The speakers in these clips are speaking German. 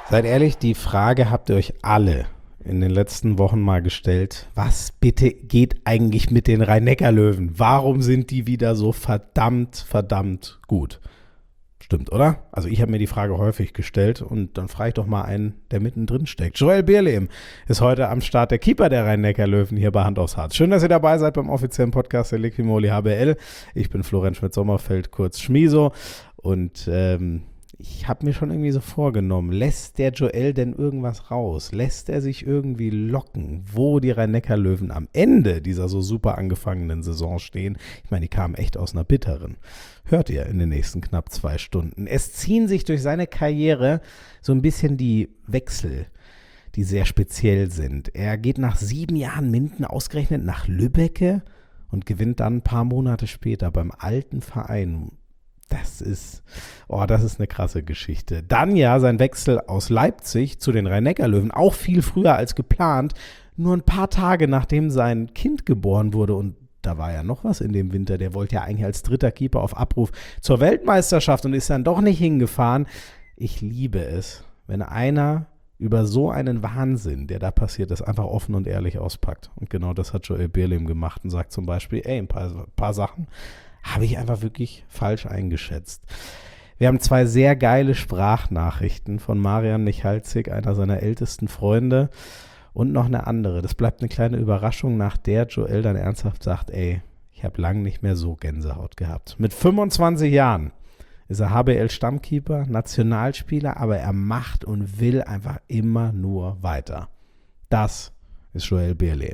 Seid ehrlich, die Frage habt ihr euch alle in den letzten Wochen mal gestellt. Was bitte geht eigentlich mit den Rhein-Neckar-Löwen? Warum sind die wieder so verdammt gut? Stimmt, oder? Also ich habe mir die Frage häufig gestellt und dann frage ich doch mal einen, der mittendrin steckt. Joel Bierlehm ist heute am Start, der Keeper der Rhein-Neckar-Löwen hier bei Hand aufs Harz. Schön, dass ihr dabei seid beim offiziellen Podcast der Liquimoli HBL. Ich bin Florian Schmidt-Sommerfeld, kurz Schmiso, und ich habe mir schon irgendwie so vorgenommen, lässt der Joel denn irgendwas raus? Lässt er sich irgendwie locken, wo die Rhein-Neckar-Löwen am Ende dieser so super angefangenen Saison stehen? Ich meine, die kamen echt aus einer bitteren. Hört ihr in den nächsten knapp 2 Stunden. Es ziehen sich durch seine Karriere so ein bisschen die Wechsel, die sehr speziell sind. Er geht nach 7 Jahren Minden ausgerechnet nach Lübbecke und gewinnt dann ein paar Monate später beim alten Verein. Das ist eine krasse Geschichte. Dann ja sein Wechsel aus Leipzig zu den Rhein-Neckar-Löwen, auch viel früher als geplant, nur ein paar Tage nachdem sein Kind geboren wurde, und da war ja noch was in dem Winter, der wollte ja eigentlich als dritter Keeper auf Abruf zur Weltmeisterschaft und ist dann doch nicht hingefahren. Ich liebe es, wenn einer über so einen Wahnsinn, der da passiert ist, einfach offen und ehrlich auspackt. Und genau das hat Joel Bierlehm gemacht und sagt zum Beispiel, ein paar Sachen habe ich einfach wirklich falsch eingeschätzt. Wir haben 2 sehr geile Sprachnachrichten von Marian Michalzik, einer seiner ältesten Freunde, und noch eine andere. Das bleibt eine kleine Überraschung, nach der Joel dann ernsthaft sagt, ich habe lange nicht mehr so Gänsehaut gehabt. Mit 25 Jahren ist er HBL-Stammkeeper, Nationalspieler, aber er macht und will einfach immer nur weiter. Das ist Joel Bierlehm.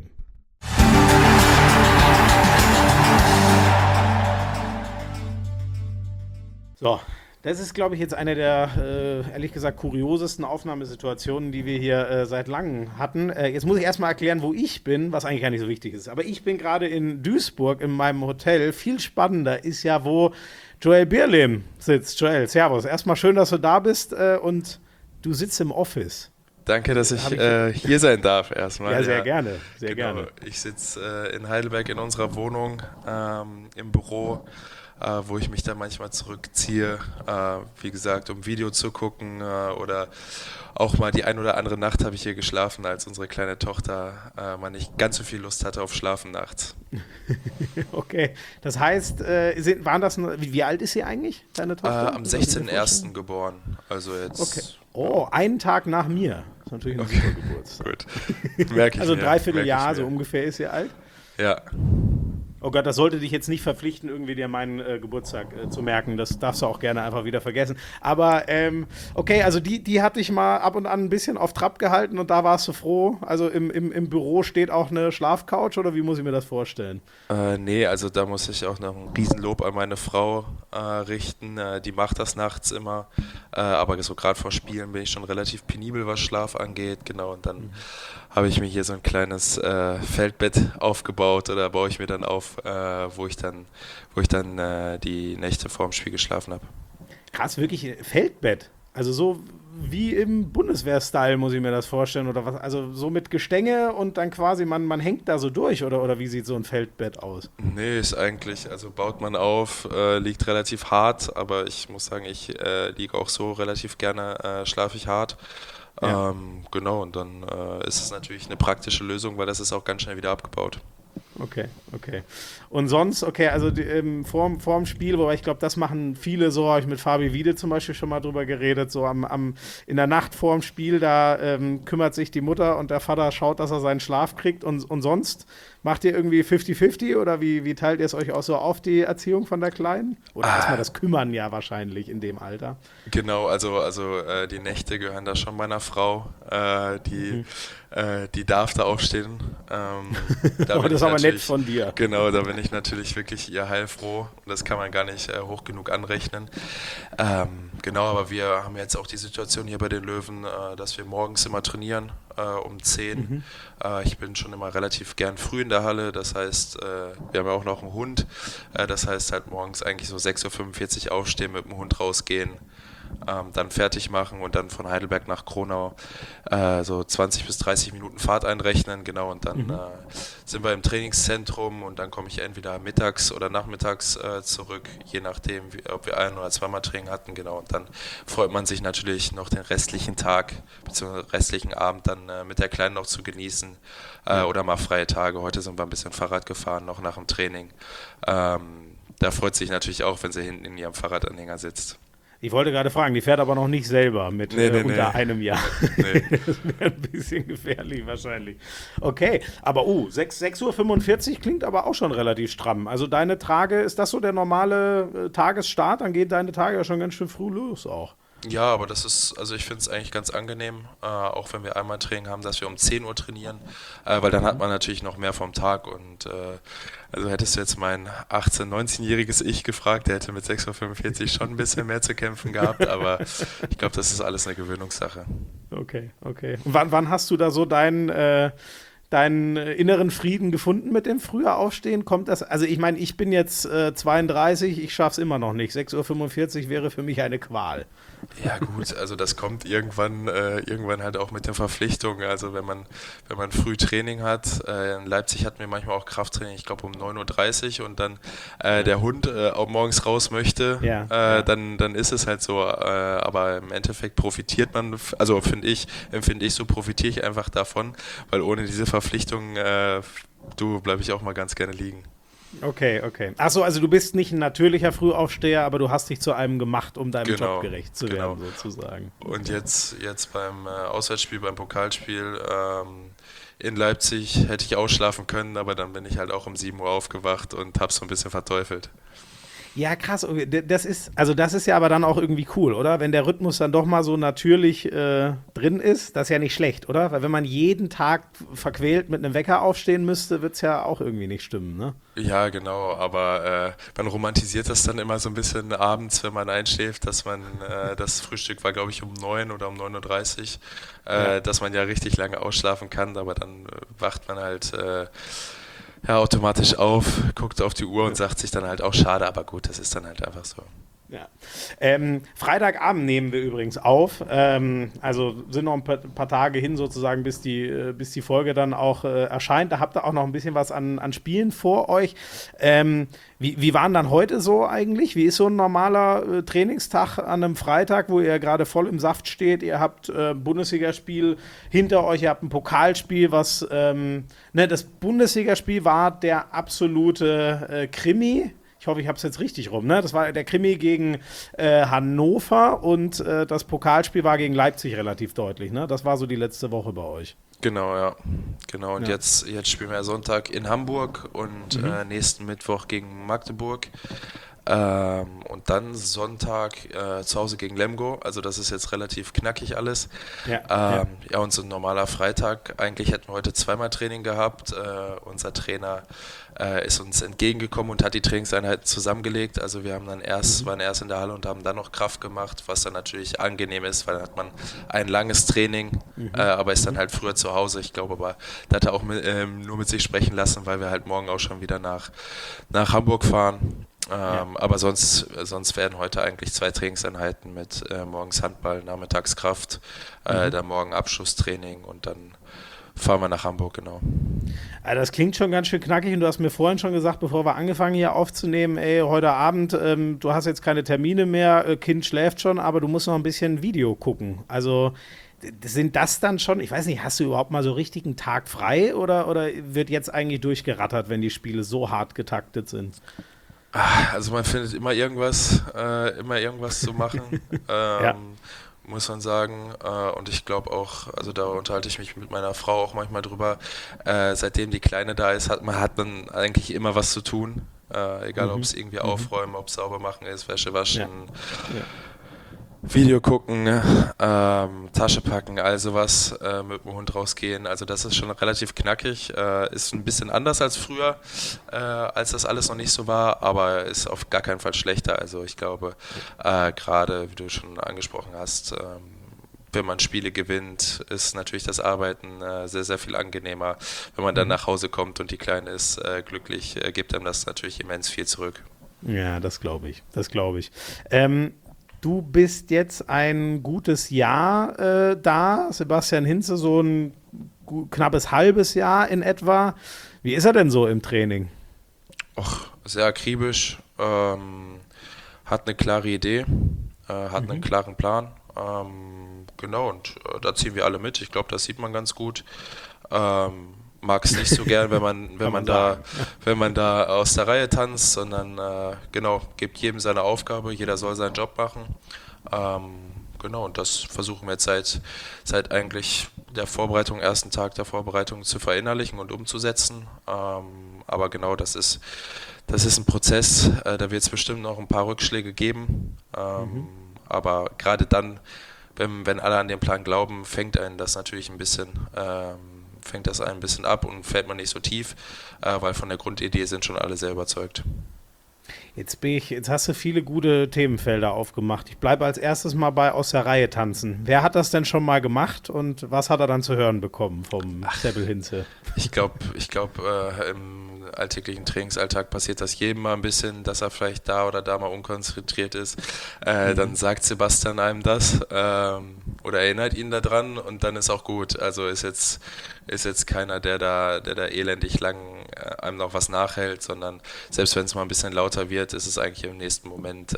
So, das ist, glaube ich, jetzt eine der, ehrlich gesagt, kuriosesten Aufnahmesituationen, die wir hier seit langem hatten. Jetzt muss ich erstmal erklären, wo ich bin, was eigentlich gar nicht so wichtig ist. Aber ich bin gerade in Duisburg in meinem Hotel. Viel spannender ist ja, wo Joel Bierlehm sitzt. Joel, servus. Erstmal schön, dass du da bist und du sitzt im Office. Danke, dass ich hier sein darf erstmal. Ja, sehr gerne, sehr gerne. Ich sitze in Heidelberg in unserer Wohnung, im Büro, wo ich mich dann manchmal zurückziehe, wie gesagt, um Video zu gucken, oder auch mal die ein oder andere Nacht habe ich hier geschlafen, als unsere kleine Tochter mal nicht ganz so viel Lust hatte auf Schlafen nachts. Okay, das heißt, wie alt ist sie eigentlich, deine Tochter? Am 16.01. geboren, also jetzt. Okay. Oh, einen Tag nach mir. Das ist natürlich ein super Geburtstag. Gut, merke ich. Also ein Dreivierteljahr, so ungefähr ist sie alt? Ja. Oh Gott, das sollte dich jetzt nicht verpflichten, irgendwie dir meinen Geburtstag zu merken. Das darfst du auch gerne einfach wieder vergessen. Aber okay, also die hat dich mal ab und an ein bisschen auf Trab gehalten und da warst du froh. Also im Büro steht auch eine Schlafcouch, oder wie muss ich mir das vorstellen? Nee, also da muss ich auch noch ein Riesenlob an meine Frau richten. Die macht das nachts immer. Aber so gerade vor Spielen bin ich schon relativ penibel, was Schlaf angeht. Genau, und dann habe ich mir hier so ein kleines Feldbett aufgebaut, oder baue ich mir dann auf, wo ich dann die Nächte vorm Spiel geschlafen habe. Krass, wirklich Feldbett. Also so wie im Bundeswehr-Style muss ich mir das vorstellen, oder was? Also so mit Gestänge und dann quasi man hängt da so durch, oder wie sieht so ein Feldbett aus? Nee, ist eigentlich, also baut man auf, liegt relativ hart, aber ich muss sagen, ich liege auch so relativ gerne, schlafe ich hart. Ja. Genau, und dann ist es natürlich eine praktische Lösung, weil das ist auch ganz schnell wieder abgebaut. Okay. Und sonst, okay, also vorm Spiel, wobei ich glaube, das machen viele so, habe ich mit Fabi Wiede zum Beispiel schon mal drüber geredet, so in der Nacht vorm Spiel, da kümmert sich die Mutter und der Vater schaut, dass er seinen Schlaf kriegt, und sonst macht ihr irgendwie 50-50, oder wie teilt ihr es euch auch so auf, die Erziehung von der Kleinen? Oder erstmal das Kümmern ja wahrscheinlich in dem Alter. Genau, also die Nächte gehören da schon meiner Frau, die darf da aufstehen. Das ist aber nett von dir. Genau, da bin ich natürlich wirklich ihr heilfroh. Das kann man gar nicht hoch genug anrechnen. Genau, aber wir haben jetzt auch die Situation hier bei den Löwen, dass wir morgens immer trainieren, um 10. Ich bin schon immer relativ gern früh in der Halle, das heißt, wir haben ja auch noch einen Hund. Das heißt halt morgens eigentlich so 6.45 Uhr aufstehen, mit dem Hund rausgehen, dann fertig machen und dann von Heidelberg nach Kronau so 20 bis 30 Minuten Fahrt einrechnen, genau, und dann sind wir im Trainingszentrum und dann komme ich entweder mittags oder nachmittags zurück, je nachdem, ob wir ein- oder zweimal Training hatten, genau, und dann freut man sich natürlich noch den restlichen Tag bzw. restlichen Abend dann mit der Kleinen noch zu genießen oder mal freie Tage. Heute sind wir ein bisschen Fahrrad gefahren, noch nach dem Training. Da freut sich natürlich auch, wenn sie hinten in ihrem Fahrradanhänger sitzt. Ich wollte gerade fragen, die fährt aber noch nicht selber mit unter einem Jahr. Nee. Das wäre ein bisschen gefährlich wahrscheinlich. Okay, aber 6:45 Uhr klingt aber auch schon relativ stramm. Also deine Tage, ist das so der normale Tagesstart? Dann gehen deine Tage ja schon ganz schön früh los auch. Ja, aber das ist, also ich finde es eigentlich ganz angenehm, auch wenn wir einmal Training haben, dass wir um 10 Uhr trainieren, weil dann hat man natürlich noch mehr vom Tag und also hättest du jetzt mein 18-, 19-jähriges Ich gefragt, der hätte mit 6:45 Uhr schon ein bisschen mehr zu kämpfen gehabt, aber ich glaube, das ist alles eine Gewöhnungssache. Okay. Und wann hast du da so deinen inneren Frieden gefunden mit dem früher Aufstehen? Kommt das, also ich meine, ich bin jetzt 32, ich schaff's immer noch nicht. 6:45 Uhr wäre für mich eine Qual. Ja gut, also das kommt irgendwann halt auch mit den Verpflichtungen. Also wenn man früh Training hat, in Leipzig hatten wir manchmal auch Krafttraining, ich glaube um 9:30 Uhr und dann der Hund auch morgens raus möchte, dann ist es halt so. Aber im Endeffekt profitiert man, also empfinde ich so, profitiere ich einfach davon, weil ohne diese Verpflichtungen, bleibe ich auch mal ganz gerne liegen. Okay. Achso, also du bist nicht ein natürlicher Frühaufsteher, aber du hast dich zu einem gemacht, um deinem Job gerecht zu werden, sozusagen. Und jetzt beim Auswärtsspiel, beim Pokalspiel in Leipzig hätte ich ausschlafen können, aber dann bin ich halt auch um 7 Uhr aufgewacht und hab's so ein bisschen verteufelt. Ja, krass. Okay. Das ist ja aber dann auch irgendwie cool, oder? Wenn der Rhythmus dann doch mal so natürlich drin ist, das ist ja nicht schlecht, oder? Weil wenn man jeden Tag verquält mit einem Wecker aufstehen müsste, wird es ja auch irgendwie nicht stimmen, ne? Ja, genau, aber man romantisiert das dann immer so ein bisschen abends, wenn man einschläft, dass man, das Frühstück war, glaube ich, um 9 oder um 9:30 Uhr, dass man ja richtig lange ausschlafen kann, aber dann wacht man halt automatisch auf, guckt auf die Uhr und sagt sich dann halt auch schade, aber gut, das ist dann halt einfach so. Ja. Freitagabend nehmen wir übrigens auf. Also sind noch ein paar Tage hin sozusagen, bis die Folge dann auch erscheint. Da habt ihr auch noch ein bisschen was an Spielen vor euch. Wie waren dann heute so eigentlich? Wie ist so ein normaler Trainingstag an einem Freitag, wo ihr gerade voll im Saft steht? Ihr habt Bundesligaspiel hinter euch, ihr habt ein Pokalspiel, was das Bundesligaspiel war der absolute Krimi. Ich hoffe, ich habe es jetzt richtig rum. Ne? Das war der Krimi gegen Hannover und das Pokalspiel war gegen Leipzig relativ deutlich. Ne? Das war so die letzte Woche bei euch. Genau, ja. Genau, und jetzt spielen wir Sonntag in Hamburg und nächsten Mittwoch gegen Magdeburg. Und dann Sonntag zu Hause gegen Lemgo, also das ist jetzt relativ knackig alles. Und so ein normaler Freitag, eigentlich hätten wir heute zweimal Training gehabt. Unser Trainer ist uns entgegengekommen und hat die Trainingseinheiten zusammengelegt, also wir haben dann waren erst in der Halle und haben dann noch Kraft gemacht, was dann natürlich angenehm ist, weil dann hat man ein langes Training, aber ist dann halt früher zu Hause. Ich glaube aber, da hat er auch nur mit sich sprechen lassen, weil wir halt morgen auch schon wieder nach Hamburg fahren. Aber sonst werden heute eigentlich 2 Trainingseinheiten mit morgens Handball, nachmittags Kraft, dann morgen Abschlusstraining und dann fahren wir nach Hamburg, genau. Also das klingt schon ganz schön knackig und du hast mir vorhin schon gesagt, bevor wir angefangen hier aufzunehmen, heute Abend, du hast jetzt keine Termine mehr, Kind schläft schon, aber du musst noch ein bisschen Video gucken. Also sind das dann schon, ich weiß nicht, hast du überhaupt mal so richtig einen Tag frei oder wird jetzt eigentlich durchgerattert, wenn die Spiele so hart getaktet sind? Also man findet immer irgendwas zu machen, muss man sagen. Und ich glaube auch, also da unterhalte ich mich mit meiner Frau auch manchmal drüber, seitdem die Kleine da ist, hat man eigentlich immer was zu tun. Egal, ob es irgendwie aufräumen, ob es sauber machen ist, Wäsche waschen, Video gucken, Tasche packen, all sowas, mit dem Hund rausgehen. Also das ist schon relativ knackig, ist ein bisschen anders als früher, als das alles noch nicht so war, aber ist auf gar keinen Fall schlechter. Also ich glaube, gerade, wie du schon angesprochen hast, wenn man Spiele gewinnt, ist natürlich das Arbeiten sehr, sehr viel angenehmer. Wenn man dann nach Hause kommt und die Kleine ist glücklich, gibt einem das natürlich immens viel zurück. Ja, das glaube ich. du bist jetzt ein gutes Jahr da, Sebastian Hinze so ein knappes halbes Jahr in etwa. Wie ist er denn so im Training? Och, sehr akribisch, hat eine klare Idee, hat einen klaren Plan. Genau, und da ziehen wir alle mit. Ich glaube, das sieht man ganz gut. Mag es nicht so gern, Kann man sagen. wenn man da aus der Reihe tanzt, sondern genau, gibt jedem seine Aufgabe, jeder soll seinen Job machen. Genau, und das versuchen wir jetzt seit eigentlich der Vorbereitung, ersten Tag der Vorbereitung zu verinnerlichen und umzusetzen. Aber genau, das ist ein Prozess, da wird es bestimmt noch ein paar Rückschläge geben. Mhm. Aber gerade dann, wenn alle an den Plan glauben, fängt das ein bisschen ab und fällt man nicht so tief, weil von der Grundidee sind schon alle sehr überzeugt. Jetzt hast du viele gute Themenfelder aufgemacht. Ich bleibe als erstes mal bei aus der Reihe tanzen. Wer hat das denn schon mal gemacht und was hat er dann zu hören bekommen vom Seppel Hinze? Im alltäglichen Trainingsalltag passiert das jedem mal ein bisschen, dass er vielleicht da oder da mal unkonzentriert ist. Dann sagt Sebastian einem das oder erinnert ihn daran und dann ist auch gut. Also ist jetzt keiner, der da elendig lang einem noch was nachhält, sondern selbst wenn es mal ein bisschen lauter wird, ist es eigentlich im nächsten Moment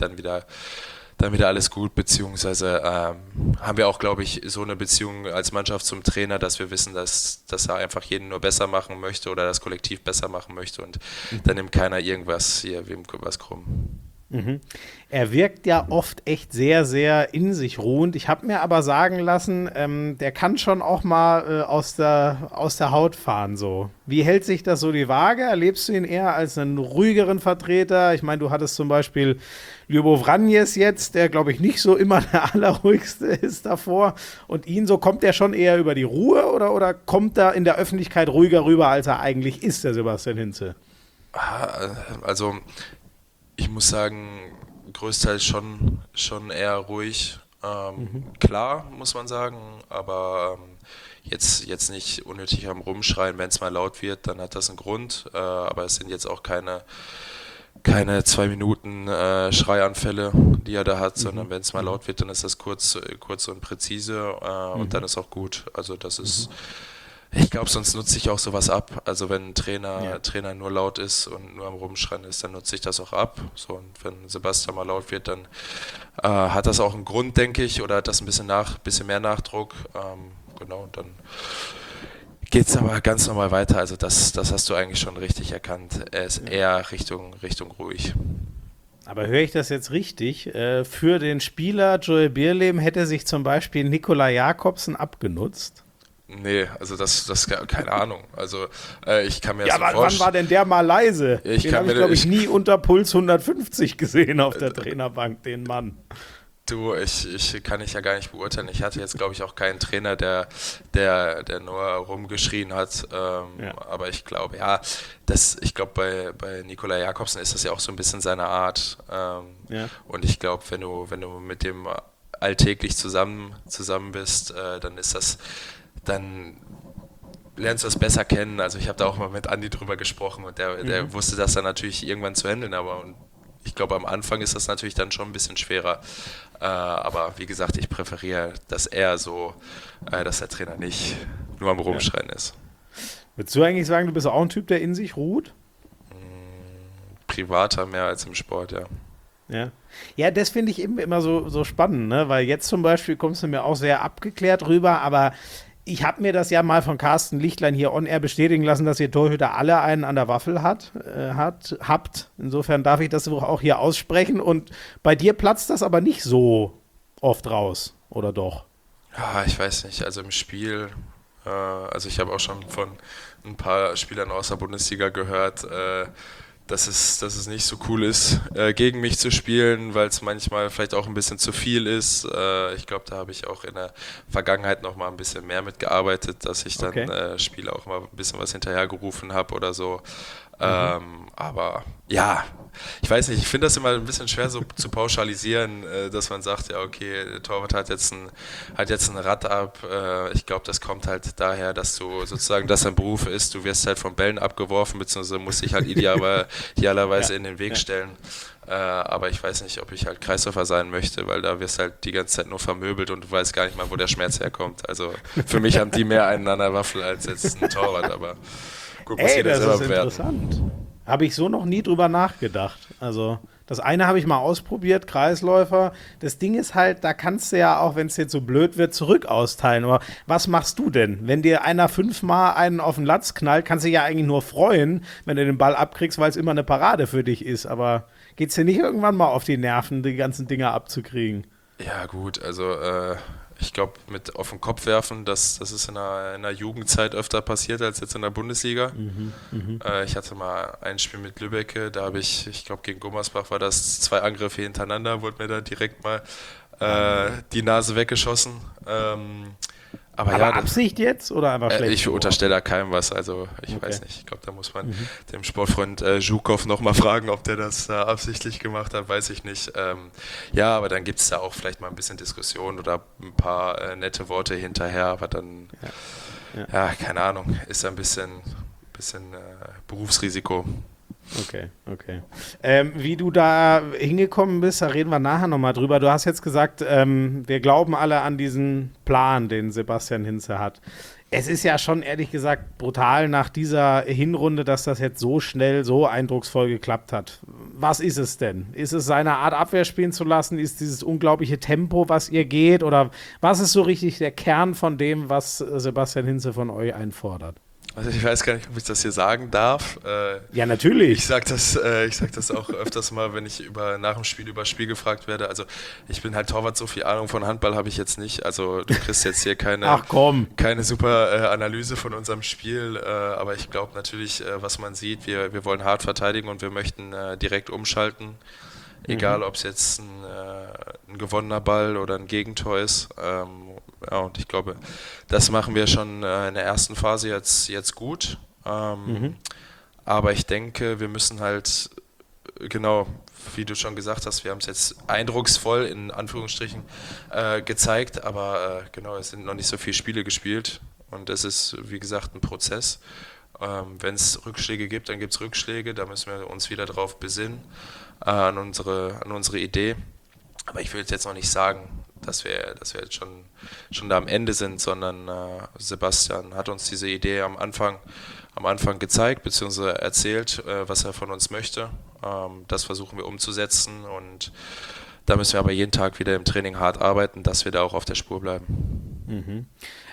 dann wieder alles gut, beziehungsweise haben wir auch, glaube ich, so eine Beziehung als Mannschaft zum Trainer, dass wir wissen, dass er einfach jeden nur besser machen möchte oder das Kollektiv besser machen möchte und dann nimmt keiner irgendwas hier wem was krumm. Mhm. Er wirkt ja oft echt sehr, sehr in sich ruhend. Ich habe mir aber sagen lassen, der kann schon auch mal aus der Haut fahren so. Wie hält sich das so die Waage? Erlebst du ihn eher als einen ruhigeren Vertreter? Ich meine, du hattest zum Beispiel Ljubo Vranjes jetzt, der, glaube ich, nicht so immer der Allerruhigste ist davor. Und ihn, so kommt er schon eher über die Ruhe oder kommt er in der Öffentlichkeit ruhiger rüber, als er eigentlich ist, der Sebastian Hinze? Also ich muss sagen, größtenteils schon eher ruhig. Klar, muss man sagen, aber jetzt nicht unnötig am Rumschreien. Wenn es mal laut wird, dann hat das einen Grund. Aber es sind jetzt auch keine 2 Minuten Schreianfälle, die er da hat, sondern wenn es mal laut wird, dann ist das kurz und präzise und dann ist auch gut. Also das ist, ich glaube, sonst nutze ich auch sowas ab. Also wenn ein Trainer nur laut ist und nur am Rumschreien ist, dann nutze ich das auch ab. So, und wenn Sebastian mal laut wird, dann hat das auch einen Grund, denke ich, oder hat das ein bisschen mehr Nachdruck. Genau, und dann geht es aber ganz normal weiter. Also das hast du eigentlich schon richtig erkannt. Er ist eher Richtung ruhig. Aber höre ich das jetzt richtig? Für den Spieler Joel Bierlehm hätte sich zum Beispiel Nikola Jakobsen abgenutzt. Nee, also das keine Ahnung. Also ich kann mir Ja, das so wann war vorstellen. denn der mal leise? Ich Den kann habe ich, mir, glaube ich, ich, nie unter Puls 150 gesehen auf der Trainerbank, den Mann. ich kann ich ja gar nicht beurteilen. Ich hatte jetzt, glaube ich, auch keinen Trainer, der nur rumgeschrien hat. Ja. Aber ich glaube, ja, ich glaube, bei Nikola Jakobsen ist das ja auch so ein bisschen seine Art. Ja. Und ich glaube, wenn du mit dem alltäglich zusammen bist, dann lernst du das besser kennen. Also ich habe da auch mal mit Andi drüber gesprochen und der wusste das dann natürlich irgendwann zu handeln, aber ich glaube, am Anfang ist das natürlich dann schon ein bisschen schwerer. Aber wie gesagt, ich präferiere das eher so, dass der Trainer nicht nur am Ja. Rumschreien ist. Würdest du eigentlich sagen, du bist auch ein Typ, der in sich ruht? Privater mehr als im Sport, ja. Ja. Ja, das finde ich eben immer so spannend, ne? Weil jetzt zum Beispiel kommst du mir auch sehr abgeklärt rüber, aber ich habe mir das ja mal von Carsten Lichtlein hier on air bestätigen lassen, dass ihr Torhüter alle einen an der Waffel habt. Insofern darf ich das auch hier aussprechen. Und bei dir platzt das aber nicht so oft raus, oder doch? Ja, ich weiß nicht, also im Spiel, also ich habe auch schon von ein paar Spielern aus der Bundesliga gehört, dass es nicht so cool ist, gegen mich zu spielen, weil es manchmal vielleicht auch ein bisschen zu viel ist. Ich glaube, da habe ich auch in der Vergangenheit noch mal ein bisschen mehr mitgearbeitet, dass ich dann Okay. Spiele auch mal ein bisschen was hinterhergerufen habe oder so. Aber ja, ich weiß nicht, ich finde das immer ein bisschen schwer so zu pauschalisieren, dass man sagt, ja okay, der Torwart hat jetzt ein Rad ab. Ich glaube, das kommt halt daher, dass du sozusagen, dass dein Beruf ist, du wirst halt von Bällen abgeworfen, beziehungsweise musst dich halt idealerweise in den Weg stellen. Aber ich weiß nicht, ob ich halt Kreisläufer sein möchte, weil da wirst halt die ganze Zeit nur vermöbelt und du weißt gar nicht mal, wo der Schmerz herkommt. Also für mich haben die mehr einen an der Waffel als jetzt ein Torwart, aber gut, muss jeder selber bewerten. Interessant. Habe ich so noch nie drüber nachgedacht. Also das eine habe ich mal ausprobiert, Kreisläufer. Das Ding ist halt, da kannst du ja auch, wenn es jetzt so blöd wird, zurück austeilen. Aber was machst du denn? Wenn dir einer 5-mal einen auf den Latz knallt, kannst du dich ja eigentlich nur freuen, wenn du den Ball abkriegst, weil es immer eine Parade für dich ist. Aber geht's dir nicht irgendwann mal auf die Nerven, die ganzen Dinger abzukriegen? Ja gut, also ich glaube, mit auf den Kopf werfen, das ist in der Jugendzeit öfter passiert als jetzt in der Bundesliga. Ich hatte mal ein Spiel mit Lübbecke, da habe ich glaube gegen Gummersbach war das 2 Angriffe hintereinander, wurde mir da direkt mal die Nase weggeschossen. Aber ja, Absicht jetzt oder einfach schlecht? ich unterstelle da keinem was, also ich weiß nicht. Ich glaube, da muss man dem Sportfreund Zhukov nochmal fragen, ob der das absichtlich gemacht hat, weiß ich nicht. Ja, aber dann gibt es da auch vielleicht mal ein bisschen Diskussion oder ein paar nette Worte hinterher, aber dann, ja, keine Ahnung, ist da ein bisschen Berufsrisiko. Okay. Wie du da hingekommen bist, da reden wir nachher nochmal drüber. Du hast jetzt gesagt, wir glauben alle an diesen Plan, den Sebastian Hinze hat. Es ist ja schon, ehrlich gesagt, brutal nach dieser Hinrunde, dass das jetzt so schnell, so eindrucksvoll geklappt hat. Was ist es denn? Ist es seine Art, Abwehr spielen zu lassen? Ist dieses unglaubliche Tempo, was ihr geht? Oder was ist so richtig der Kern von dem, was Sebastian Hinze von euch einfordert? Also ich weiß gar nicht, ob ich das hier sagen darf. Ja, natürlich. Ich sag das auch öfters mal, wenn ich nach dem Spiel über das Spiel gefragt werde. Also ich bin halt Torwart, so viel Ahnung von Handball habe ich jetzt nicht. Also du kriegst jetzt hier keine super Analyse von unserem Spiel. Aber ich glaube natürlich, was man sieht, wir wollen hart verteidigen und wir möchten direkt umschalten. Egal, ob es jetzt ein gewonnener Ball oder ein Gegentor ist. Ja, und ich glaube, das machen wir schon in der ersten Phase jetzt gut. Aber ich denke, wir müssen halt, genau, wie du schon gesagt hast, wir haben es jetzt eindrucksvoll in Anführungsstrichen gezeigt, aber genau, es sind noch nicht so viele Spiele gespielt und es ist, wie gesagt, ein Prozess. Wenn es Rückschläge gibt, dann gibt es Rückschläge, da müssen wir uns wieder drauf besinnen, an unsere Idee. Aber ich will jetzt noch nicht sagen, dass wir jetzt schon da am Ende sind, sondern Sebastian hat uns diese Idee am Anfang gezeigt bzw. erzählt, was er von uns möchte. Das versuchen wir umzusetzen und da müssen wir aber jeden Tag wieder im Training hart arbeiten, dass wir da auch auf der Spur bleiben.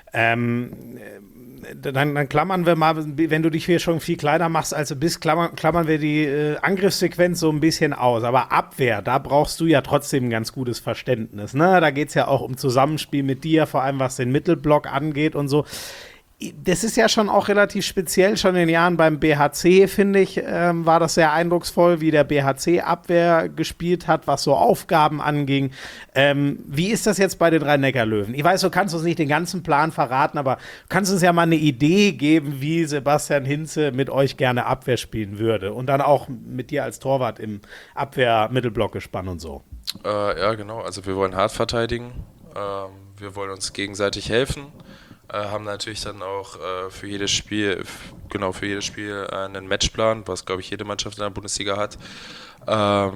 Dann klammern wir mal, wenn du dich hier schon viel kleiner machst, als du bist, klammern wir die Angriffssequenz so ein bisschen aus. Aber Abwehr, da brauchst du ja trotzdem ein ganz gutes Verständnis. Ne? Da geht es ja auch um Zusammenspiel mit dir, vor allem was den Mittelblock angeht und so. Das ist ja schon auch relativ speziell, schon in den Jahren beim BHC, finde ich, war das sehr eindrucksvoll, wie der BHC Abwehr gespielt hat, was so Aufgaben anging. Wie ist das jetzt bei den Rhein-Neckar-Löwen? Ich weiß, du kannst uns nicht den ganzen Plan verraten, aber du kannst uns ja mal eine Idee geben, wie Sebastian Hinze mit euch gerne Abwehr spielen würde und dann auch mit dir als Torwart im Abwehr-Mittelblock-Gespann und so. Ja, genau, also wir wollen hart verteidigen, wir wollen uns gegenseitig helfen. Haben natürlich dann auch für jedes Spiel einen Matchplan, was glaube ich jede Mannschaft in der Bundesliga hat. Ja,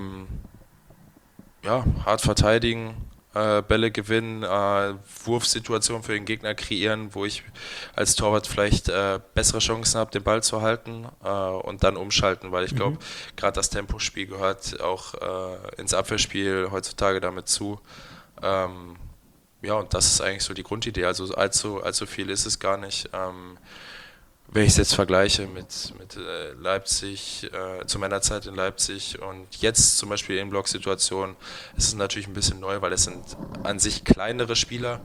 hart verteidigen, Bälle gewinnen, Wurfsituationen für den Gegner kreieren, wo ich als Torwart vielleicht bessere Chancen habe, den Ball zu halten und dann umschalten, weil ich glaube, gerade das Tempospiel gehört auch ins Abwehrspiel heutzutage damit zu. Ja, und das ist eigentlich so die Grundidee. Also allzu viel ist es gar nicht. Wenn ich es jetzt vergleiche mit Leipzig, zu meiner Zeit in Leipzig und jetzt zum Beispiel in Blocksituationen, ist es natürlich ein bisschen neu, weil es sind an sich kleinere Spieler.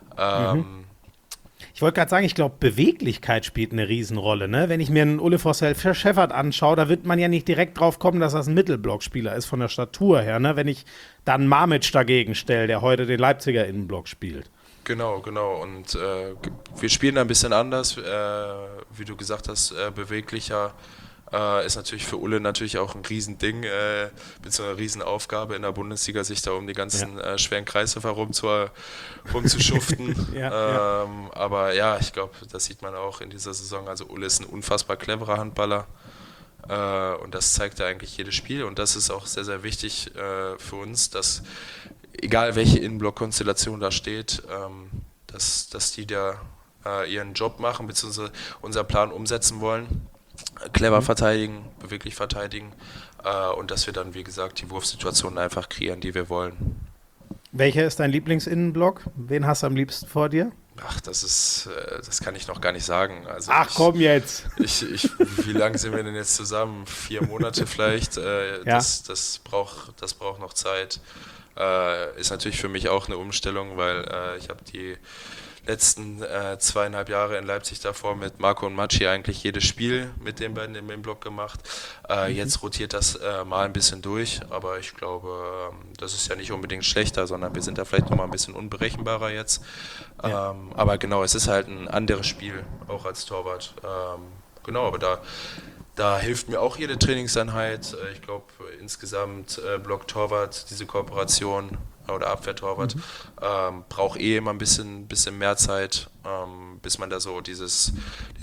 Ich wollte gerade sagen, ich glaube, Beweglichkeit spielt eine Riesenrolle. Ne? Wenn ich mir einen Ulle Forsell-Scheffert anschaue, da wird man ja nicht direkt drauf kommen, dass das ein Mittelblockspieler ist von der Statur her. Ne? Wenn ich dann Mamic dagegen stelle, der heute den Leipziger Innenblock spielt. Genau. Und wir spielen da ein bisschen anders, wie du gesagt hast, beweglicher. Ist natürlich für Ulle natürlich auch ein Riesending, beziehungsweise eine Riesenaufgabe in der Bundesliga, sich da um die ganzen schweren Kreisläufer rumzuschuften. Aber ja, ich glaube, das sieht man auch in dieser Saison. Also Ulle ist ein unfassbar cleverer Handballer. Und das zeigt er eigentlich jedes Spiel. Und das ist auch sehr, sehr wichtig für uns, dass egal welche Innenblock-Konstellation da steht, dass die da ihren Job machen, beziehungsweise unseren Plan umsetzen wollen. Clever verteidigen, beweglich verteidigen und dass wir dann, wie gesagt, die Wurfsituationen einfach kreieren, die wir wollen. Welcher ist dein Lieblingsinnenblock? Wen hast du am liebsten vor dir? Ach, das kann ich noch gar nicht sagen. Also komm jetzt! Wie lange sind wir denn jetzt zusammen? 4 Monate vielleicht. Das braucht noch Zeit. Ist natürlich für mich auch eine Umstellung, weil ich habe die letzten 2,5 Jahre in Leipzig davor mit Marco und Maci eigentlich jedes Spiel mit den beiden im Block gemacht. Jetzt rotiert das mal ein bisschen durch, aber ich glaube, das ist ja nicht unbedingt schlechter, sondern wir sind da vielleicht nochmal ein bisschen unberechenbarer jetzt. Aber genau, es ist halt ein anderes Spiel, auch als Torwart. Genau, aber da hilft mir auch jede Trainingseinheit. Ich glaube, insgesamt Block-Torwart, diese Kooperation oder Abwehrtorwart, braucht immer ein bisschen mehr Zeit, bis man da so dieses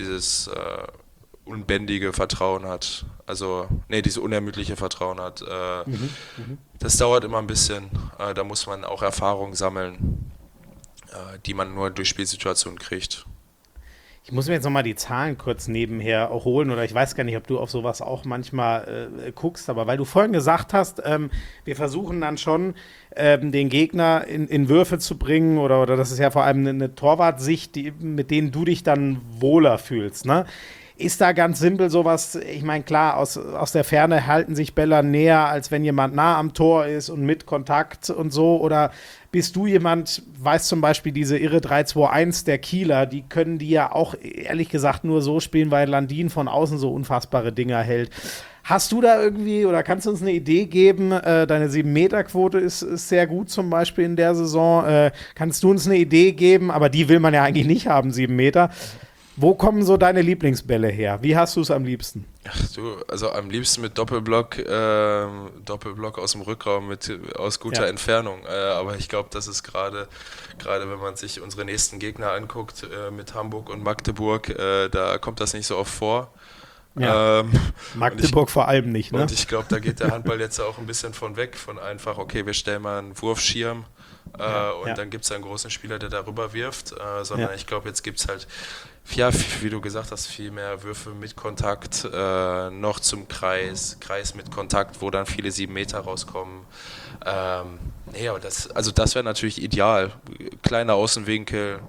unbändige Vertrauen hat. Also, dieses unermüdliche Vertrauen hat. Das dauert immer ein bisschen. Da muss man auch Erfahrung sammeln, die man nur durch Spielsituationen kriegt. Ich muss mir jetzt nochmal die Zahlen kurz nebenher holen, oder ich weiß gar nicht, ob du auf sowas auch manchmal guckst, aber weil du vorhin gesagt hast, wir versuchen dann schon, den Gegner in Würfe zu bringen, oder das ist ja vor allem eine Torwartsicht, mit denen du dich dann wohler fühlst, ne? Ist da ganz simpel sowas, ich meine, klar, aus der Ferne halten sich Bälle näher, als wenn jemand nah am Tor ist und mit Kontakt und so, oder bist du jemand, weißt zum Beispiel diese irre 3-2-1 der Kieler, die können die ja auch ehrlich gesagt nur so spielen, weil Landin von außen so unfassbare Dinger hält. Hast du da irgendwie, oder kannst du uns eine Idee geben, deine 7-Meter-Quote ist sehr gut zum Beispiel in der Saison, kannst du uns eine Idee geben, aber die will man ja eigentlich nicht haben, 7 Meter. Wo kommen so deine Lieblingsbälle her? Wie hast du es am liebsten? Ach du, also am liebsten mit Doppelblock aus dem Rückraum aus guter Entfernung. Aber ich glaube, das ist gerade wenn man sich unsere nächsten Gegner anguckt, mit Hamburg und Magdeburg, da kommt das nicht so oft vor. Ja. Magdeburg vor allem nicht, ne? Und ich glaube, da geht der Handball jetzt auch ein bisschen von weg, von einfach, okay, wir stellen mal einen Wurfschirm dann gibt es einen großen Spieler, der darüber wirft, sondern ich glaube, jetzt gibt es halt, wie du gesagt hast, viel mehr Würfe mit Kontakt, noch zum Kreis mit Kontakt, wo dann viele 7 Meter rauskommen. Aber das wäre natürlich ideal. Kleiner Außenwinkel,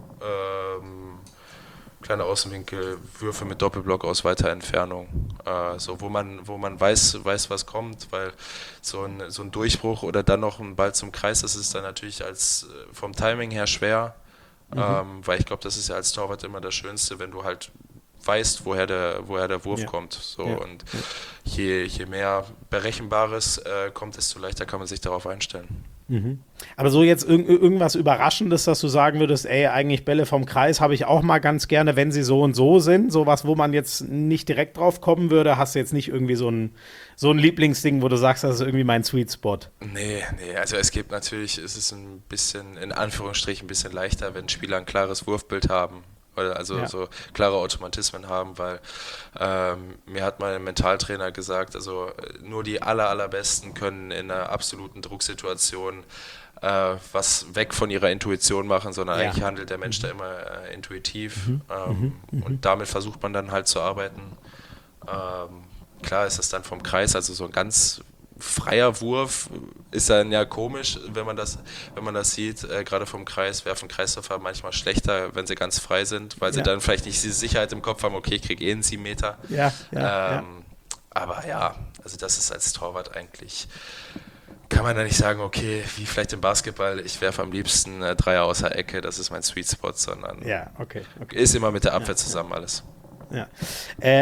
Würfe mit Doppelblock aus weiter Entfernung, wo man weiß, was kommt, weil so ein Durchbruch oder dann noch ein Ball zum Kreis, das ist dann natürlich vom Timing her schwer, weil ich glaube, das ist ja als Torwart immer das Schönste, wenn du halt weißt, woher der Wurf kommt. Und je mehr Berechenbares kommt, desto leichter kann man sich darauf einstellen. Aber so jetzt irgendwas Überraschendes, dass du sagen würdest, eigentlich Bälle vom Kreis habe ich auch mal ganz gerne, wenn sie so und so sind. Sowas, wo man jetzt nicht direkt drauf kommen würde, hast du jetzt nicht irgendwie so ein Lieblingsding, wo du sagst, das ist irgendwie mein Sweet Spot. Nee, also es ist ein bisschen, in Anführungsstrichen, ein bisschen leichter, wenn Spieler ein klares Wurfbild haben. So klare Automatismen haben, weil mir hat mal ein Mentaltrainer gesagt, also nur die allerbesten können in einer absoluten Drucksituation was weg von ihrer Intuition machen, sondern eigentlich handelt der Mensch da immer intuitiv und damit versucht man dann halt zu arbeiten. Klar ist das dann vom Kreis, also so ein ganz freier Wurf ist dann ja komisch, wenn man das sieht, gerade vom Kreis, werfen Kreisläufer manchmal schlechter, wenn sie ganz frei sind, weil sie dann vielleicht nicht diese Sicherheit im Kopf haben, okay, ich kriege einen 7 Meter. Aber also das ist als Torwart eigentlich, kann man da nicht sagen, okay, wie vielleicht im Basketball, ich werfe am liebsten Dreier aus der Ecke, das ist mein Sweet Spot, sondern ist immer mit der Abwehr zusammen alles. Ja.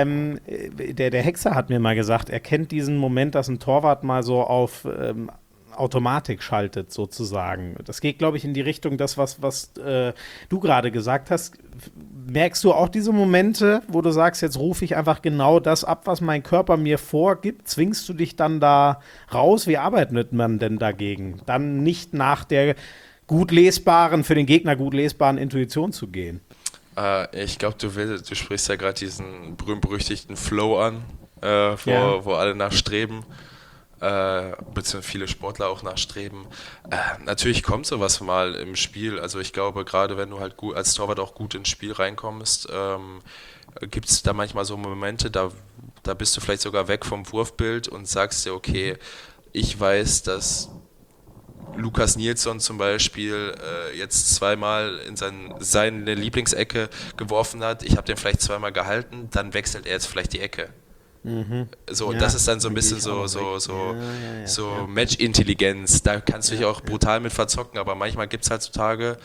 Der Hexer hat mir mal gesagt, er kennt diesen Moment, dass ein Torwart mal so auf Automatik schaltet sozusagen. Das geht, glaube ich, in die Richtung, das, was du gerade gesagt hast. Merkst du auch diese Momente, wo du sagst, jetzt rufe ich einfach genau das ab, was mein Körper mir vorgibt? Zwingst du dich dann da raus? Wie arbeitet man denn dagegen? Dann nicht nach der gut lesbaren, für den Gegner gut lesbaren Intuition zu gehen. Ich glaube, du sprichst ja gerade diesen berühmt-berüchtigten Flow an, wo alle nachstreben, beziehungsweise viele Sportler auch nachstreben. Natürlich kommt sowas mal im Spiel. Also ich glaube, gerade wenn du halt gut, als Torwart auch gut ins Spiel reinkommst, gibt es da manchmal so Momente, da bist du vielleicht sogar weg vom Wurfbild und sagst dir, okay, ich weiß, dass Lukas Nilsson zum Beispiel jetzt zweimal in seine Lieblingsecke geworfen hat. Ich habe den vielleicht zweimal gehalten, dann wechselt er jetzt vielleicht die Ecke. So, und das ist dann so ein bisschen so Match-Intelligenz. Da kannst du dich auch brutal mit verzocken, aber manchmal gibt es halt so Tage,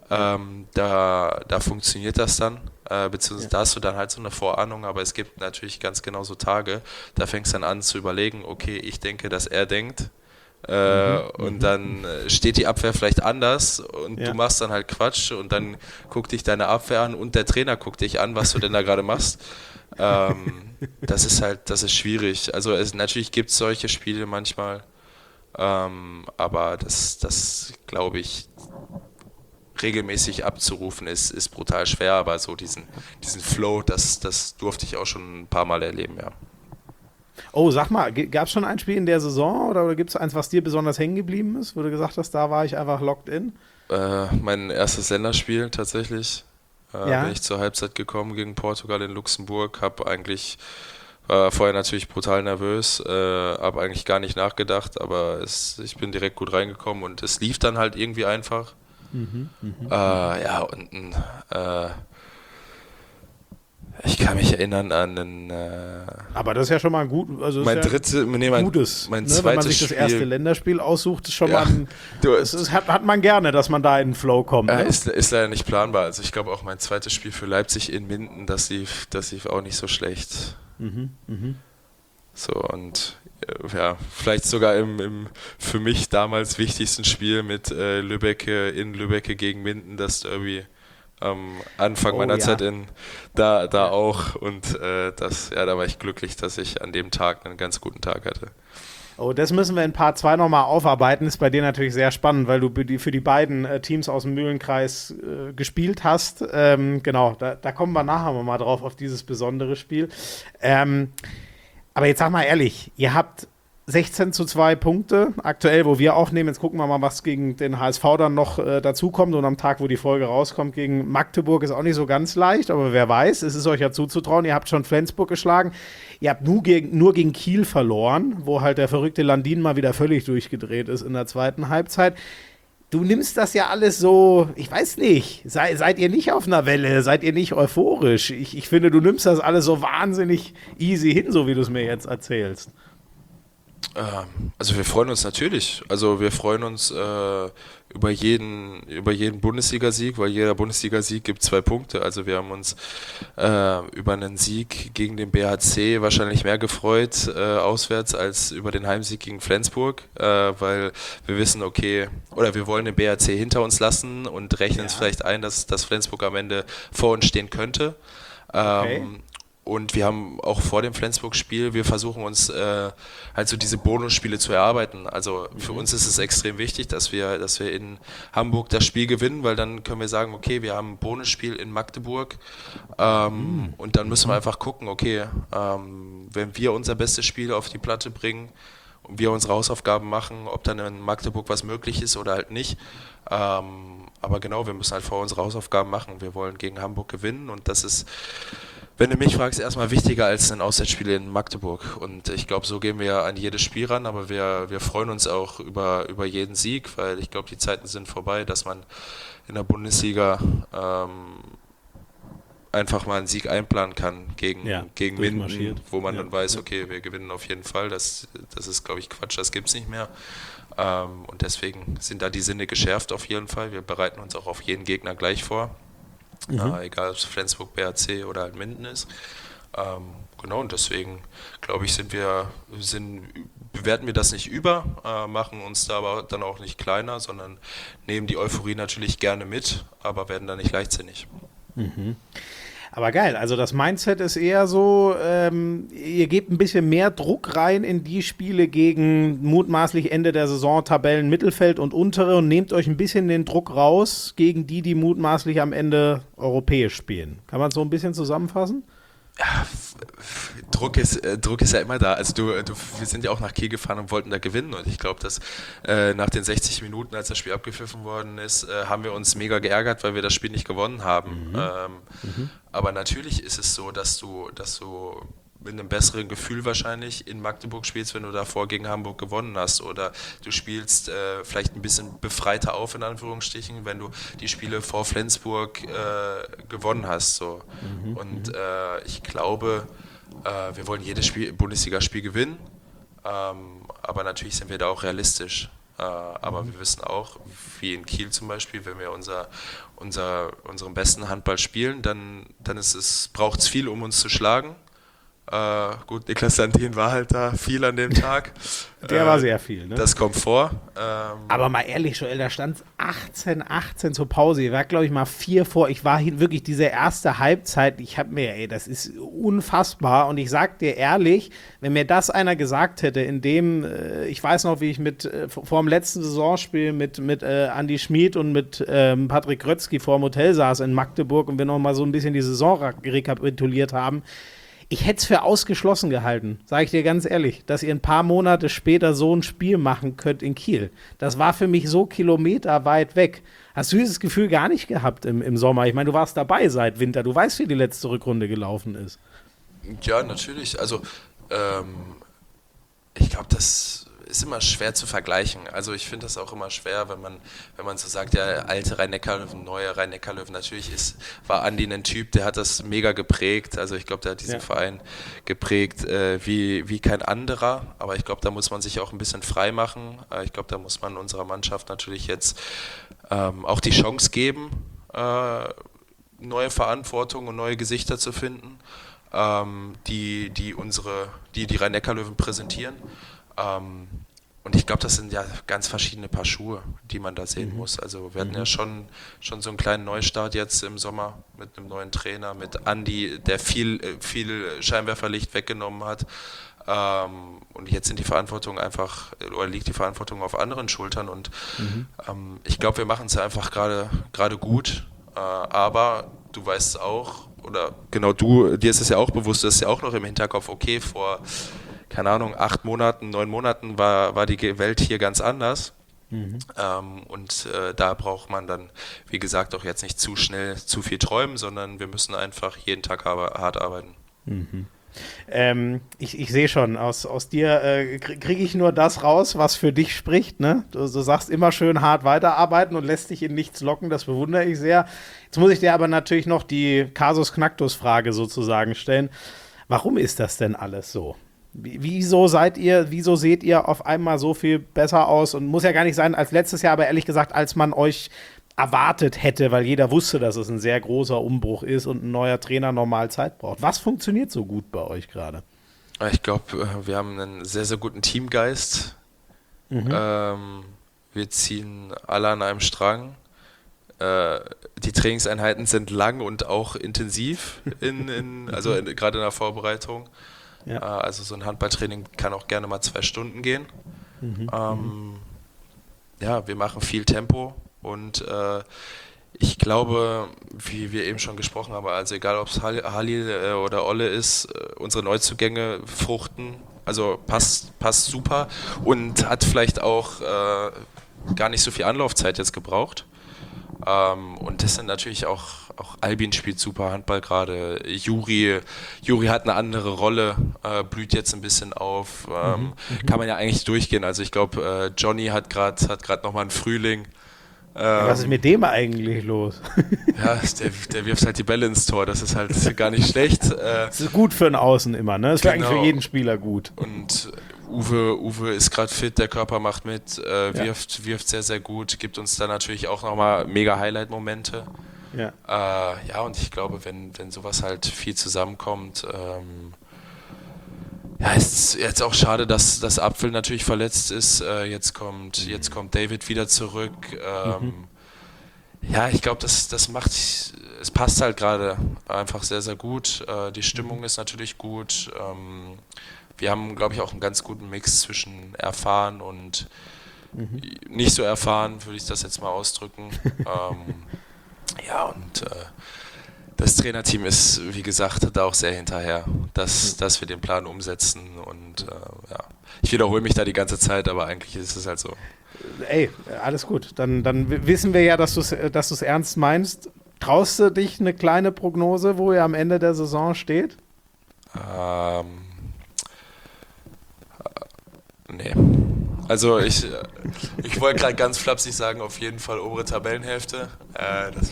da funktioniert das dann, beziehungsweise da hast du dann halt so eine Vorahnung, aber es gibt natürlich ganz genau so Tage, da fängst du dann an zu überlegen, okay, ich denke, dass er denkt. Und dann steht die Abwehr vielleicht anders und du machst dann halt Quatsch und dann guckt dich deine Abwehr an und der Trainer guckt dich an, was du denn da gerade machst. Das ist schwierig. Also natürlich gibt es solche Spiele manchmal, aber das glaube ich, regelmäßig abzurufen ist brutal schwer, aber so diesen Flow, das durfte ich auch schon ein paar Mal erleben, ja. Oh, sag mal, gab es schon ein Spiel in der Saison oder gibt es eins, was dir besonders hängen geblieben ist, wo du gesagt hast, da war ich einfach locked in? Mein erstes Länderspiel tatsächlich. Bin ich zur Halbzeit gekommen gegen Portugal in Luxemburg, war vorher natürlich brutal nervös, habe eigentlich gar nicht nachgedacht, aber ich bin direkt gut reingekommen und es lief dann halt irgendwie einfach. Ich kann mich erinnern an einen. Aber das ist ja schon mal mein zweites wenn man sich das erste Spiel. Länderspiel aussucht, ist schon mal hat man gerne, dass man da in den Flow kommt. Ne? Ist leider nicht planbar. Also ich glaube auch mein zweites Spiel für Leipzig in Minden, das lief auch nicht so schlecht. So und vielleicht sogar im für mich damals wichtigsten Spiel mit Lübbecke gegen Minden, das Derby. Am Anfang meiner Zeit da auch und da war ich glücklich, dass ich an dem Tag einen ganz guten Tag hatte. Oh, das müssen wir in Part 2 nochmal aufarbeiten. Ist bei dir natürlich sehr spannend, weil du für die beiden Teams aus dem Mühlenkreis gespielt hast. Genau, da kommen wir nachher mal drauf, auf dieses besondere Spiel. Aber jetzt sag mal ehrlich, ihr habt 16:2 Punkte aktuell, wo wir aufnehmen. Jetzt gucken wir mal, was gegen den HSV dann noch dazukommt. Und am Tag, wo die Folge rauskommt, gegen Magdeburg ist auch nicht so ganz leicht. Aber wer weiß, es ist euch ja zuzutrauen. Ihr habt schon Flensburg geschlagen. Ihr habt nur gegen Kiel verloren, wo halt der verrückte Landin mal wieder völlig durchgedreht ist in der zweiten Halbzeit. Du nimmst das ja alles so, ich weiß nicht, seid ihr nicht auf einer Welle, seid ihr nicht euphorisch? Ich finde, du nimmst das alles so wahnsinnig easy hin, so wie du es mir jetzt erzählst. Also wir freuen uns natürlich. Also wir freuen uns über jeden Bundesligasieg, weil jeder Bundesligasieg gibt 2 Punkte. Also wir haben uns über einen Sieg gegen den BHC wahrscheinlich mehr gefreut auswärts als über den Heimsieg gegen Flensburg, weil wir wissen, okay, oder wir wollen den BHC hinter uns lassen und rechnen es vielleicht ein, dass Flensburg am Ende vor uns stehen könnte. Okay. Und wir haben auch vor dem Flensburg-Spiel, wir versuchen uns halt so diese Bonusspiele zu erarbeiten. Also für uns ist es extrem wichtig, dass wir in Hamburg das Spiel gewinnen, weil dann können wir sagen, okay, wir haben ein Bonusspiel in Magdeburg und dann müssen wir einfach gucken, okay, wenn wir unser bestes Spiel auf die Platte bringen und wir unsere Hausaufgaben machen, ob dann in Magdeburg was möglich ist oder halt nicht. Aber genau, wir müssen halt vor unsere Hausaufgaben machen. Wir wollen gegen Hamburg gewinnen und das ist, wenn du mich fragst, erstmal wichtiger als ein Auswärtsspiel in Magdeburg. Und ich glaube, so gehen wir an jedes Spiel ran, aber wir freuen uns auch über jeden Sieg, weil ich glaube, die Zeiten sind vorbei, dass man in der Bundesliga einfach mal einen Sieg einplanen kann gegen Minden, wo man dann weiß, okay, wir gewinnen auf jeden Fall. Das ist, glaube ich, Quatsch, das gibt es nicht mehr. Und deswegen sind da die Sinne geschärft auf jeden Fall. Wir bereiten uns auch auf jeden Gegner gleich vor. Egal ob es Flensburg, BHC oder halt Minden ist. Genau, und deswegen, glaube ich, sind bewerten wir das nicht über, machen uns da aber dann auch nicht kleiner, sondern nehmen die Euphorie natürlich gerne mit, aber werden da nicht leichtsinnig. Aber geil, also das Mindset ist eher so, ihr gebt ein bisschen mehr Druck rein in die Spiele gegen mutmaßlich Ende der Saison Tabellen Mittelfeld und Untere und nehmt euch ein bisschen den Druck raus gegen die mutmaßlich am Ende europäisch spielen. Kann man es so ein bisschen zusammenfassen? Druck ist ja immer da. Also wir sind ja auch nach Kiel gefahren und wollten da gewinnen. Und ich glaube, dass nach den 60 Minuten, als das Spiel abgepfiffen worden ist, haben wir uns mega geärgert, weil wir das Spiel nicht gewonnen haben. Aber natürlich ist es so, dass du mit einem besseren Gefühl wahrscheinlich in Magdeburg spielst, wenn du davor gegen Hamburg gewonnen hast. Oder du spielst vielleicht ein bisschen befreiter auf, in Anführungsstrichen, wenn du die Spiele vor Flensburg gewonnen hast. So. Und ich glaube, wir wollen jedes Bundesligaspiel gewinnen, aber natürlich sind wir da auch realistisch. Aber wir wissen auch, wie in Kiel zum Beispiel, wenn wir unseren besten Handball spielen, dann braucht es viel, um uns zu schlagen. Gut, Niklas Landin war halt da viel an dem Tag. Der war sehr viel, ne? Das kommt vor. Aber mal ehrlich, Joel, da stand 18 zur Pause. Ihr wart, glaube ich, mal 4 vor. Ich war wirklich diese erste Halbzeit, das ist unfassbar. Und ich sag dir ehrlich, wenn mir das einer gesagt hätte, ich weiß noch, wie ich vor dem letzten Saisonspiel mit Andi Schmid und mit Patrick Grötzky vor dem Hotel saß in Magdeburg und wir noch mal so ein bisschen die Saison rekapituliert haben. Ich hätte es für ausgeschlossen gehalten, sage ich dir ganz ehrlich, dass ihr ein paar Monate später so ein Spiel machen könnt in Kiel. Das war für mich so kilometerweit weg. Hast du dieses Gefühl gar nicht gehabt im Sommer? Ich meine, du warst dabei seit Winter. Du weißt, wie die letzte Rückrunde gelaufen ist. Ja, natürlich. Also, ich glaube, das ist immer schwer zu vergleichen. Also ich finde das auch immer schwer, wenn man so sagt, ja, alte Rhein-Neckar-Löwen, neue Rhein-Neckar-Löwen. Natürlich war Andi ein Typ, der hat das mega geprägt. Also ich glaube, der hat diesen Verein geprägt wie kein anderer. Aber ich glaube, da muss man sich auch ein bisschen frei machen. Ich glaube, da muss man unserer Mannschaft natürlich jetzt auch die Chance geben, neue Verantwortung und neue Gesichter zu finden, die Rhein-Neckar-Löwen präsentieren. Und ich glaube, das sind ja ganz verschiedene Paar Schuhe, die man da sehen muss. Also wir hatten ja schon so einen kleinen Neustart jetzt im Sommer mit einem neuen Trainer, mit Andi, der viel Scheinwerferlicht weggenommen hat. Und jetzt liegt die Verantwortung auf anderen Schultern. Und ich glaube, wir machen es einfach gerade gut. Aber du weißt auch, oder genau dir ist es ja auch bewusst, du hast ja auch noch im Hinterkopf, okay, vor keine Ahnung, 8 Monaten, 9 Monaten war die Welt hier ganz anders. Und da braucht man dann, wie gesagt, auch jetzt nicht zu schnell zu viel träumen, sondern wir müssen einfach jeden Tag hart arbeiten. Ich sehe schon, aus dir kriege ich nur das raus, was für dich spricht. Ne? Du sagst immer schön hart weiterarbeiten und lässt dich in nichts locken, das bewundere ich sehr. Jetzt muss ich dir aber natürlich noch die Kasus-Knacktus-Frage sozusagen stellen. Warum ist das denn alles so? Wieso seht ihr auf einmal so viel besser aus? Und muss ja gar nicht sein als letztes Jahr, aber ehrlich gesagt, als man euch erwartet hätte, weil jeder wusste, dass es ein sehr großer Umbruch ist und ein neuer Trainer normal Zeit braucht. Was funktioniert so gut bei euch gerade? Ich glaube, wir haben einen sehr, sehr guten Teamgeist. Wir ziehen alle an einem Strang. Die Trainingseinheiten sind lang und auch intensiv, gerade in der Vorbereitung. Ja. Also so ein Handballtraining kann auch gerne mal 2 Stunden gehen. Wir machen viel Tempo und ich glaube, wie wir eben schon gesprochen haben, also egal ob es Halil oder Olle ist, unsere Neuzugänge fruchten, also passt super und hat vielleicht auch gar nicht so viel Anlaufzeit jetzt gebraucht. Und das sind natürlich auch Albin spielt super Handball gerade. Juri hat eine andere Rolle, blüht jetzt ein bisschen auf. Kann man ja eigentlich durchgehen. Also ich glaube, Johnny hat gerade nochmal einen Frühling. Was ist mit dem eigentlich los? Ja, der wirft halt die Bälle ins Tor. Das ist halt gar nicht schlecht. Das ist gut für einen Außen immer, ne? Das ist eigentlich für jeden Spieler gut. Und Uwe ist gerade fit, der Körper macht mit, wirft sehr, sehr gut, gibt uns dann natürlich auch nochmal mega Highlight-Momente. Ja. Und ich glaube, wenn sowas halt viel zusammenkommt, Ja, ist jetzt auch schade, dass das Apfel natürlich verletzt ist. Jetzt kommt David wieder zurück. Mhm. Ja, ich glaube, es passt halt gerade einfach sehr, sehr gut. Die Stimmung ist natürlich gut. Wir haben, glaube ich, auch einen ganz guten Mix zwischen erfahren und Mhm. nicht so erfahren, würde ich das jetzt mal ausdrücken. Ja, und das Trainerteam ist, wie gesagt, da auch sehr hinterher, dass wir den Plan umsetzen. Und ja, ich wiederhole mich da die ganze Zeit, aber eigentlich ist es halt so. Ey, alles gut. Dann wissen wir ja, dass du's ernst meinst. Traust du dich eine kleine Prognose, wo ihr am Ende der Saison steht? Ähm, Nee. Also ich wollte gerade ganz flapsig sagen, auf jeden Fall obere Tabellenhälfte. Das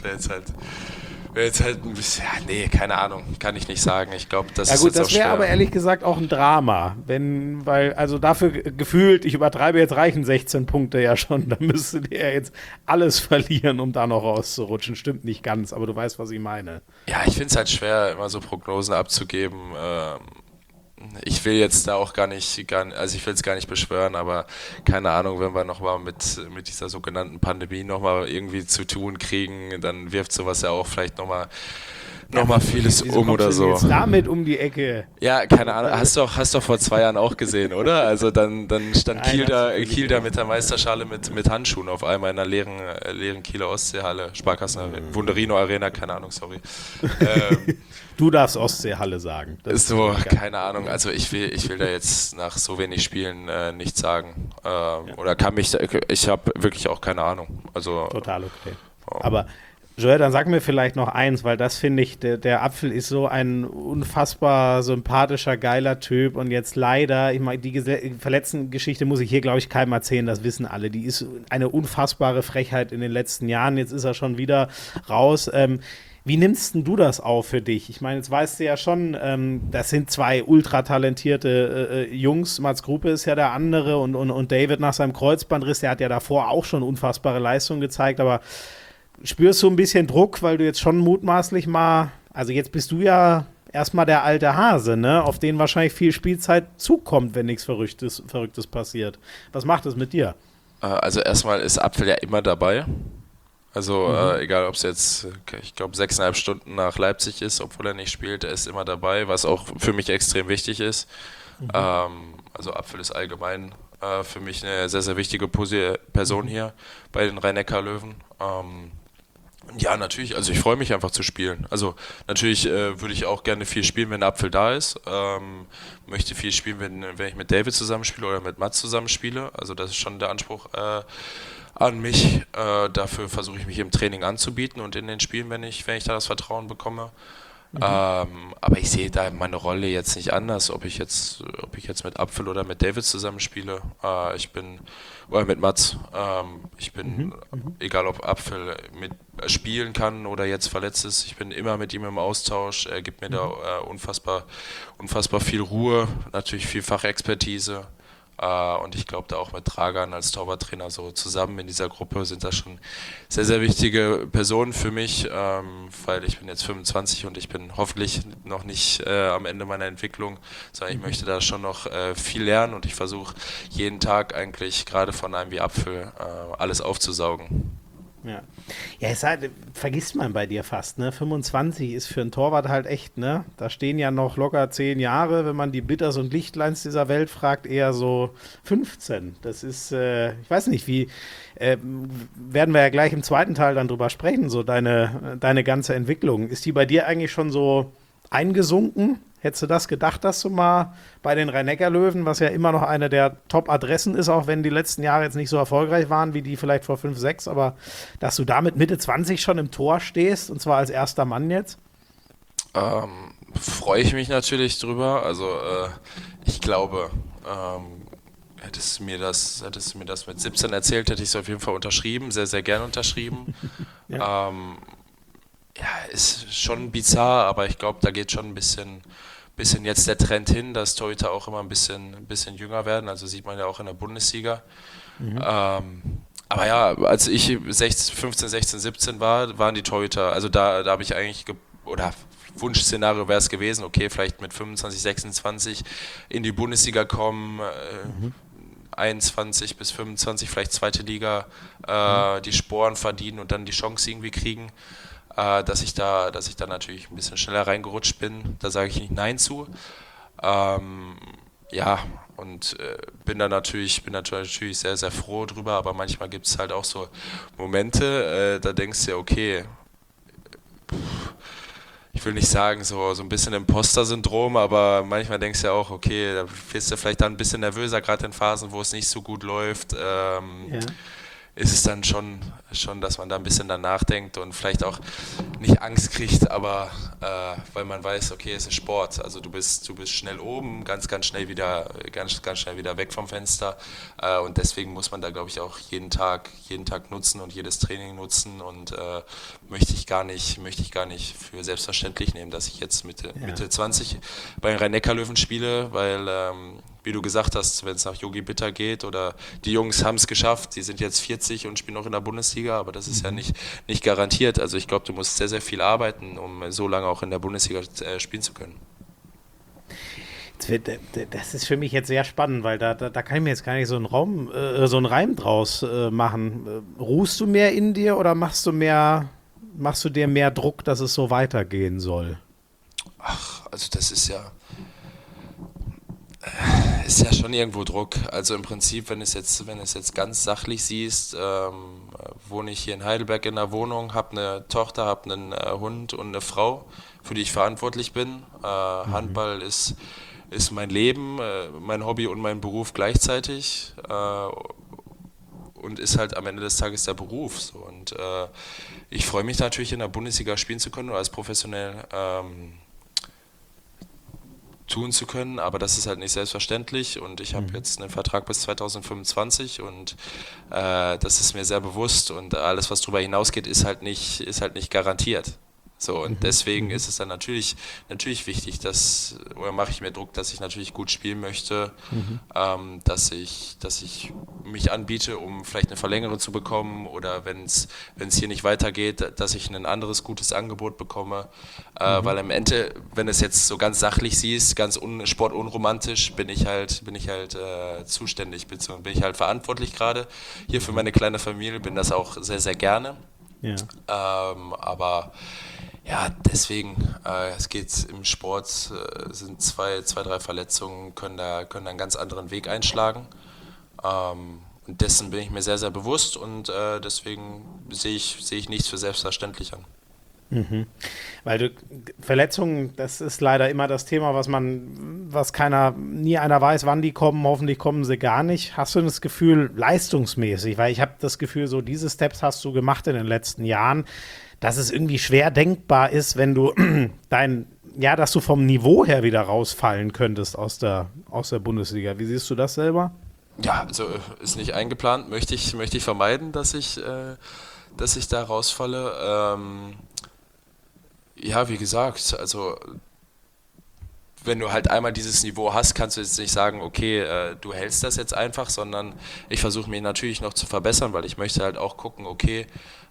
wäre jetzt halt ein bisschen, ja, nee, keine Ahnung, kann ich nicht sagen. Ich glaube, das Ja ist gut, jetzt auch das wäre aber schwer. ehrlich gesagt auch ein Drama, weil, also dafür gefühlt, ich übertreibe jetzt, reichen 16 Punkte ja schon, da müsstet ihr ja jetzt alles verlieren, um da noch rauszurutschen. Stimmt nicht ganz, aber du weißt, was ich meine. Ja, ich finde es halt schwer, immer so Prognosen abzugeben. Ich will jetzt da auch also ich will es gar nicht beschwören, aber keine Ahnung, wenn wir nochmal mit dieser sogenannten Pandemie nochmal irgendwie zu tun kriegen, dann wirft sowas ja auch vielleicht Ja, noch mal vieles wieso um kommst oder du denn so. jetzt damit um die Ecke? Ja, keine Ahnung, hast doch vor 2 Jahren auch gesehen, oder? Also dann stand Nein, natürlich Kiel da nicht. mit der Meisterschale mit Handschuhen auf einmal in einer leeren Kieler Ostseehalle, Sparkassen Wunderino Arena, keine Ahnung, sorry. Ähm, Du darfst Ostseehalle sagen. Das Ist ist so, völlig kein keine Ahnung. Problem. Also ich will da jetzt nach so wenig Spielen nichts sagen. Ja, Oder ich habe wirklich auch keine Ahnung. Also, total okay. ähm, Aber Joel, dann sag mir vielleicht noch eins, weil das finde ich, der Apfel ist so ein unfassbar sympathischer, geiler Typ und jetzt leider, ich meine, die Verletzten-Geschichte muss ich hier, glaube ich, keinem erzählen, das wissen alle. Die ist eine unfassbare Frechheit in den letzten Jahren, jetzt ist er schon wieder raus. Wie nimmst denn du das auf für dich? Ich meine, jetzt weißt du ja schon, das sind zwei ultra talentierte Jungs. Mats Gruppe ist ja der andere und David nach seinem Kreuzbandriss, der hat ja davor auch schon unfassbare Leistungen gezeigt, aber spürst du ein bisschen Druck, weil du jetzt schon mutmaßlich mal, also jetzt bist du ja erstmal der alte Hase, ne, auf den wahrscheinlich viel Spielzeit zukommt, wenn nichts Verrücktes passiert. Was macht es mit dir? also erstmal ist Apfel ja immer dabei. Also Mhm. egal, ob es jetzt, ich glaube, 6,5 Stunden nach Leipzig ist, obwohl er nicht spielt, er ist immer dabei, was auch für mich extrem wichtig ist. Mhm. Also Apfel ist allgemein für mich eine sehr, sehr wichtige Person Mhm. hier bei den Rhein-Neckar-Löwen. Ja, natürlich. Also ich freue mich einfach zu spielen. Also natürlich würde ich auch gerne viel spielen, wenn Apfel da ist. Möchte viel spielen, wenn ich mit David zusammenspiele oder mit Mats zusammenspiele. Also das ist schon der Anspruch an mich. Dafür versuche ich mich im Training anzubieten und in den Spielen, wenn ich da das Vertrauen bekomme. Mhm. Aber ich sehe da meine Rolle jetzt nicht anders, ob ich jetzt mit Apfel oder mit David zusammenspiele. Oder mit Mats. Ich bin, Mhm. Mhm. egal ob Apfel mit spielen kann oder jetzt verletzt ist, ich bin immer mit ihm im Austausch. Er gibt mir da Mhm. unfassbar viel Ruhe, natürlich viel Fachexpertise. Und ich glaube, da auch mit Dragan als Torwarttrainer so zusammen in dieser Gruppe sind das schon sehr, sehr wichtige Personen für mich, weil ich bin jetzt 25 und ich bin hoffentlich noch nicht am Ende meiner Entwicklung, sondern ich Mhm. möchte da schon noch viel lernen und ich versuche jeden Tag eigentlich gerade von einem wie Apfel alles aufzusaugen. Ja. Ja, vergisst man bei dir fast, ne? 25 ist für einen Torwart halt echt, ne? Da stehen ja noch locker 10 Jahre, wenn man die Bitters und Lichtleins dieser Welt fragt, eher so 15. Das ist, ich weiß nicht, äh, werden wir ja gleich im zweiten Teil dann drüber sprechen, so deine ganze Entwicklung. Ist die bei dir eigentlich schon so eingesunken? Hättest du das gedacht, dass du mal bei den Rhein-Neckar-Löwen, was ja immer noch eine der Top-Adressen ist, auch wenn die letzten Jahre jetzt nicht so erfolgreich waren wie die vielleicht vor 5, 6, aber dass du da mit Mitte 20 schon im Tor stehst und zwar als erster Mann jetzt? Freue ich mich natürlich drüber. Also ich glaube, hättest du mir das mit 17 erzählt, hätte ich es auf jeden Fall unterschrieben, sehr, sehr gern unterschrieben. Ja. Ähm, ja, ist schon bizarr, aber ich glaube, da geht schon bisschen jetzt der Trend hin, dass Torhüter auch immer ein bisschen jünger werden. Also sieht man ja auch in der Bundesliga. Mhm. Ähm, aber ja, als ich 15, 16, 17 war, waren die Torhüter, also da habe ich eigentlich oder Wunschszenario wäre es gewesen, okay, vielleicht mit 25, 26 in die Bundesliga kommen, 21 bis 25, vielleicht zweite Liga, die Sporen verdienen und dann die Chance irgendwie kriegen, dass ich da natürlich ein bisschen schneller reingerutscht bin. Da sage ich nicht Nein zu. Ja, und bin natürlich sehr, sehr froh drüber, aber manchmal gibt es halt auch so Momente, da denkst du ja, okay, ich will nicht sagen, so ein bisschen Imposter-Syndrom, aber manchmal denkst du ja auch, okay, da wirst du vielleicht dann ein bisschen nervöser, gerade in Phasen, wo es nicht so gut läuft. Ja. Ist es dann schon, dass man da ein bisschen danach denkt und vielleicht auch nicht Angst kriegt, aber weil man weiß, okay, es ist Sport. Also du bist schnell oben, ganz schnell wieder weg vom Fenster. Und deswegen muss man da, glaube ich, auch jeden Tag nutzen und jedes Training nutzen und möchte ich gar nicht für selbstverständlich nehmen, dass ich jetzt Mitte 20 bei den Rhein-Neckar-Löwen spiele, weil wie du gesagt hast, wenn es nach Yogi Bitter geht oder die Jungs haben es geschafft, die sind jetzt 40 und spielen auch in der Bundesliga, aber das ist ja nicht garantiert. Also ich glaube, du musst sehr, sehr viel arbeiten, um so lange auch in der Bundesliga spielen zu können. Das ist für mich jetzt sehr spannend, weil da kann ich mir jetzt gar nicht so einen Reim draus machen. Ruhst du mehr in dir oder machst du dir mehr Druck, dass es so weitergehen soll? Ach, also das ist ja schon irgendwo Druck. Also im Prinzip, wenn es jetzt ganz sachlich siehst, wohne ich hier in Heidelberg in einer Wohnung, habe eine Tochter, habe einen Hund und eine Frau, für die ich verantwortlich bin. Handball ist mein Leben, mein Hobby und mein Beruf gleichzeitig. Und ist halt am Ende des Tages der Beruf. So. Und ich freue mich natürlich in der Bundesliga spielen zu können oder als professionell tun zu können, aber das ist halt nicht selbstverständlich und ich habe jetzt einen Vertrag bis 2025 und das ist mir sehr bewusst und alles, was darüber hinausgeht, ist halt nicht garantiert. So, und deswegen ist es dann natürlich wichtig, oder mache ich mir Druck, dass ich natürlich gut spielen möchte, dass ich mich anbiete, um vielleicht eine Verlängerung zu bekommen oder wenn es hier nicht weitergeht, dass ich ein anderes gutes Angebot bekomme, weil am Ende, wenn es jetzt so ganz sachlich siehst, ganz sportunromantisch, bin ich halt zuständig, beziehungsweise bin ich halt verantwortlich gerade hier für meine kleine Familie, bin das auch sehr, sehr gerne. Ja. Aber ja, deswegen, es geht im Sport, sind zwei, drei Verletzungen, können da einen ganz anderen Weg einschlagen. Und dessen bin ich mir sehr, sehr bewusst und deswegen sehe ich nichts für selbstverständlich an. Weil Verletzungen, das ist leider immer das Thema, nie einer weiß, wann die kommen. Hoffentlich kommen sie gar nicht. Hast du das Gefühl, leistungsmäßig, weil ich habe das Gefühl, so diese Steps hast du gemacht in den letzten Jahren, dass es irgendwie schwer denkbar ist, wenn du dass du vom Niveau her wieder rausfallen könntest aus der Bundesliga. Wie siehst du das selber? Ja, also ist nicht eingeplant, möchte ich vermeiden, dass ich da rausfalle. Ja, wie gesagt, also wenn du halt einmal dieses Niveau hast, kannst du jetzt nicht sagen, okay, du hältst das jetzt einfach, sondern ich versuche mich natürlich noch zu verbessern, weil ich möchte halt auch gucken, okay,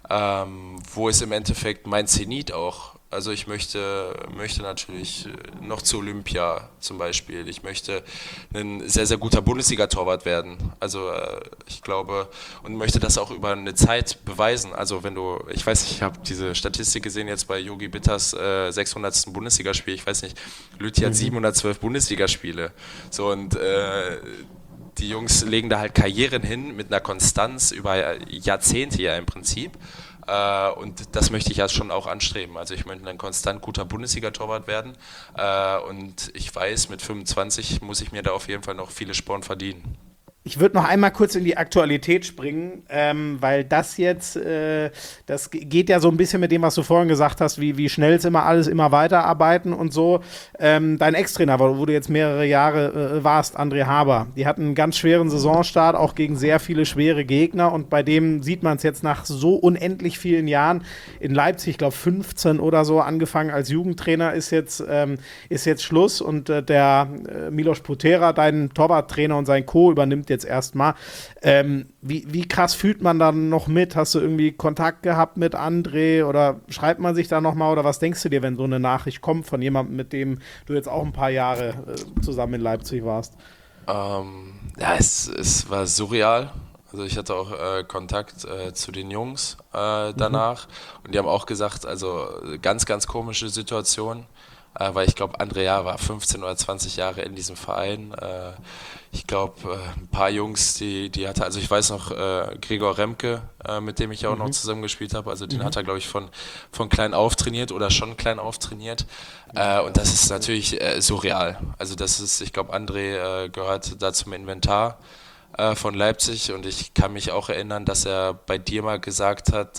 wo ist im Endeffekt mein Zenit auch. Also ich möchte natürlich noch zu Olympia zum Beispiel. Ich möchte ein sehr, sehr guter Bundesliga-Torwart werden. Also ich glaube und möchte das auch über eine Zeit beweisen. Also ich weiß nicht, ich habe diese Statistik gesehen jetzt bei Yogi Bitters 600. Bundesligaspiel. Ich weiß nicht, Lüthi hat 712 Bundesligaspiele. So und die Jungs legen da halt Karrieren hin mit einer Konstanz über Jahrzehnte ja im Prinzip. Und das möchte ich ja schon auch anstreben. Also ich möchte ein konstant guter Bundesliga-Torwart werden. Und ich weiß, mit 25 muss ich mir da auf jeden Fall noch viele Sporen verdienen. Ich würde noch einmal kurz in die Aktualität springen, weil das jetzt, das geht ja so ein bisschen mit dem, was du vorhin gesagt hast, wie schnell es immer weiterarbeiten und so. Dein Ex-Trainer, wo du jetzt mehrere Jahre warst, André Haber, die hatten einen ganz schweren Saisonstart, auch gegen sehr viele schwere Gegner und bei dem sieht man es jetzt nach so unendlich vielen Jahren in Leipzig, ich glaube 15 oder so, angefangen als Jugendtrainer, ist jetzt Schluss und der Milos Putera, dein Torwarttrainer und sein Co. übernimmt jetzt erstmal. Wie krass fühlt man dann noch mit? Hast du irgendwie Kontakt gehabt mit André oder schreibt man sich da nochmal oder was denkst du dir, wenn so eine Nachricht kommt von jemandem, mit dem du jetzt auch ein paar Jahre zusammen in Leipzig warst? Ja, es war surreal. Also ich hatte auch Kontakt zu den Jungs danach und die haben auch gesagt, also ganz, ganz komische Situation, weil ich glaube, Andrea war 15 oder 20 Jahre in diesem Verein. Ich glaube, ein paar Jungs, die hatte, also ich weiß noch, Gregor Remke, mit dem ich auch noch zusammengespielt habe, also den hat er, glaube ich, von klein auf trainiert oder schon klein auf trainiert. Und das ist natürlich surreal. Also das ist, ich glaube, André gehört da zum Inventar von Leipzig und ich kann mich auch erinnern, dass er bei dir mal gesagt hat,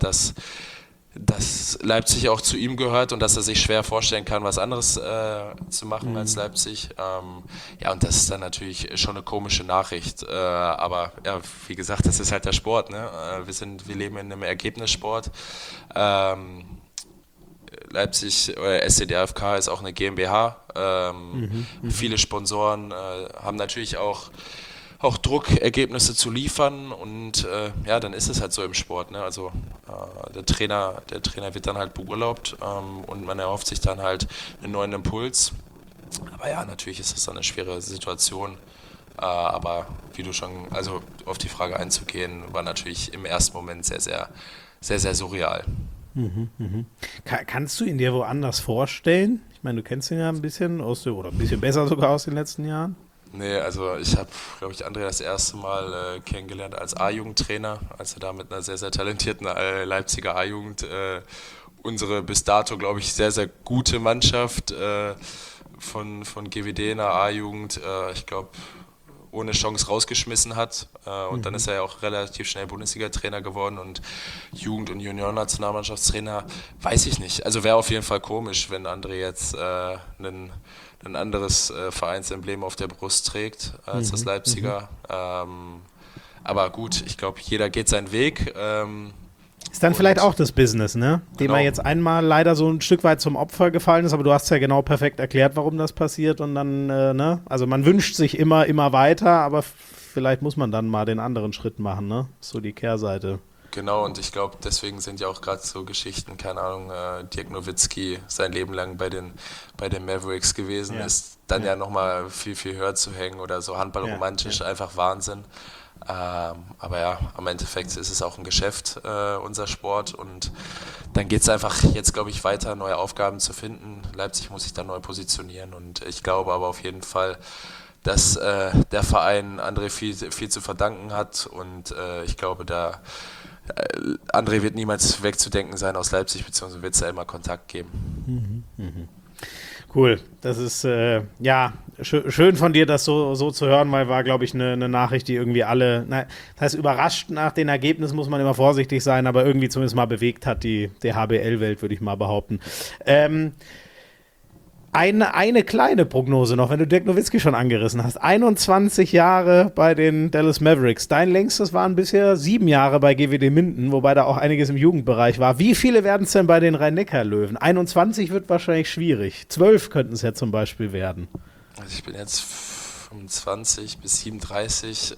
dass Leipzig auch zu ihm gehört und dass er sich schwer vorstellen kann, was anderes zu machen als Leipzig. Ja, und das ist dann natürlich schon eine komische Nachricht. Aber ja, wie gesagt, das ist halt der Sport. Ne? Wir leben in einem Ergebnissport. Leipzig oder SCDFK ist auch eine GmbH. Viele Sponsoren haben natürlich auch Druck, Ergebnisse zu liefern und ja, dann ist es halt so im Sport. Ne? Also der Trainer wird dann halt beurlaubt und man erhofft sich dann halt einen neuen Impuls. Aber ja, natürlich ist das dann eine schwere Situation. Aber wie du schon, also auf die Frage einzugehen, war natürlich im ersten Moment sehr, sehr, sehr, sehr surreal. Kannst du ihn dir woanders vorstellen? Ich meine, du kennst ihn ja ein bisschen oder ein bisschen besser sogar aus den letzten Jahren. Nee, also ich habe, glaube ich, André das erste Mal kennengelernt als A-Jugendtrainer, als er da mit einer sehr, sehr talentierten Leipziger A-Jugend unsere bis dato, glaube ich, sehr, sehr gute Mannschaft von GWD in der A-Jugend, ich glaube, ohne Chance rausgeschmissen hat. Und dann ist er ja auch relativ schnell Bundesliga-Trainer geworden und Jugend- und Junioren-Nationalmannschaftstrainer, weiß ich nicht. Also wäre auf jeden Fall komisch, wenn André jetzt ein anderes Vereinsemblem auf der Brust trägt als das Leipziger. Aber gut, ich glaube, jeder geht seinen Weg. Ist dann vielleicht auch das Business, ne? Dem Genau. er jetzt einmal leider so ein Stück weit zum Opfer gefallen ist, aber du hast ja genau perfekt erklärt, warum das passiert und dann, ne? Also man wünscht sich immer weiter, aber vielleicht muss man dann mal den anderen Schritt machen, ne? So die Kehrseite. Genau, und ich glaube, deswegen sind ja auch gerade so Geschichten, keine Ahnung, Dirk Nowitzki sein Leben lang bei den Mavericks gewesen, ist dann ja nochmal viel, viel höher zu hängen oder so handballromantisch, einfach Wahnsinn. Aber ja, am Endeffekt ist es auch ein Geschäft, unser Sport, und dann geht es einfach jetzt, glaube ich, weiter, neue Aufgaben zu finden. Leipzig muss sich da neu positionieren und ich glaube aber auf jeden Fall, dass der Verein André viel, viel zu verdanken hat und ich glaube, André wird niemals wegzudenken sein aus Leipzig, beziehungsweise wird es da immer Kontakt geben. Cool, das ist schön von dir, das so zu hören, weil war, glaube ich, eine Nachricht, die irgendwie das heißt, überrascht nach den Ergebnissen muss man immer vorsichtig sein, aber irgendwie zumindest mal bewegt hat die HBL-Welt, würde ich mal behaupten. Eine kleine Prognose noch, wenn du Dirk Nowitzki schon angerissen hast. 21 Jahre bei den Dallas Mavericks. Dein längstes waren bisher 7 Jahre bei GWD Minden, wobei da auch einiges im Jugendbereich war. Wie viele werden es denn bei den Rhein-Neckar-Löwen? 21 wird wahrscheinlich schwierig. 12 könnten es ja zum Beispiel werden. Also ich bin jetzt 25 bis 37.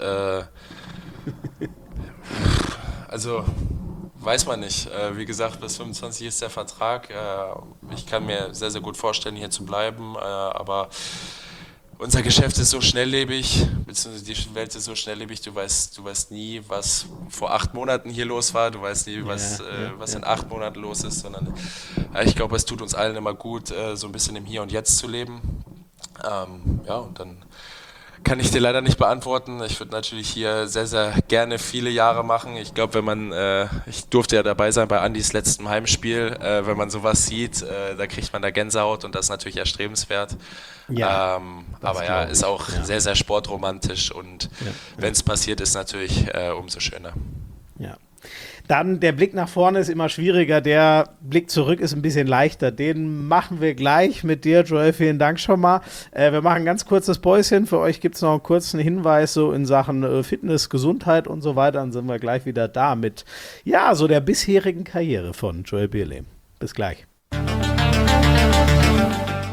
Also weiß man nicht. Wie gesagt, bis 25 ist der Vertrag. Ich kann mir sehr, sehr gut vorstellen, hier zu bleiben. Aber unser Geschäft ist so schnelllebig, beziehungsweise die Welt ist so schnelllebig. Du weißt nie, was vor 8 Monaten hier los war. Du weißt nie, was in 8 Monaten los ist. Sondern ich glaube, es tut uns allen immer gut, so ein bisschen im Hier und Jetzt zu leben. Und dann kann ich dir leider nicht beantworten. Ich würde natürlich hier sehr, sehr gerne viele Jahre machen. Ich glaube, ich durfte ja dabei sein bei Andys letztem Heimspiel, wenn man sowas sieht, da kriegt man da Gänsehaut und das ist natürlich erstrebenswert. Ja, aber ja, ist auch sehr, sehr sportromantisch und wenn es passiert, ist natürlich umso schöner. Ja. Dann der Blick nach vorne ist immer schwieriger, der Blick zurück ist ein bisschen leichter. Den machen wir gleich mit dir, Joel. Vielen Dank schon mal. Wir machen ein ganz kurzes Päuschen. Für euch gibt es noch einen kurzen Hinweis so in Sachen Fitness, Gesundheit und so weiter. Dann sind wir gleich wieder da mit so der bisherigen Karriere von Joel Bierlehm. Bis gleich.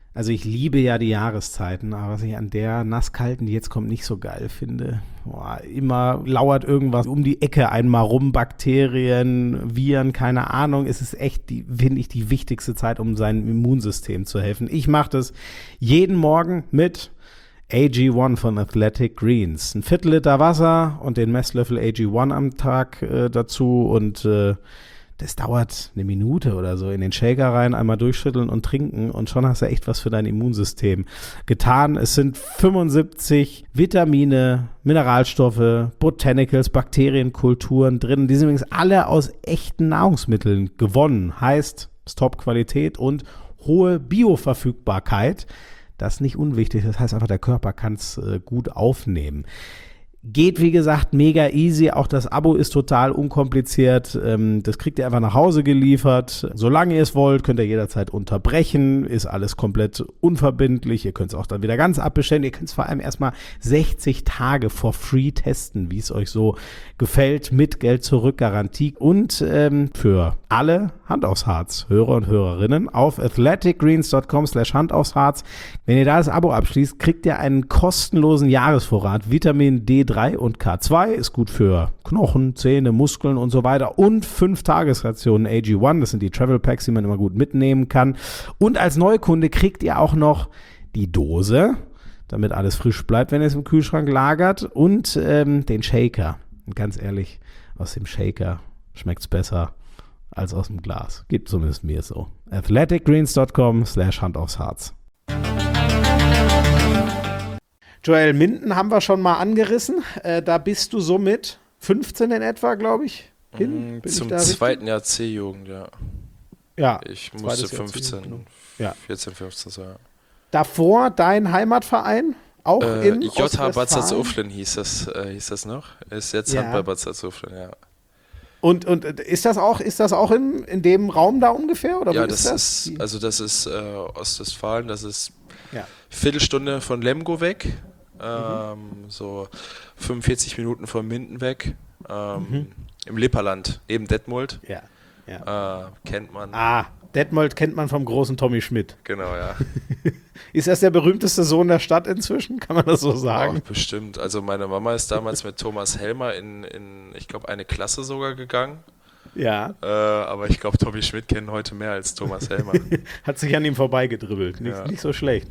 Also ich liebe ja die Jahreszeiten, aber was ich an der nasskalten, die jetzt kommt, nicht so geil finde. Boah, immer lauert irgendwas um die Ecke einmal rum, Bakterien, Viren, keine Ahnung. Es ist echt, finde ich, die wichtigste Zeit, um seinem Immunsystem zu helfen. Ich mache das jeden Morgen mit AG1 von Athletic Greens. Ein Viertel-Liter Wasser und den Messlöffel AG1 am Tag dazu und das dauert eine Minute oder so. In den Shaker rein, einmal durchschütteln und trinken und schon hast du echt was für dein Immunsystem getan. Es sind 75 Vitamine, Mineralstoffe, Botanicals, Bakterienkulturen drin. Die sind übrigens alle aus echten Nahrungsmitteln gewonnen. Heißt, es ist Top-Qualität und hohe Bioverfügbarkeit. Das ist nicht unwichtig. Das heißt einfach, der Körper kann es gut aufnehmen. Geht, wie gesagt, mega easy. Auch das Abo ist total unkompliziert. Das kriegt ihr einfach nach Hause geliefert. Solange ihr es wollt, könnt ihr jederzeit unterbrechen. Ist alles komplett unverbindlich. Ihr könnt es auch dann wieder ganz abbestellen. Ihr könnt es vor allem erstmal 60 Tage for free testen, wie es euch so gefällt, mit Geld zurück Garantie. Und für alle Hand aufs Harz, Hörer und Hörerinnen, auf athleticgreens.com/Hand aufs Harz. Wenn ihr da das Abo abschließt, kriegt ihr einen kostenlosen Jahresvorrat. Vitamin D3 und K2 ist gut für Knochen, Zähne, Muskeln und so weiter. Und 5 Tagesrationen AG1, das sind die Travel Packs, die man immer gut mitnehmen kann. Und als Neukunde kriegt ihr auch noch die Dose, damit alles frisch bleibt, wenn ihr es im Kühlschrank lagert. Und den Shaker. Und ganz ehrlich, aus dem Shaker schmeckt es besser als aus dem Glas. Geht zumindest mir so. athleticgreens.com/Hand aufs Harz. Joel, Minden haben wir schon mal angerissen. Da bist du so mit 15 in etwa, glaube ich, hin. Zum zweiten Jahr C-Jugend, ja. Ja. Ich musste 15, genau. Ja. 14, 15 sein. Davor dein Heimatverein? Auch in JH Bad Salzuflen hieß das noch. Ist jetzt Handball Bad Salzuflen, ja. Und ist das auch in dem Raum da ungefähr? Oder ja, wo ist das? Das ist Ostwestfalen, das ist Viertelstunde von Lemgo weg, so 45 Minuten von Minden weg, im Lipperland, neben Detmold. Ja. Kennt man. Detmold kennt man vom großen Tommy Schmidt. Genau, ja. Ist das der berühmteste Sohn der Stadt inzwischen? Kann man das so sagen? Auch bestimmt. Also meine Mama ist damals mit Thomas Helmer in ich glaube, eine Klasse sogar gegangen. Ja. Aber ich glaube, Tommy Schmidt kennen heute mehr als Thomas Helmer. Hat sich an ihm vorbeigedribbelt. Nicht so schlecht.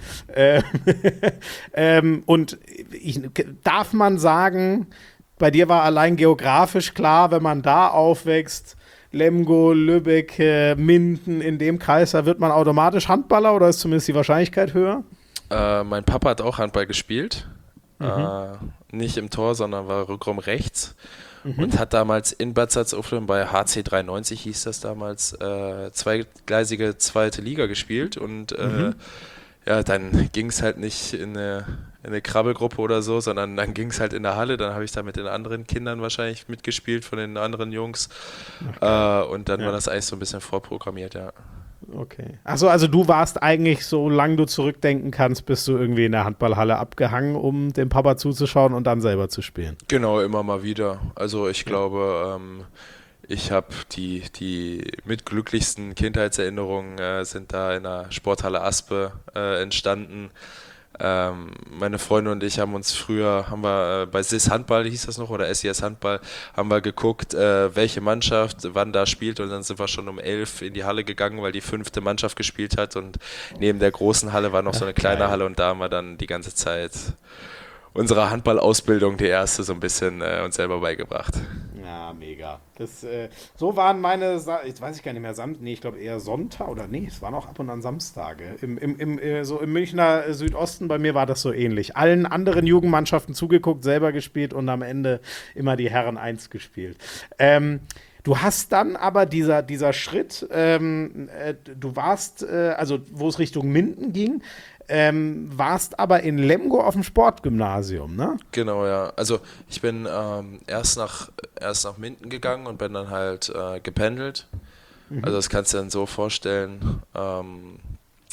Und darf man sagen, bei dir war allein geografisch klar, wenn man da aufwächst, Lemgo, Lübeck, Minden, in dem Kreis, da wird man automatisch Handballer oder ist zumindest die Wahrscheinlichkeit höher? Mein Papa hat auch Handball gespielt. Nicht im Tor, sondern war Rückraum rechts. Und hat damals in Bad Salzuflen bei HC 93 hieß das damals, zweigleisige zweite Liga gespielt. Und dann ging es halt nicht in eine Krabbelgruppe oder so, sondern dann ging es halt in der Halle. Dann habe ich da mit den anderen Kindern wahrscheinlich mitgespielt, von den anderen Jungs. Und dann war das eigentlich so ein bisschen vorprogrammiert, ja. Okay. Achso, also du warst eigentlich, solange du zurückdenken kannst, bist du irgendwie in der Handballhalle abgehangen, um dem Papa zuzuschauen und dann selber zu spielen. Genau, immer mal wieder. Also ich glaube, ich habe die mitglücklichsten Kindheitserinnerungen sind da in der Sporthalle Aspe entstanden. Meine Freunde und ich haben uns früher, bei SIS Handball hieß das noch, oder SIS Handball, haben wir geguckt, welche Mannschaft wann da spielt, und dann sind wir schon um 11 in die Halle gegangen, weil die 5. Mannschaft gespielt hat, und neben der großen Halle war noch so eine kleine Halle, und da haben wir dann die ganze Zeit unsere Handballausbildung, die erste, so ein bisschen uns selber beigebracht. Ja, mega. So waren meine, jetzt weiß ich gar nicht mehr, ich glaube eher Sonntag, oder es waren auch ab und an Samstage. So im Münchner Südosten, bei mir war das so ähnlich. Allen anderen Jugendmannschaften zugeguckt, selber gespielt und am Ende immer die Herren 1 gespielt. Du hast dann aber dieser Schritt, du warst, also wo es Richtung Minden ging, warst aber in Lemgo auf dem Sportgymnasium, ne? Genau, ja. Also ich bin erst nach Minden gegangen und bin dann halt gependelt. Also das kannst du dir dann so vorstellen.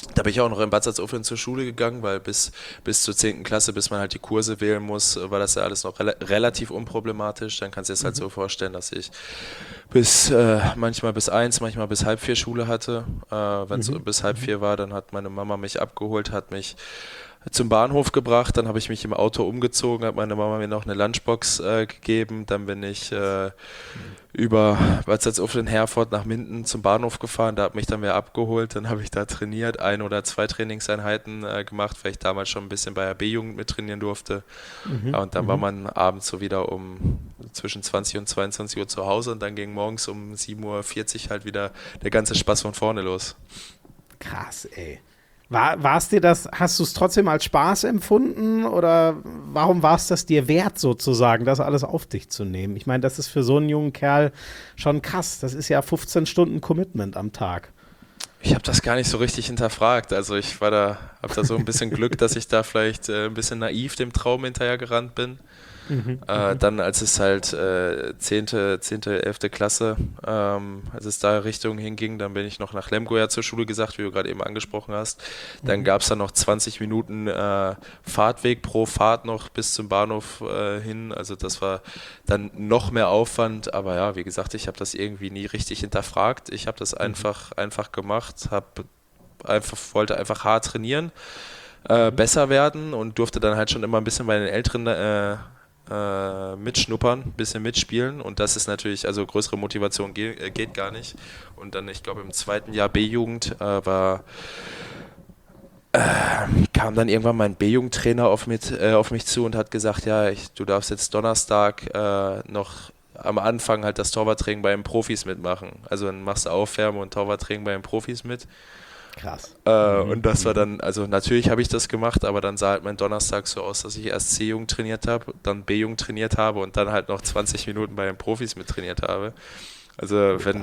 Da bin ich auch noch in Bad Salzuflen zur Schule gegangen, weil bis zur 10. Klasse, bis man halt die Kurse wählen muss, war das ja alles noch relativ unproblematisch. Dann kannst du dir das halt so vorstellen, dass ich manchmal bis 1, manchmal bis halb 4 Schule hatte. Wenn es bis halb 4 war, dann hat meine Mama mich abgeholt, hat mich zum Bahnhof gebracht, dann habe ich mich im Auto umgezogen, hat meine Mama mir noch eine Lunchbox gegeben, dann bin ich über Bad Salzuflen, Herford nach Minden zum Bahnhof gefahren, da hat mich dann wer abgeholt, dann habe ich da trainiert, 1 oder 2 Trainingseinheiten gemacht, weil ich damals schon ein bisschen bei der B-Jugend mit trainieren durfte. Ja, und dann war man abends so wieder zwischen 20 und 22 Uhr zu Hause und dann ging morgens um 7:40 Uhr halt wieder der ganze Spaß von vorne los. Krass, ey. War's dir das, hast du es trotzdem als Spaß empfunden oder warum war es das dir wert sozusagen, das alles auf dich zu nehmen? Ich meine, das ist für so einen jungen Kerl schon krass. Das ist ja 15 Stunden Commitment am Tag. Ich habe das gar nicht so richtig hinterfragt. Also ich habe da so ein bisschen Glück, dass ich da vielleicht ein bisschen naiv dem Traum hinterhergerannt bin. Dann, als es halt 10., 11. Klasse, als es da Richtung hinging, dann bin ich noch nach Lemgo zur Schule gesagt, wie du gerade eben angesprochen hast. Dann gab es dann noch 20 Minuten Fahrtweg pro Fahrt noch bis zum Bahnhof hin. Also das war dann noch mehr Aufwand. Aber ja, wie gesagt, ich habe das irgendwie nie richtig hinterfragt. Ich habe das einfach gemacht, wollte einfach hart trainieren, besser werden und durfte dann halt schon immer ein bisschen bei den Älteren mitschnuppern, ein bisschen mitspielen und das ist natürlich, also größere Motivation geht gar nicht. Und dann, ich glaube im 2. Jahr B-Jugend kam dann irgendwann mein B-Jugendtrainer auf mich zu und hat gesagt, ja, du darfst jetzt Donnerstag noch am Anfang halt das Torwarttraining bei den Profis mitmachen. Also dann machst du Aufwärmen und Torwarttraining bei den Profis mit. Krass. Und das war dann, also natürlich habe ich das gemacht, aber dann sah halt mein Donnerstag so aus, dass ich erst C-Jugend trainiert habe, dann B-Jugend trainiert habe und dann halt noch 20 Minuten bei den Profis mit trainiert habe. Also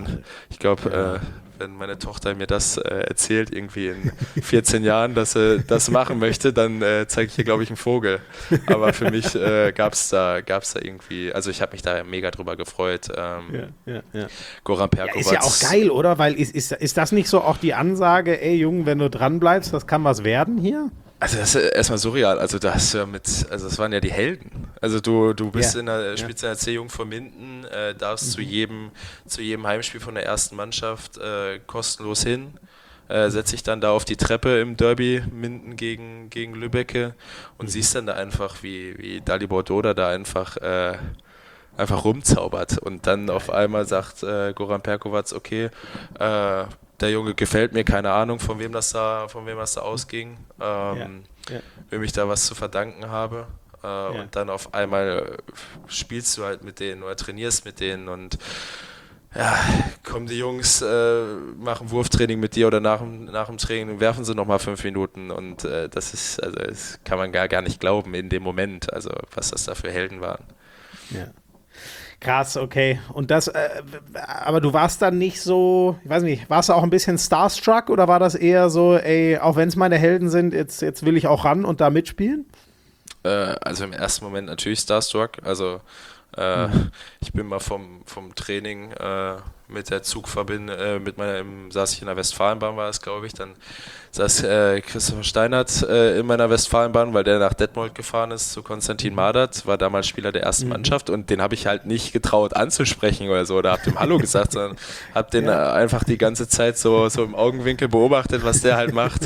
wenn meine Tochter mir das erzählt, irgendwie in 14 Jahren, dass sie das machen möchte, dann zeige ich ihr, glaube ich, einen Vogel. Aber für mich gab's da irgendwie, also ich habe mich da mega drüber gefreut. Goran Perkovac. Ist ja auch geil, oder? Weil ist das nicht so auch die Ansage, ey Junge, wenn du dran bleibst, das kann was werden hier? Also das ist erstmal surreal, also das waren ja die Helden. Also du bist spielst in der C-Jugend von Minden, darfst zu jedem Heimspiel von der ersten Mannschaft kostenlos hin, setzt dich dann da auf die Treppe im Derby Minden gegen Lübbecke und siehst dann da einfach, wie Dalibor Doda da einfach rumzaubert und dann auf einmal sagt Goran Perkovac, okay, der Junge gefällt mir, keine Ahnung, von wem das da ausging, wem ich da was zu verdanken habe. Und dann auf einmal spielst du halt mit denen oder trainierst mit denen und ja, kommen die Jungs, machen Wurftraining mit dir oder nach dem Training und werfen sie nochmal 5 Minuten und das kann man gar nicht glauben in dem Moment, also was das da für Helden waren. Ja. Krass, okay. Und das, aber du warst dann nicht so, ich weiß nicht, warst du auch ein bisschen starstruck oder war das eher so, ey, auch wenn es meine Helden sind, jetzt will ich auch ran und da mitspielen? Also im ersten Moment natürlich starstruck, also ich bin mal vom Training mit der Zugverbindung, saß ich in der Westfalenbahn, war es, glaube ich, dann saß Christopher Steinert in meiner Westfalenbahn, weil der nach Detmold gefahren ist zu Konstantin Madert, war damals Spieler der ersten Mannschaft und den habe ich halt nicht getraut anzusprechen oder so, oder hab dem Hallo gesagt, sondern hab den einfach die ganze Zeit so im Augenwinkel beobachtet, was der halt macht.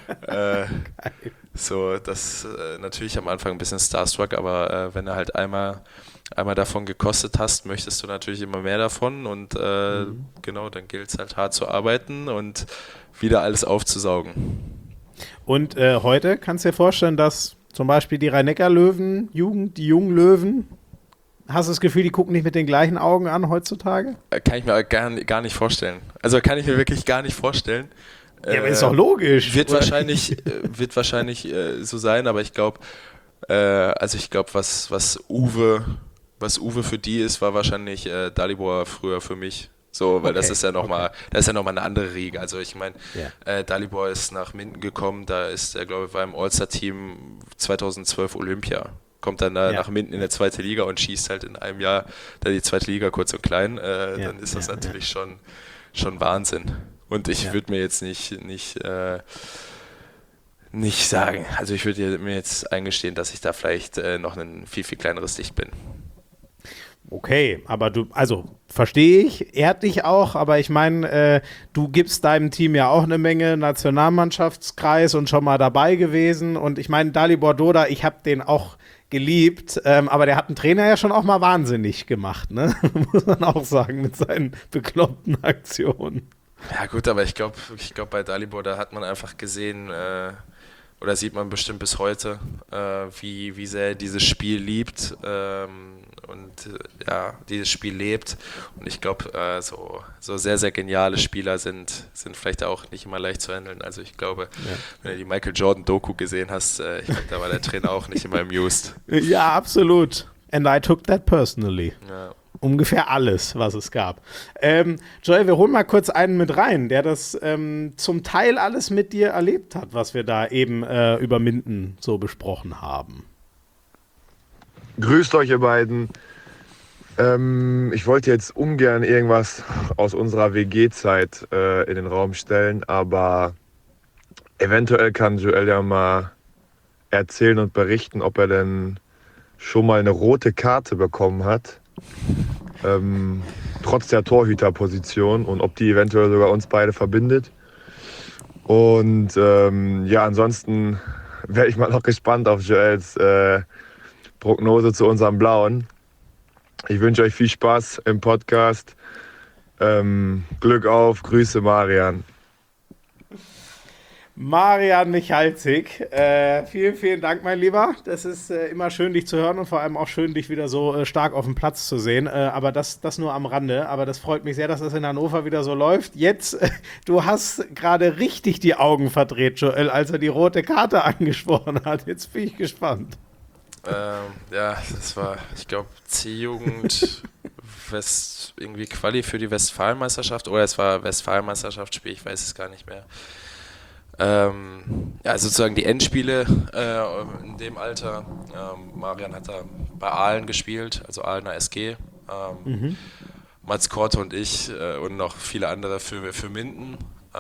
So, das natürlich am Anfang ein bisschen starstruck, aber wenn er halt einmal davon gekostet hast, möchtest du natürlich immer mehr davon und genau, dann gilt es halt hart zu arbeiten und wieder alles aufzusaugen. Und heute kannst du dir vorstellen, dass zum Beispiel die Rhein-Neckar-Löwen, die jungen Löwen, hast du das Gefühl, die gucken dich mit den gleichen Augen an heutzutage? Kann ich mir gar nicht vorstellen. Also kann ich mir wirklich gar nicht vorstellen. Ja, aber ist doch logisch. Wird wahrscheinlich so sein, aber ich glaube, was Uwe für die ist, war wahrscheinlich Dalibor früher für mich. So, weil Okay, das ist ja nochmal eine andere Riege. Also ich meine, Dalibor ist nach Minden gekommen, da ist er, glaube ich, war im All-Star-Team 2012 Olympia. Kommt dann nach Minden in der 2. Liga und schießt halt in einem Jahr da die 2. Liga kurz und klein. Dann ist das natürlich schon Wahnsinn. Und ich würde mir jetzt nicht sagen, also ich würde mir jetzt eingestehen, dass ich da vielleicht noch ein viel, viel kleineres Licht bin. Okay, aber verstehe ich, ehrt dich auch, aber ich meine, du gibst deinem Team ja auch eine Menge Nationalmannschaftskreis und schon mal dabei gewesen und ich meine, Dalibor Doda, ich habe den auch geliebt, aber der hat einen Trainer ja schon auch mal wahnsinnig gemacht, ne? Muss man auch sagen, mit seinen bekloppten Aktionen. Ja gut, aber ich glaube bei Dalibor, da hat man einfach gesehen, oder sieht man bestimmt bis heute, wie sehr er dieses Spiel liebt dieses Spiel lebt. Und ich glaube, so sehr, sehr geniale Spieler sind vielleicht auch nicht immer leicht zu handeln. Also ich glaube, wenn du die Michael Jordan-Doku gesehen hast, ich glaube, da war der Trainer auch nicht immer amused. Ja, absolut. And I took that personally. Ja. Ungefähr alles, was es gab. Joel, wir holen mal kurz einen mit rein, der das zum Teil alles mit dir erlebt hat, was wir da eben über Minden so besprochen haben. Grüßt euch, ihr beiden. Ich wollte jetzt ungern irgendwas aus unserer WG-Zeit in den Raum stellen, aber eventuell kann Joel ja mal erzählen und berichten, ob er denn schon mal eine rote Karte bekommen hat. Trotz der Torhüterposition und ob die eventuell sogar uns beide verbindet. Und ansonsten wäre ich mal noch gespannt auf Joels Prognose zu unserem Blauen. Ich wünsche euch viel Spaß im Podcast. Glück auf, Grüße Marian. Marian Michalzik, vielen, vielen Dank, mein Lieber. Das ist immer schön, dich zu hören und vor allem auch schön, dich wieder so stark auf dem Platz zu sehen. Aber das nur am Rande. Aber das freut mich sehr, dass das in Hannover wieder so läuft. Jetzt, du hast gerade richtig die Augen verdreht, Joel, als er die rote Karte angesprochen hat. Jetzt bin ich gespannt. Das war, ich glaube, C-Jugend irgendwie Quali für die Westfalenmeisterschaft oder es war Westfalenmeisterschaftsspiel, ich weiß es gar nicht mehr. Sozusagen die Endspiele in dem Alter. Marian hat da bei Aalen gespielt, also Aalener SG. Mats Korte und ich und noch viele andere für Minden.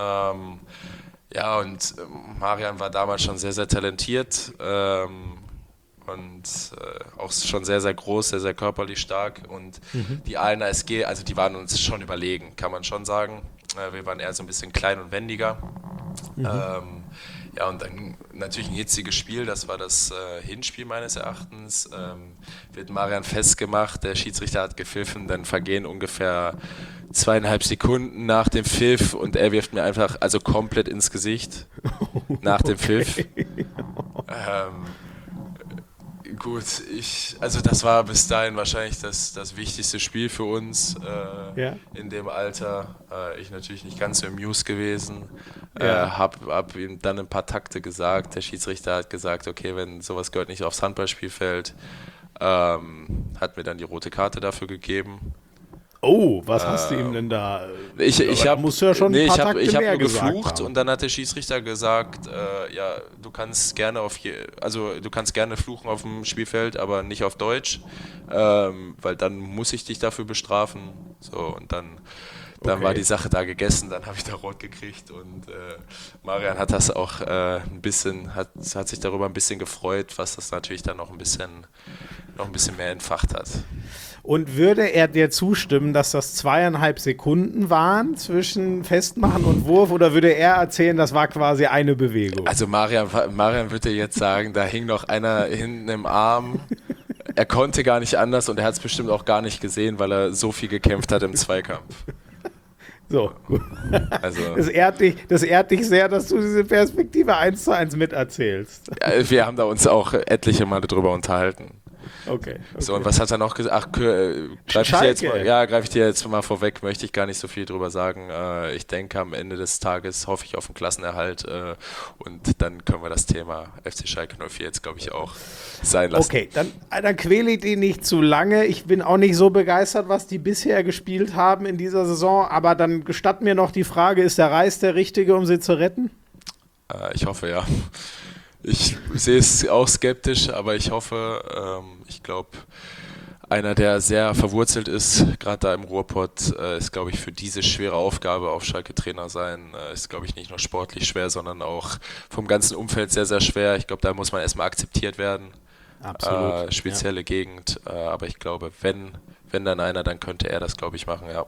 Marian war damals schon sehr, sehr talentiert und auch schon sehr, sehr groß, sehr, sehr körperlich stark. Und die Aalener SG, also die waren uns schon überlegen, kann man schon sagen. Wir waren eher so ein bisschen klein und wendiger. Und dann natürlich ein hitziges Spiel, das war das Hinspiel meines Erachtens. Wird Marian festgemacht, der Schiedsrichter hat gepfiffen, dann vergehen ungefähr 2,5 Sekunden nach dem Pfiff und er wirft mir einfach komplett ins Gesicht nach dem Pfiff. Gut, das war bis dahin wahrscheinlich das wichtigste Spiel für uns in dem Alter. Ich natürlich nicht ganz so amused gewesen. Hab ihm dann ein paar Takte gesagt. Der Schiedsrichter hat gesagt, okay, wenn sowas gehört nicht aufs Handballspielfeld, hat mir dann die rote Karte dafür gegeben. Oh, was hast du ihm denn da? Ich habe nur geflucht und dann hat der Schiedsrichter gesagt, du kannst gerne fluchen auf dem Spielfeld, aber nicht auf Deutsch, weil dann muss ich dich dafür bestrafen. So und dann war die Sache da gegessen, dann habe ich da rot gekriegt und Marian hat das auch hat sich darüber ein bisschen gefreut, was das natürlich dann noch ein bisschen mehr entfacht hat. Und würde er dir zustimmen, dass das 2,5 Sekunden waren zwischen Festmachen und Wurf oder würde er erzählen, das war quasi eine Bewegung? Also Marian würde jetzt sagen, da hing noch einer hinten im Arm. Er konnte gar nicht anders und er hat es bestimmt auch gar nicht gesehen, weil er so viel gekämpft hat im Zweikampf. So, gut. Also, das ehrt dich sehr, dass du diese Perspektive 1:1 miterzählst. Ja, wir haben da uns auch etliche Male drüber unterhalten. Okay. So, und was hat er noch gesagt? Ach, greife ich dir jetzt mal vorweg, möchte ich gar nicht so viel drüber sagen. Ich denke, am Ende des Tages hoffe ich auf einen Klassenerhalt und dann können wir das Thema FC Schalke 04 jetzt, glaube ich, auch sein lassen. Okay, dann quäle ich die nicht zu lange. Ich bin auch nicht so begeistert, was die bisher gespielt haben in dieser Saison, aber dann gestatt mir noch die Frage, ist der Reis der Richtige, um sie zu retten? Ich hoffe, ja. Ich sehe es auch skeptisch, aber ich hoffe, ich glaube, einer, der sehr verwurzelt ist, gerade da im Ruhrpott, ist, glaube ich, für diese schwere Aufgabe auf Schalke Trainer sein, ist, glaube ich, nicht nur sportlich schwer, sondern auch vom ganzen Umfeld sehr, sehr schwer. Ich glaube, da muss man erstmal akzeptiert werden. Absolut. Spezielle Gegend, aber ich glaube, wenn dann einer, dann könnte er das, glaube ich, machen, ja.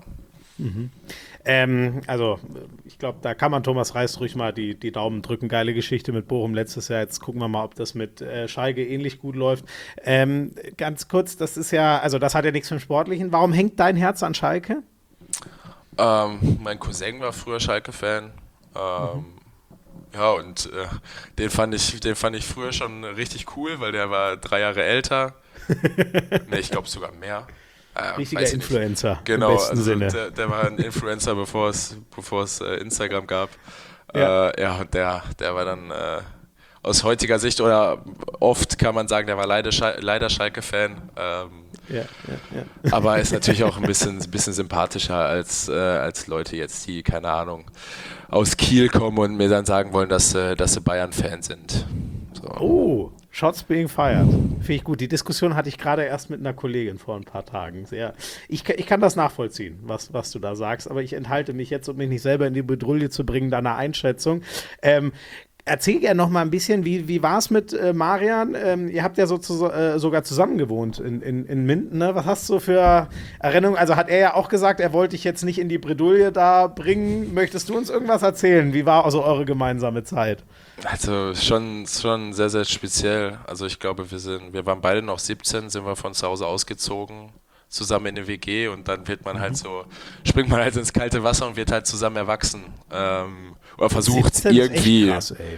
Also, ich glaube, da kann man Thomas Reis ruhig mal die Daumen drücken. Geile Geschichte mit Bochum letztes Jahr. Jetzt gucken wir mal, ob das mit Schalke ähnlich gut läuft. Ganz kurz, das ist ja, also das hat ja nichts mit dem Sportlichen. Warum hängt dein Herz an Schalke? Mein Cousin war früher Schalke-Fan. Ja, und den fand ich früher schon richtig cool, weil der war 3 Jahre älter. Ne, ich glaube sogar mehr. Richtiger Influencer genau, im besten also Sinne. Der war ein Influencer, bevor es Instagram gab. Ja. Und der war dann aus heutiger Sicht, oder oft kann man sagen, der war leider Schalke-Fan. Ja. Aber ist natürlich auch ein bisschen sympathischer als Leute jetzt, die, keine Ahnung, aus Kiel kommen und mir dann sagen wollen, dass sie Bayern-Fan sind. So. Oh, Shots being fired. Finde ich gut. Die Diskussion hatte ich gerade erst mit einer Kollegin vor ein paar Tagen. Ich kann das nachvollziehen, was du da sagst, aber ich enthalte mich jetzt, um mich nicht selber in die Bedrulle zu bringen, deiner Einschätzung. Erzähl gerne noch mal ein bisschen, wie war es mit Marian? Ihr habt ja sogar zusammen gewohnt in Minden, ne? Was hast du für Erinnerungen? Also hat er ja auch gesagt, er wollte dich jetzt nicht in die Bredouille da bringen. Möchtest du uns irgendwas erzählen? Wie war also eure gemeinsame Zeit? Also schon sehr, sehr speziell. Also ich glaube, wir waren beide noch 17, sind wir von zu Hause ausgezogen, zusammen in eine WG, und dann wird man halt springt man halt ins kalte Wasser und wird halt zusammen erwachsen. Oder versucht es irgendwie,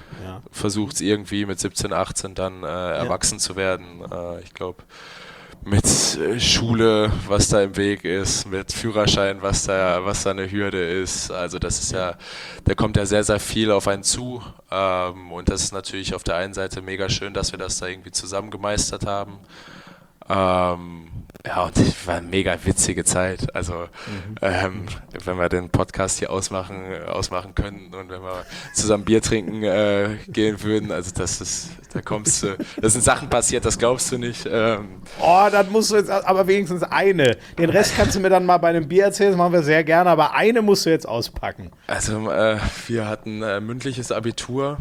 mit 17, 18 dann erwachsen zu werden. Ich glaube, mit Schule, was da im Weg ist, mit Führerschein, was da eine Hürde ist. Also das ist da kommt ja sehr, sehr viel auf einen zu. Und das ist natürlich auf der einen Seite mega schön, dass wir das da irgendwie zusammen gemeistert haben. Und es war eine mega witzige Zeit. Also, wenn wir den Podcast hier ausmachen könnten und wenn wir zusammen Bier trinken gehen würden, also da sind Sachen passiert, das glaubst du nicht. Dann musst du jetzt aber wenigstens eine. Den Rest kannst du mir dann mal bei einem Bier erzählen, das machen wir sehr gerne, aber eine musst du jetzt auspacken. Also, wir hatten mündliches Abitur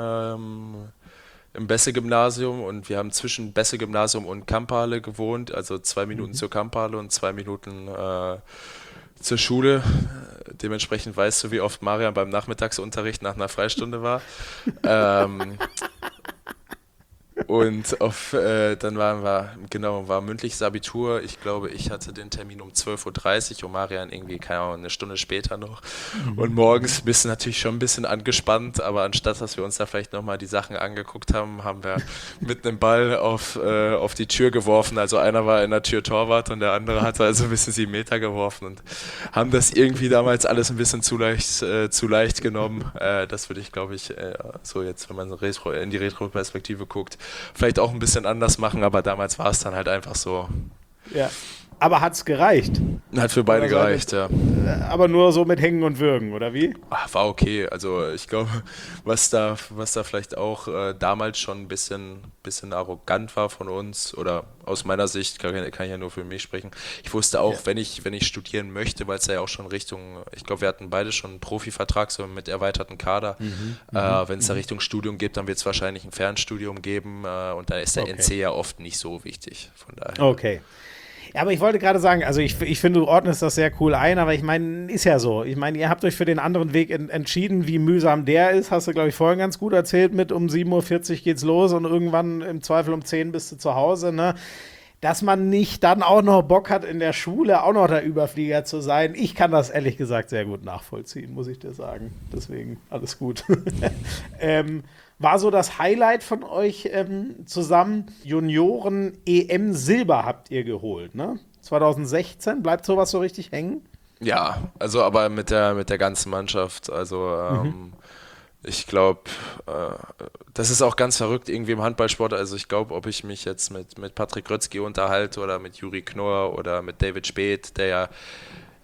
im Besse-Gymnasium, und wir haben zwischen Besse-Gymnasium und Kamphalle gewohnt, also 2 Minuten zur Kamphalle und 2 Minuten zur Schule. Dementsprechend weißt du, wie oft Marian beim Nachmittagsunterricht nach einer Freistunde war. Und dann war mündliches Abitur. Ich glaube, ich hatte den Termin um 12:30 Uhr und Marian irgendwie, keine Ahnung, eine Stunde später noch. Und morgens bist du natürlich schon ein bisschen angespannt, aber anstatt, dass wir uns da vielleicht nochmal die Sachen angeguckt haben, haben wir mit einem Ball auf die Tür geworfen. Also einer war in der Tür Torwart und der andere hatte also ein bisschen 7 Meter geworfen, und haben das irgendwie damals alles ein bisschen zu leicht genommen. Das würde ich, glaube ich, so jetzt, wenn man in die Retro-Perspektive guckt, vielleicht auch ein bisschen anders machen, aber damals war es dann halt einfach so. Ja, aber hat's gereicht? Hat für beide gereicht, ja. Aber nur so mit Hängen und Würgen, oder wie? War okay. Also ich glaube, was da vielleicht auch damals schon ein bisschen arrogant war von uns, oder aus meiner Sicht, kann ich ja nur für mich sprechen. Ich wusste auch, wenn ich studieren möchte, weil es ja auch schon Richtung, ich glaube, wir hatten beide schon einen Profivertrag, so mit erweiterten Kader. Wenn es da Richtung Studium geht, dann wird es wahrscheinlich ein Fernstudium geben, und da ist der NC ja oft nicht so wichtig. Von daher. Okay. Ja, aber ich wollte gerade sagen, also ich finde, du ordnest das sehr cool ein, aber ich meine, ist ja so. Ich meine, ihr habt euch für den anderen Weg entschieden, wie mühsam der ist. Hast du, glaube ich, vorhin ganz gut erzählt, mit um 7:40 Uhr geht's los und irgendwann im Zweifel um 10 bist du zu Hause, ne? Dass man nicht dann auch noch Bock hat, in der Schule auch noch der Überflieger zu sein. Ich kann das ehrlich gesagt sehr gut nachvollziehen, muss ich dir sagen. Deswegen alles gut. War so das Highlight von euch zusammen. Junioren-EM Silber habt ihr geholt, ne? 2016. Bleibt sowas so richtig hängen? Ja, also aber mit der ganzen Mannschaft. Also ich glaube, das ist auch ganz verrückt irgendwie im Handballsport. Also ich glaube, ob ich mich jetzt mit Patrick Grötzky unterhalte oder mit Juri Knorr oder mit David Speth, der ja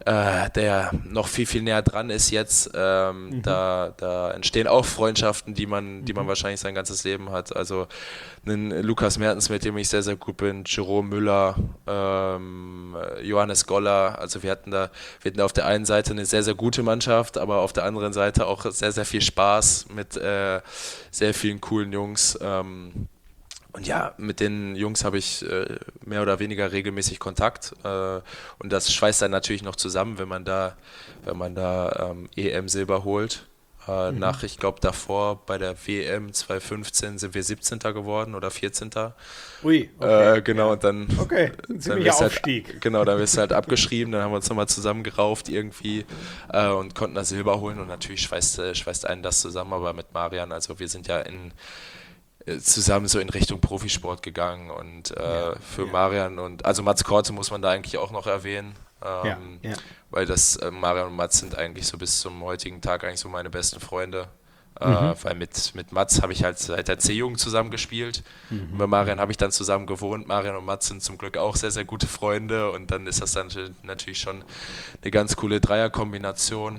der noch viel, viel näher dran ist jetzt. Da entstehen auch Freundschaften, die man wahrscheinlich sein ganzes Leben hat. Also einen Lukas Mertens, mit dem ich sehr, sehr gut bin, Jerome Müller, Johannes Goller. Also wir hatten da auf der einen Seite eine sehr, sehr gute Mannschaft, aber auf der anderen Seite auch sehr, sehr viel Spaß mit sehr vielen coolen Jungs. Und ja, mit den Jungs habe ich mehr oder weniger regelmäßig Kontakt, und das schweißt dann natürlich noch zusammen, wenn man da EM-Silber holt. Ich glaube davor bei der WM 2015 sind wir 17. geworden oder 14. Ui, okay. Genau, und dann, okay, ein ziemlicher Aufstieg. Genau, dann wirst du halt abgeschrieben, dann haben wir uns nochmal zusammengerauft irgendwie und konnten das Silber holen, und natürlich schweißt einen das zusammen, aber mit Marian, also wir sind ja zusammen so in Richtung Profisport gegangen, und für Marian und also Mats Korte muss man da eigentlich auch noch erwähnen, weil Marian und Mats sind eigentlich so bis zum heutigen Tag eigentlich so meine besten Freunde, weil mit Mats habe ich halt seit der C-Jugend zusammen gespielt, und bei Marian habe ich dann zusammen gewohnt. Marian und Mats sind zum Glück auch sehr, sehr gute Freunde, und dann ist das dann natürlich schon eine ganz coole Dreierkombination.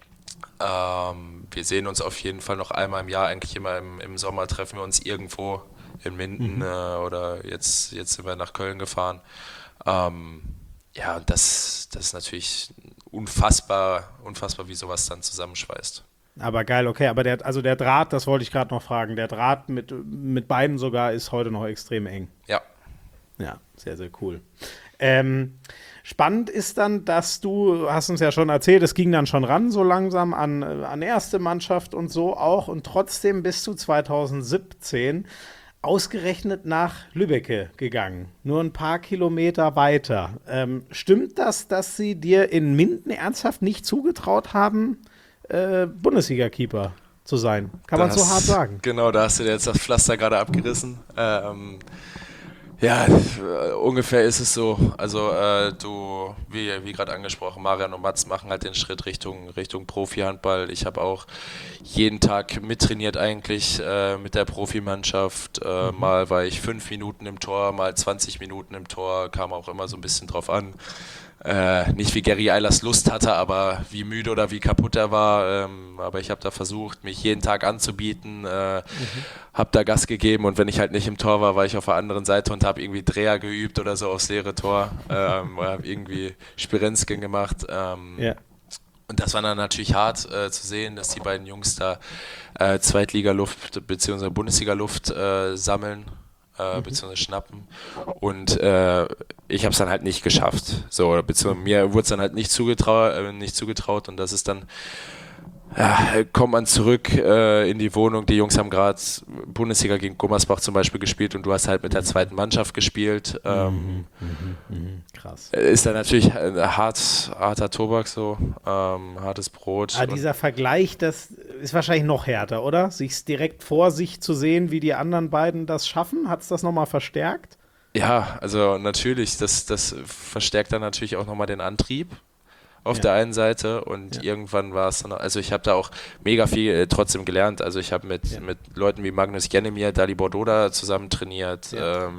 Wir sehen uns auf jeden Fall noch einmal im Jahr, eigentlich immer im Sommer treffen wir uns irgendwo in Minden, oder jetzt sind wir nach Köln gefahren. Und das ist natürlich unfassbar, wie sowas dann zusammenschweißt. Aber geil, okay, aber der Draht, das wollte ich gerade noch fragen, der Draht mit beiden sogar ist heute noch extrem eng. Ja. Ja, sehr, sehr cool. Spannend ist dann, dass du hast uns ja schon erzählt, es ging dann schon ran so langsam an erste Mannschaft und so auch, und trotzdem bist du 2017 ausgerechnet nach Lübbecke gegangen, nur ein paar Kilometer weiter. Stimmt das, dass sie dir in Minden ernsthaft nicht zugetraut haben, Bundesliga-Keeper zu sein? Kann man so hart sagen? Genau, da hast du jetzt das Pflaster gerade abgerissen. Ja, ungefähr ist es so. Also wie gerade angesprochen, Marian und Mats machen halt den Schritt Richtung Profi-Handball. Ich habe auch jeden Tag mittrainiert eigentlich mit der Profimannschaft. Mal war ich 5 Minuten im Tor, mal 20 Minuten im Tor, kam auch immer so ein bisschen drauf an. Nicht wie Gary Eilers Lust hatte, aber wie müde oder wie kaputt er war. Aber ich habe da versucht, mich jeden Tag anzubieten, habe da Gas gegeben, und wenn ich halt nicht im Tor war ich auf der anderen Seite und habe irgendwie Dreher geübt oder so aufs leere Tor. Habe irgendwie Spirenzken gemacht. Und das war dann natürlich hart zu sehen, dass die beiden Jungs da Zweitligaluft bzw. Bundesliga-Luft sammeln. Beziehungsweise schnappen, und ich habe es dann halt nicht geschafft, so, beziehungsweise mir wurde es dann halt nicht zugetraut, und das ist dann, kommt man zurück in die Wohnung, die Jungs haben gerade Bundesliga gegen Gummersbach zum Beispiel gespielt, und du hast halt mit der zweiten Mannschaft gespielt. Krass. Ist dann natürlich ein harter Tobak, so, hartes Brot. Aber dieser Vergleich, das ist wahrscheinlich noch härter, oder? Sich direkt vor sich zu sehen, wie die anderen beiden das schaffen, hat es das nochmal verstärkt? Ja, also natürlich, das verstärkt dann natürlich auch nochmal den Antrieb auf der einen Seite, und irgendwann war es dann, also ich habe da auch mega viel trotzdem gelernt, also ich habe mit Leuten wie Magnus Jennemir, Dalibor Doda zusammen trainiert,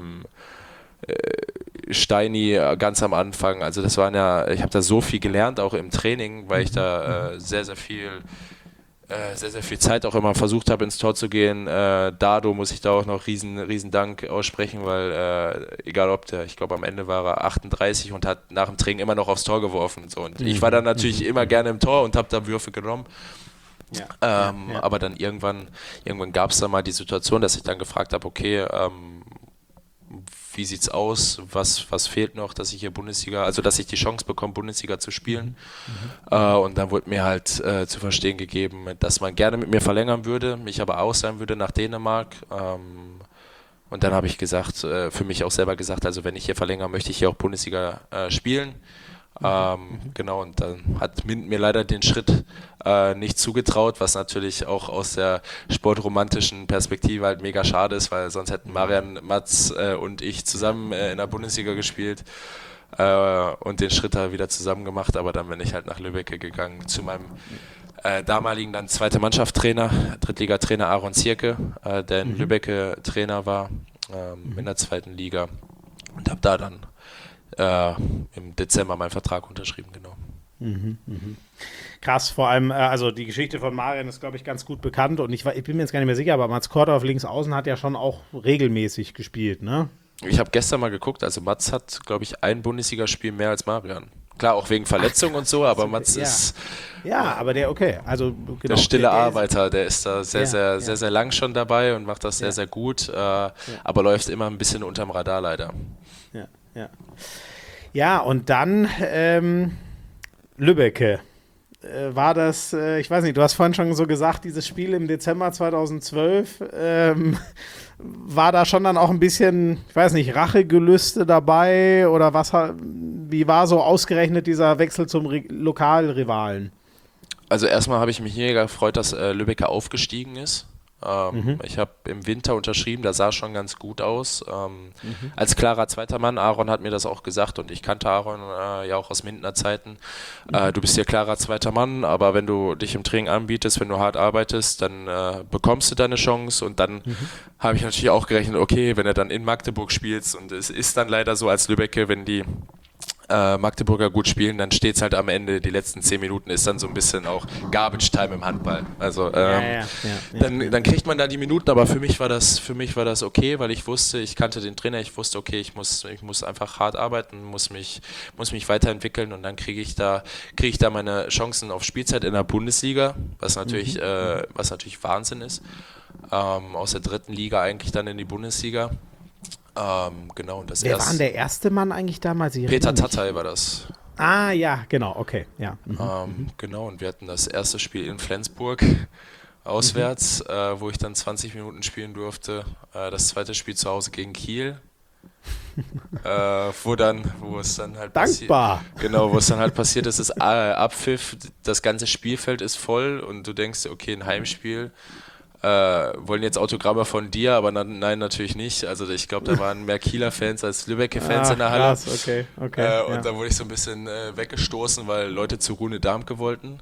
Steini ganz am Anfang, also das waren ich habe da so viel gelernt, auch im Training, weil ich da sehr, sehr viel Zeit auch immer versucht habe, ins Tor zu gehen. Dado muss ich da auch noch riesen Dank aussprechen, weil egal ob ich glaube am Ende war er 38 und hat nach dem Training immer noch aufs Tor geworfen. So. Und ich war dann natürlich immer gerne im Tor und habe da Würfe genommen. Aber dann irgendwann gab es dann mal die Situation, dass ich dann gefragt habe, okay, wie sieht's aus, was fehlt noch, dass ich hier dass ich die Chance bekomme, Bundesliga zu spielen. Und dann wurde mir halt zu verstehen gegeben, dass man gerne mit mir verlängern würde, mich aber ausleihen würde nach Dänemark. Und dann habe ich gesagt, für mich auch selber gesagt, also wenn ich hier verlängere, möchte ich hier auch Bundesliga spielen. Genau, und dann hat Minden mir leider den Schritt nicht zugetraut, was natürlich auch aus der sportromantischen Perspektive halt mega schade ist, weil sonst hätten Marian, Mats und ich zusammen in der Bundesliga gespielt und den Schritt da wieder zusammen gemacht, aber dann bin ich halt nach Lübbecke gegangen zu meinem damaligen dann zweite Mannschaftstrainer, Drittligatrainer Aaron Zierke, der in Lübbecke Trainer war in der zweiten Liga, und habe da dann im Dezember meinen Vertrag unterschrieben, genau. Krass, vor allem, also die Geschichte von Marian ist, glaube ich, ganz gut bekannt und ich bin mir jetzt gar nicht mehr sicher, aber Mats Korte auf links außen hat ja schon auch regelmäßig gespielt, ne? Ich habe gestern mal geguckt, also Mats hat, glaube ich, ein Bundesligaspiel mehr als Marian. Klar, auch wegen Verletzung und so, aber Mats ist Ja, aber also genau. der stille der Arbeiter, der ist da Ja, sehr lang schon dabei und macht das sehr gut, aber läuft immer ein bisschen unterm Radar leider. Ja, ja. Ja, und dann Lübbecke. War das, ich weiß nicht, du hast vorhin schon so gesagt, dieses Spiel im Dezember 2012, war da schon dann auch ein bisschen, ich weiß nicht, Rachegelüste dabei oder wie war so ausgerechnet dieser Wechsel zum Lokalrivalen? Also erstmal habe ich mich hier gefreut, dass Lübecker aufgestiegen ist. Ich habe im Winter unterschrieben, das sah schon ganz gut aus. Als klarer zweiter Mann, Aaron hat mir das auch gesagt und ich kannte Aaron ja auch aus Mindener Zeiten. Du bist hier klarer zweiter Mann, aber wenn du dich im Training anbietest, wenn du hart arbeitest, dann bekommst du deine Chance und dann habe ich natürlich auch gerechnet, okay, wenn er dann in Magdeburg spielst und es ist dann leider so als Lübbecke, wenn die Magdeburger gut spielen, dann steht es halt am Ende, die letzten 10 Minuten ist dann so ein bisschen auch Garbage Time im Handball. Also dann kriegt man da die Minuten, aber für mich war das okay, weil ich wusste, ich kannte den Trainer, ich wusste, okay, ich muss einfach hart arbeiten, muss mich weiterentwickeln und dann kriege ich da meine Chancen auf Spielzeit in der Bundesliga, was natürlich Wahnsinn ist. Aus der 3. Liga eigentlich dann in die Bundesliga. Genau, und Wer war denn der erste Mann eigentlich damals? Peter Tatai war das. Ah, ja, genau, okay. Ja. Genau, und wir hatten das erste Spiel in Flensburg auswärts, wo ich dann 20 Minuten spielen durfte. Das zweite Spiel zu Hause gegen Kiel. Wo es dann halt Dankbar. Genau, wo es dann halt passiert ist, ist Abpfiff, das ganze Spielfeld ist voll und du denkst, okay, ein Heimspiel. Wollen jetzt Autogramme von dir, aber nein, natürlich nicht. Also ich glaube, da waren mehr Kieler Fans als Lübbecke-Fans in der Halle. Krass, okay. Und da wurde ich so ein bisschen weggestoßen, weil Leute zu Rune Darmke wollten.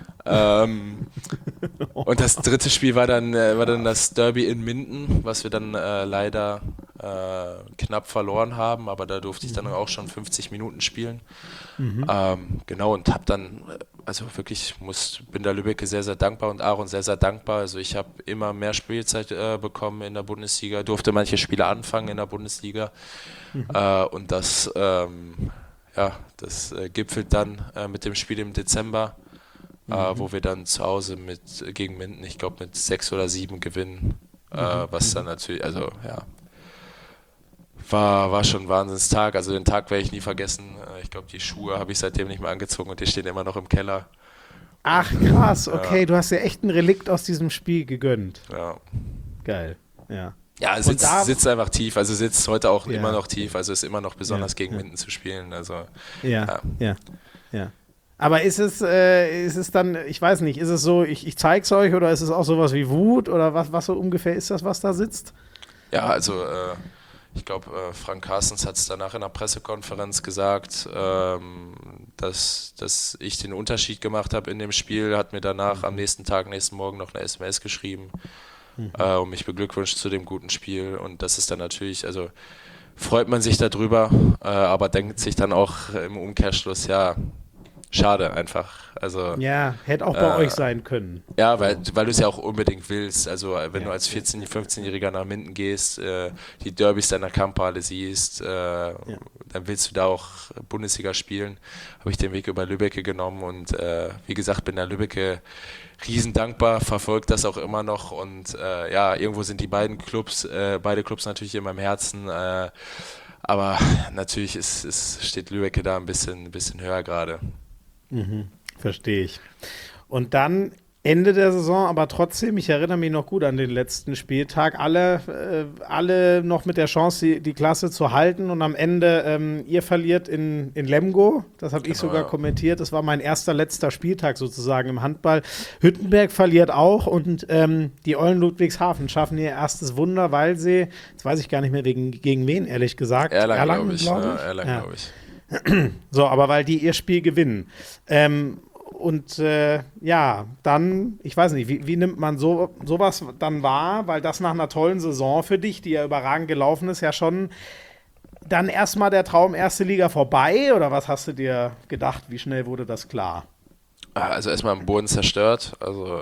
Und das dritte Spiel war dann das Derby in Minden, was wir dann leider knapp verloren haben, aber da durfte ich dann auch schon 50 Minuten spielen. Genau, und habe dann, also wirklich, bin der Lübbecke sehr, sehr dankbar und Aaron sehr, sehr dankbar. Also ich habe immer mehr Spielzeit bekommen in der Bundesliga, durfte manche Spiele anfangen in der Bundesliga und das gipfelt dann mit dem Spiel im Dezember, wo wir dann zu Hause gegen Minden, ich glaube mit 6 oder 7 gewinnen, was dann natürlich, also ja, war schon ein Wahnsinnstag. Also den Tag werde ich nie vergessen. Ich glaube, die Schuhe habe ich seitdem nicht mehr angezogen und die stehen immer noch im Keller. Ach krass, okay, du hast ja echt ein Relikt aus diesem Spiel gegönnt. Ja. Geil, ja. Ja, sitzt einfach tief, also sitzt heute auch immer noch tief, also ist immer noch besonders gegen Minden zu spielen. Also, ja. Aber ist es dann, ich weiß nicht, ist es so, ich zeig's euch oder ist es auch sowas wie Wut oder was so ungefähr ist das, was da sitzt? Ja, also ich glaube, Frank Carstens hat es danach in der Pressekonferenz gesagt, dass ich den Unterschied gemacht habe in dem Spiel, hat mir danach am nächsten Morgen noch eine SMS geschrieben und mich beglückwünscht zu dem guten Spiel und das ist dann natürlich, also freut man sich darüber, aber denkt sich dann auch im Umkehrschluss, ja, schade einfach. Also, ja, hätte auch bei euch sein können. Ja, weil du es ja auch unbedingt willst. Also wenn du als 14-, 15-Jähriger nach Minden gehst, die Derbys deiner Kampfhalle siehst, dann willst du da auch Bundesliga spielen. Habe ich den Weg über Lübbecke genommen und wie gesagt, bin der Lübbecke riesen dankbar, verfolgt das auch immer noch und irgendwo sind die beide Clubs natürlich in meinem Herzen. Aber natürlich steht Lübbecke da ein bisschen höher gerade. Verstehe ich. Und dann Ende der Saison, aber trotzdem, ich erinnere mich noch gut an den letzten Spieltag, alle noch mit der Chance, die Klasse zu halten und am Ende, ihr verliert in Lemgo, das habe ich sogar kommentiert, das war mein letzter Spieltag sozusagen im Handball. Hüttenberg verliert auch und die Eulen Ludwigshafen schaffen ihr erstes Wunder, weil sie, jetzt weiß ich gar nicht mehr gegen wen, ehrlich gesagt. Erlangen, glaube ich. So, aber weil die ihr Spiel gewinnen. Dann, ich weiß nicht, wie nimmt man sowas dann wahr? Weil das nach einer tollen Saison für dich, die ja überragend gelaufen ist, ja schon dann erstmal der Traum erste Liga vorbei oder was hast du dir gedacht? Wie schnell wurde das klar? Also erstmal am Boden zerstört. Also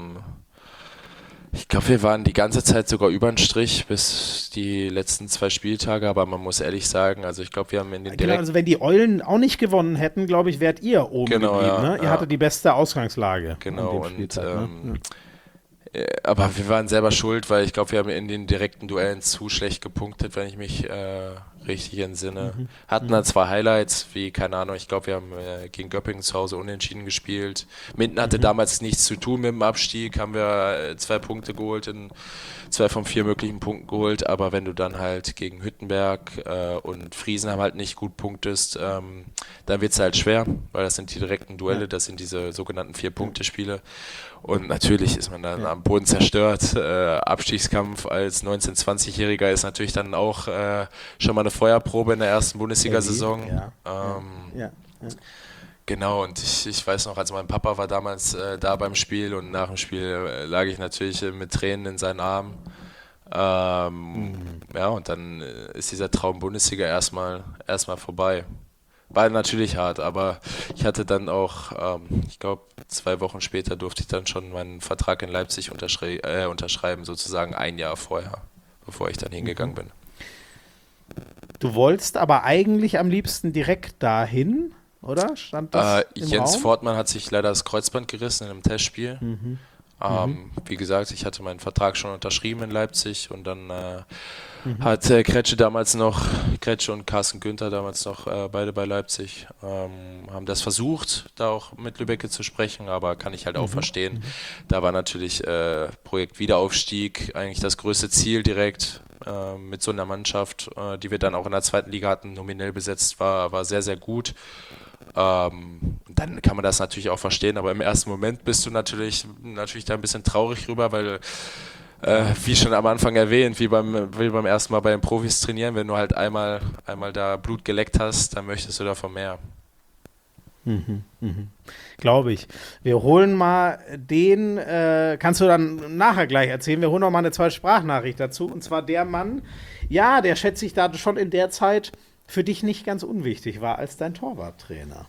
ich glaube, wir waren die ganze Zeit sogar über den Strich bis die letzten 2 Spieltage, aber man muss ehrlich sagen, also ich glaube, wir haben in den Genau, also wenn die Eulen auch nicht gewonnen hätten, glaube ich, wärt ihr oben Genau, geblieben. ja, Ne? Ihr ja. hattet die beste Ausgangslage Genau, an dem und Spieltag. Ne? aber wir waren selber schuld, weil ich glaube, wir haben in den direkten Duellen zu schlecht gepunktet, wenn ich mich richtig entsinne. Hatten dann 2 Highlights, wie, keine Ahnung, ich glaube, wir haben gegen Göppingen zu Hause unentschieden gespielt. Minden hatte damals nichts zu tun mit dem Abstieg, haben wir 2 Punkte geholt, 2 von 4 möglichen Punkten geholt, aber wenn du dann halt gegen Hüttenberg und Friesenheim halt nicht gut punktest, dann wird es halt schwer, weil das sind die direkten Duelle, das sind diese sogenannten 4-Punkte-Spiele. Und natürlich ist man dann am Boden zerstört. Abstiegskampf als 19-, 20-Jähriger ist natürlich dann auch schon mal eine Feuerprobe in der ersten Bundesliga-Saison. Ja. Genau, und ich weiß noch, also mein Papa war damals da beim Spiel und nach dem Spiel lag ich natürlich mit Tränen in seinen Armen. Ja, und dann ist dieser Traum Bundesliga erstmal vorbei. War natürlich hart, aber ich hatte dann auch, ich glaube, 2 Wochen später durfte ich dann schon meinen Vertrag in Leipzig unterschreiben, sozusagen 1 Jahr vorher, bevor ich dann hingegangen bin. Du wolltest aber eigentlich am liebsten direkt dahin, oder? Stand das im Jens Raum? Fortmann hat sich leider das Kreuzband gerissen in einem Testspiel. Wie gesagt, ich hatte meinen Vertrag schon unterschrieben in Leipzig und dann hat Kretsche und Carsten Günther damals noch beide bei Leipzig, haben das versucht, da auch mit Lübbecke zu sprechen, aber kann ich halt auch verstehen. Da war natürlich Projekt Wiederaufstieg eigentlich das größte Ziel direkt mit so einer Mannschaft, die wir dann auch in der 2. Liga hatten, nominell besetzt war sehr, sehr gut. Dann kann man das natürlich auch verstehen, aber im ersten Moment bist du natürlich da ein bisschen traurig rüber, weil wie schon am Anfang erwähnt, wie beim ersten Mal bei den Profis trainieren, wenn du halt einmal da Blut geleckt hast, dann möchtest du davon mehr. Glaube ich. Wir holen mal den, kannst du dann nachher gleich erzählen, wir holen noch mal eine 2 Sprachnachricht dazu, und zwar der Mann, ja, der schätze ich da schon in der Zeit für dich nicht ganz unwichtig war als dein Torwarttrainer.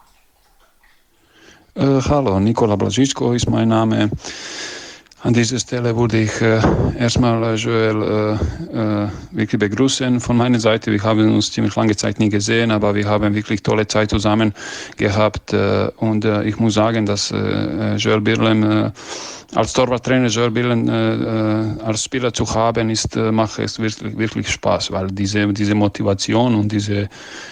Hallo, Nikola Blažičko ist mein Name. An dieser Stelle würde ich erstmal Joel wirklich begrüßen von meiner Seite. Wir haben uns ziemlich lange Zeit nie gesehen, aber wir haben wirklich tolle Zeit zusammen gehabt. Und ich muss sagen, dass Joel Birlem als Torwarttrainer Joel Birlem als Spieler zu haben, macht es wirklich, wirklich Spaß, weil diese Motivation und diese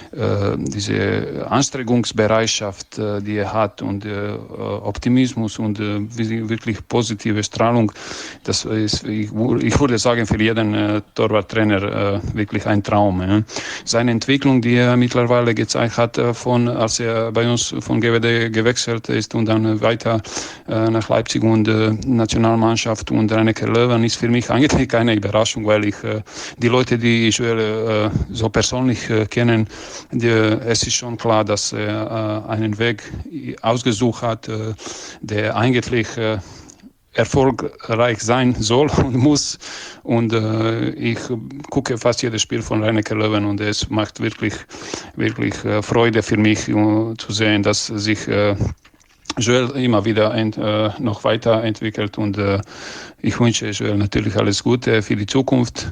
Anstrengungsbereitschaft, die er hat, und Optimismus und wirklich positive Strahlung, das ist, ich würde sagen, für jeden Torwarttrainer wirklich ein Traum. Ja. Seine Entwicklung, die er mittlerweile gezeigt hat, als er bei uns von GWD gewechselt ist und dann weiter nach Leipzig und Nationalmannschaft und Rhein-Neckar Löwen, ist für mich eigentlich keine Überraschung, weil ich die Leute, die ich so persönlich kennen, es ist schon klar, dass er einen Weg ausgesucht hat, der eigentlich erfolgreich sein soll und muss. Und ich gucke fast jedes Spiel von Rhein-Neckar Löwen und es macht wirklich, wirklich Freude für mich zu sehen, dass sich Joel immer wieder noch weiterentwickelt, und ich wünsche Joel natürlich alles Gute für die Zukunft.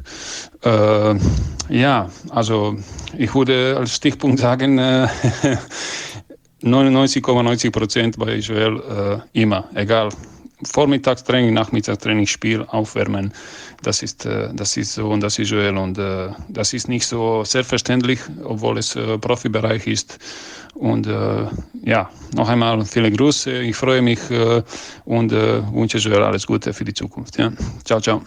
Ja, also ich würde als Stichpunkt sagen, 99,90% bei Joel immer, egal. Vormittagstraining, Nachmittagstraining, Spiel, Aufwärmen, das ist so, und das ist Joel, und das ist nicht so selbstverständlich, obwohl es Profibereich ist. Und ja, noch einmal viele Grüße, ich freue mich und wünsche Joel alles Gute für die Zukunft. Ja. Ciao, ciao.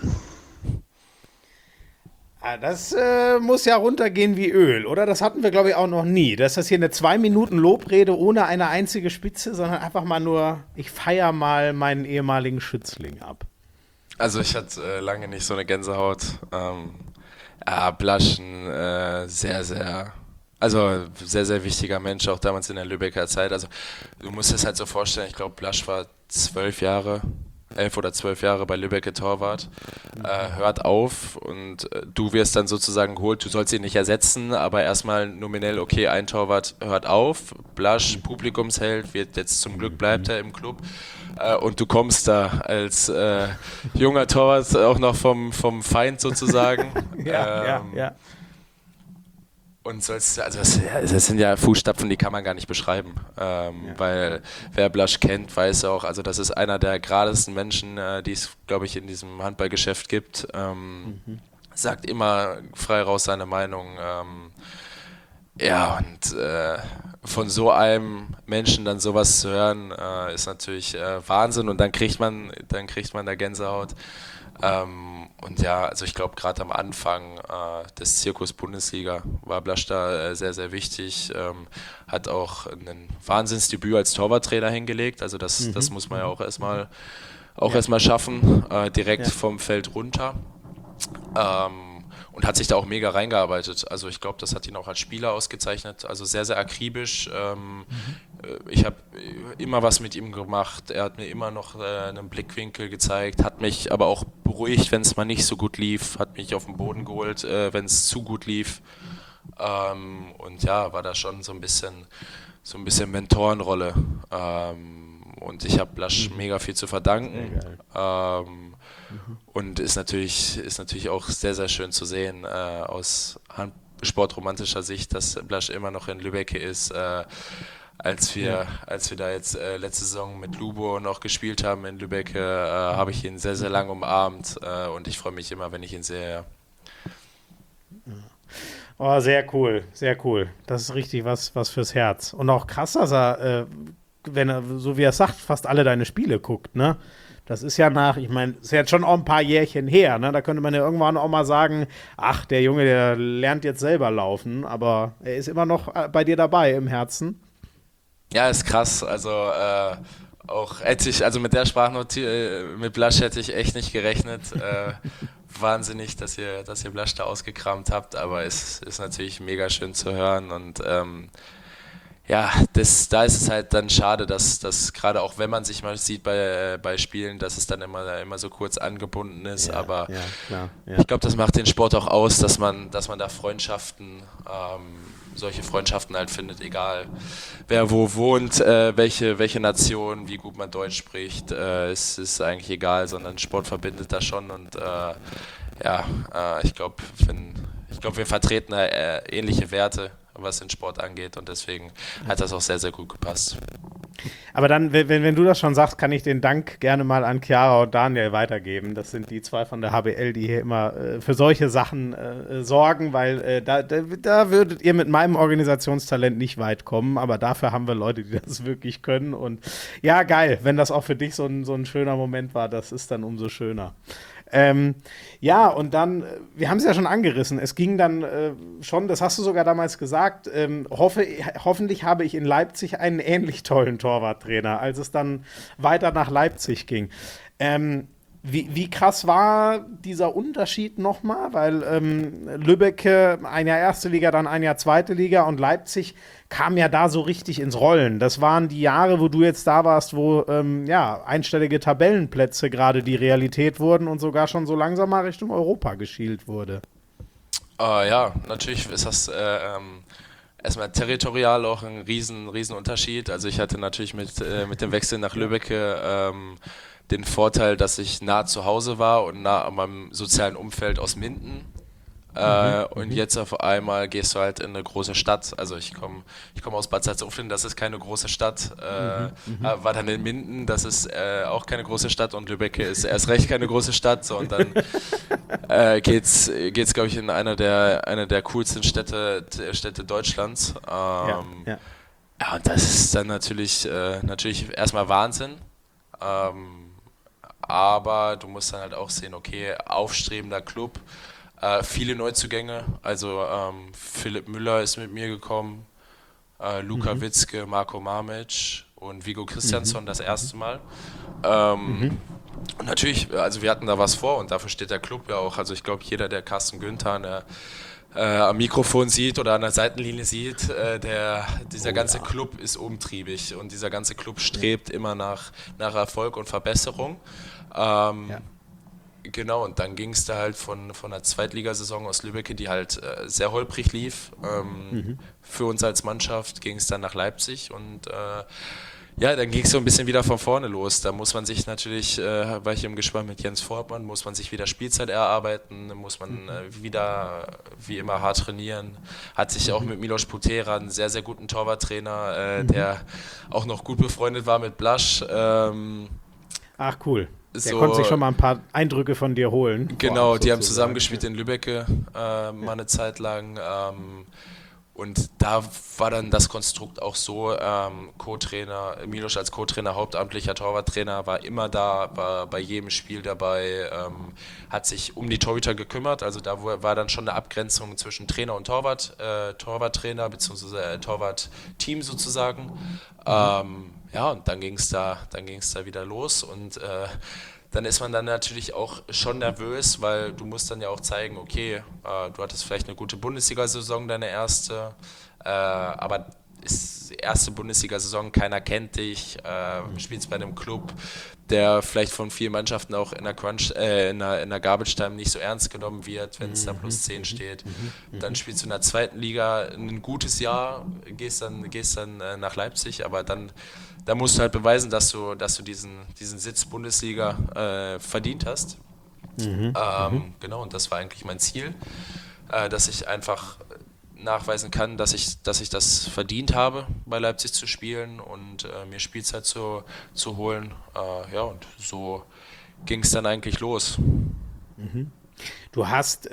Das muss ja runtergehen wie Öl, oder? Das hatten wir, glaube ich, auch noch nie. Das ist hier eine 2 Minuten Lobrede ohne eine einzige Spitze, sondern einfach mal nur, ich feiere mal meinen ehemaligen Schützling ab. Also ich hatte lange nicht so eine Gänsehaut. Blaschen, sehr, sehr wichtiger Mensch, auch damals in der Lübecker Zeit. Also du musst es halt so vorstellen, ich glaube, Blasch war 12 Jahre 11 oder 12 Jahre bei Lübeck Torwart, hört auf und du wirst dann sozusagen geholt, du sollst ihn nicht ersetzen, aber erstmal nominell, okay, ein Torwart hört auf, Blasch, Publikumsheld, wird jetzt zum Glück bleibt er im Club und du kommst da als junger Torwart auch noch vom Feind sozusagen. Ja. Und das sind ja Fußstapfen, die kann man gar nicht beschreiben, weil wer Blasch kennt, weiß auch, also das ist einer der geradesten Menschen, die es, glaube ich, in diesem Handballgeschäft gibt, sagt immer frei raus seine Meinung, und von so einem Menschen dann sowas zu hören, ist natürlich Wahnsinn und dann kriegt man da Gänsehaut. Und ja, also ich glaube, gerade am Anfang des Zirkus Bundesliga war Blasch da sehr, sehr wichtig. Hat auch ein Wahnsinnsdebüt als Torwarttrainer hingelegt. Also das muss man ja auch erstmal schaffen, direkt vom Feld runter. Und hat sich da auch mega reingearbeitet. Also ich glaube, das hat ihn auch als Spieler ausgezeichnet. Also sehr, sehr akribisch. Ich habe immer was mit ihm gemacht. Er hat mir immer noch einen Blickwinkel gezeigt, hat mich aber auch beruhigt, wenn es mal nicht so gut lief, hat mich auf den Boden geholt, wenn es zu gut lief. Und ja, war da schon so ein bisschen Mentorenrolle. Und ich habe Blasch mega viel zu verdanken. Und ist natürlich auch sehr, sehr schön zu sehen aus sportromantischer Sicht, dass Blasch immer noch in Lübeck ist. Als wir da jetzt letzte Saison mit Lubo noch gespielt haben in Lübeck, habe ich ihn sehr, sehr lang umarmt und ich freue mich immer, wenn ich ihn sehe. Oh, sehr cool, sehr cool. Das ist richtig was fürs Herz. Und auch krass, dass er, wenn er, so wie er sagt, fast alle deine Spiele guckt, ne? Das ist ja ich meine, ist ja jetzt schon auch ein paar Jährchen her, ne? Da könnte man ja irgendwann auch mal sagen, ach, der Junge, der lernt jetzt selber laufen, aber er ist immer noch bei dir dabei im Herzen. Ja, ist krass. Also auch mit der Sprachnotiz, mit Blasch hätte ich echt nicht gerechnet. Wahnsinnig, dass ihr Blasch da ausgekramt habt, aber es ist natürlich mega schön zu hören und da ist es halt dann schade, dass gerade auch wenn man sich mal sieht bei Spielen, dass es dann immer so kurz angebunden ist, aber klar, ich glaube, das macht den Sport auch aus, dass man da solche Freundschaften halt findet, egal wer wo wohnt, welche Nation, wie gut man Deutsch spricht, es ist eigentlich egal, sondern Sport verbindet das schon und ich glaube, wir vertreten ähnliche Werte, was den Sport angeht und deswegen hat das auch sehr, sehr gut gepasst. Aber dann, wenn du das schon sagst, kann ich den Dank gerne mal an Chiara und Daniel weitergeben. Das sind die zwei von der HBL, die hier immer für solche Sachen sorgen, weil da würdet ihr mit meinem Organisationstalent nicht weit kommen, aber dafür haben wir Leute, die das wirklich können und ja, geil, wenn das auch für dich so ein schöner Moment war, das ist dann umso schöner. Und dann, wir haben es ja schon angerissen, es ging dann schon, das hast du sogar damals gesagt, hoffentlich habe ich in Leipzig einen ähnlich tollen Torwarttrainer, als es dann weiter nach Leipzig ging. Wie krass war dieser Unterschied nochmal? Weil Lübeck ein Jahr erste Liga, dann ein Jahr zweite Liga und Leipzig kam ja da so richtig ins Rollen. Das waren die Jahre, wo du jetzt da warst, wo einstellige Tabellenplätze gerade die Realität wurden und sogar schon so langsam mal Richtung Europa geschielt wurde. Natürlich ist das erstmal territorial auch ein riesen Unterschied. Also ich hatte natürlich mit dem Wechsel nach Lübeck den Vorteil, dass ich nah zu Hause war und nah an meinem sozialen Umfeld aus Minden. Und jetzt auf einmal gehst du halt in eine große Stadt. Also ich komme aus Bad Salzuflen, das ist keine große Stadt. War dann in Minden, das ist auch keine große Stadt und Lübeck ist erst recht keine große Stadt. So, und dann geht's glaube ich, in eine der coolsten Städte Deutschlands. Und das ist dann natürlich erstmal Wahnsinn. Aber du musst dann halt auch sehen, okay, aufstrebender Club, viele Neuzugänge, also Philipp Müller ist mit mir gekommen, Luka Witzke, Marko Mamic und Viggo Christiansson das erste Mal. Und natürlich, also wir hatten da was vor und dafür steht der Club ja auch, also ich glaube, jeder, der Carsten Günther am Mikrofon sieht oder an der Seitenlinie sieht, dieser ganze Club ist umtriebig und dieser ganze Club strebt immer nach Erfolg und Verbesserung. Genau, und dann ging es da halt von der Zweitligasaison aus Lübbecke, die halt sehr holprig lief. Für uns als Mannschaft ging es dann nach Leipzig und dann ging es so ein bisschen wieder von vorne los. Da muss man sich natürlich, war ich im Gespräch mit Jens Fortmann, muss man sich wieder Spielzeit erarbeiten, muss man wieder wie immer hart trainieren. Hat sich auch mit Milos Putera, einen sehr, sehr guten Torwarttrainer, der auch noch gut befreundet war mit Blasch. Ach, cool. Der konnte sich schon mal ein paar Eindrücke von dir holen. Genau, die haben zusammengespielt in Lübbecke mal eine Zeit lang. Und da war dann das Konstrukt auch so, Co-Trainer, Milos als Co-Trainer, hauptamtlicher Torwarttrainer, war immer da, war bei jedem Spiel dabei, hat sich um die Torhüter gekümmert. Also da war dann schon eine Abgrenzung zwischen Trainer und Torwarttrainer bzw. Torwartteam sozusagen. Und dann ging es da wieder los und dann ist man dann natürlich auch schon nervös, weil du musst dann ja auch zeigen, okay, du hattest vielleicht eine gute Bundesliga-Saison, deine erste, aber ist erste Bundesliga-Saison, keiner kennt dich, spielst bei einem Club, der vielleicht von vielen Mannschaften auch in der Garbage Time nicht so ernst genommen wird, wenn es da +10 steht. Dann spielst du in der zweiten Liga ein gutes Jahr, gehst dann nach Leipzig, aber dann musst du halt beweisen, dass du diesen Sitz Bundesliga verdient hast. Genau, und das war eigentlich mein Ziel, dass ich einfach nachweisen kann, dass ich das verdient habe, bei Leipzig zu spielen und mir Spielzeit zu holen. Und so ging es dann eigentlich los. Du hast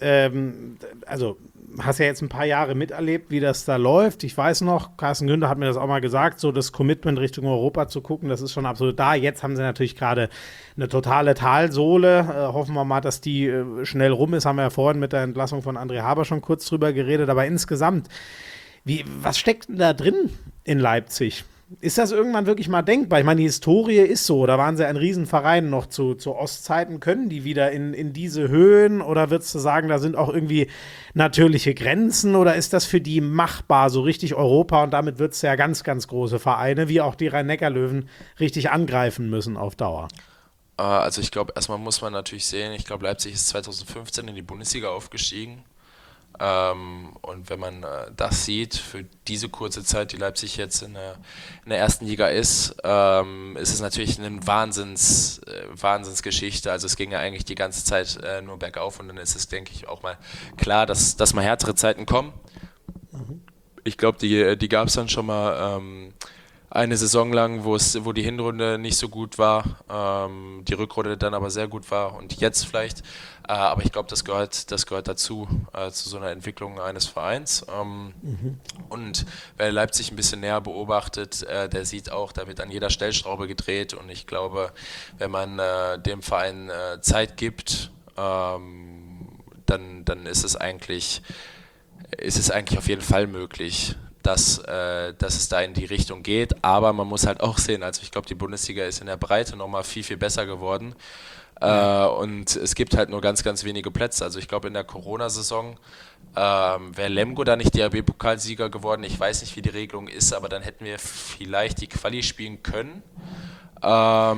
ja jetzt ein paar Jahre miterlebt, wie das da läuft. Ich weiß noch, Carsten Günther hat mir das auch mal gesagt, so das Commitment Richtung Europa zu gucken, das ist schon absolut da. Jetzt haben sie natürlich gerade eine totale Talsohle. Hoffen wir mal, dass die schnell rum ist. Haben wir ja vorhin mit der Entlassung von André Haber schon kurz drüber geredet. Aber insgesamt, was steckt denn da drin in Leipzig? Ist das irgendwann wirklich mal denkbar? Ich meine, die Historie ist so, da waren sie ein Riesenverein noch zu Ostzeiten. Können die wieder in diese Höhen oder würdest du sagen, da sind auch irgendwie natürliche Grenzen oder ist das für die machbar, so richtig Europa und damit wird es ja ganz, ganz große Vereine, wie auch die Rhein-Neckar-Löwen, richtig angreifen müssen auf Dauer? Also ich glaube, erstmal muss man natürlich sehen, ich glaube, Leipzig ist 2015 in die Bundesliga aufgestiegen. Und wenn man das sieht, für diese kurze Zeit, die Leipzig jetzt in der ersten Liga ist es natürlich eine Wahnsinnsgeschichte. Also es ging ja eigentlich die ganze Zeit nur bergauf und dann ist es, denke ich, auch mal klar, dass mal härtere Zeiten kommen. Ich glaube, die gab es dann schon mal eine Saison lang, wo die Hinrunde nicht so gut war, die Rückrunde dann aber sehr gut war und jetzt vielleicht. Aber ich glaube, das gehört dazu, zu so einer Entwicklung eines Vereins. Und wer Leipzig ein bisschen näher beobachtet, der sieht auch, da wird an jeder Stellschraube gedreht. Und ich glaube, wenn man dem Verein Zeit gibt, dann ist es eigentlich auf jeden Fall möglich, dass es da in die Richtung geht, aber man muss halt auch sehen, also ich glaube, die Bundesliga ist in der Breite nochmal viel, viel besser geworden und es gibt halt nur ganz, ganz wenige Plätze, also ich glaube, in der Corona-Saison wäre Lemgo da nicht DHB-Pokalsieger geworden, ich weiß nicht, wie die Regelung ist, aber dann hätten wir vielleicht die Quali spielen können. Weil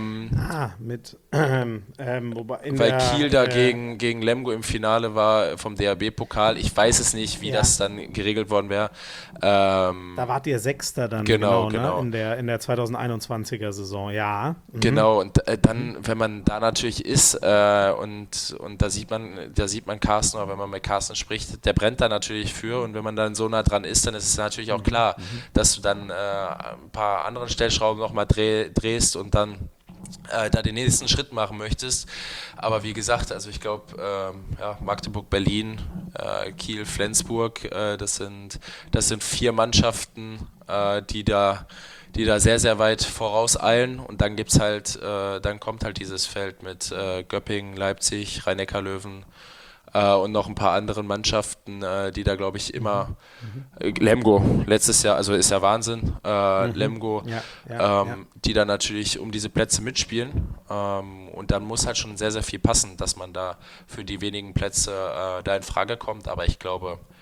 Kiel da gegen Lemgo im Finale war vom DHB-Pokal. Ich weiß es nicht, wie das dann geregelt worden wäre. Da wart ihr Sechster dann, genau. Ne? In der 2021er Saison, ja. Genau, und dann, wenn man da natürlich ist und da sieht man Carsten, oder wenn man mit Carsten spricht, der brennt da natürlich für und wenn man dann so nah dran ist, dann ist es natürlich auch klar, dass du dann ein paar anderen Stellschrauben nochmal drehst und dann da den nächsten Schritt machen möchtest. Aber wie gesagt, also ich glaube, Magdeburg, Berlin, Kiel, Flensburg, das sind 4 Mannschaften, die da sehr, sehr weit vorauseilen und dann dann kommt halt dieses Feld mit Göppingen, Leipzig, Rhein-Neckar-Löwen und noch ein paar anderen Mannschaften, die da, glaube ich, immer Lemgo letztes Jahr, also ist ja Wahnsinn, Lemgo, die da natürlich um diese Plätze mitspielen und dann muss halt schon sehr, sehr viel passen, dass man da für die wenigen Plätze da in Frage kommt, aber ich glaube,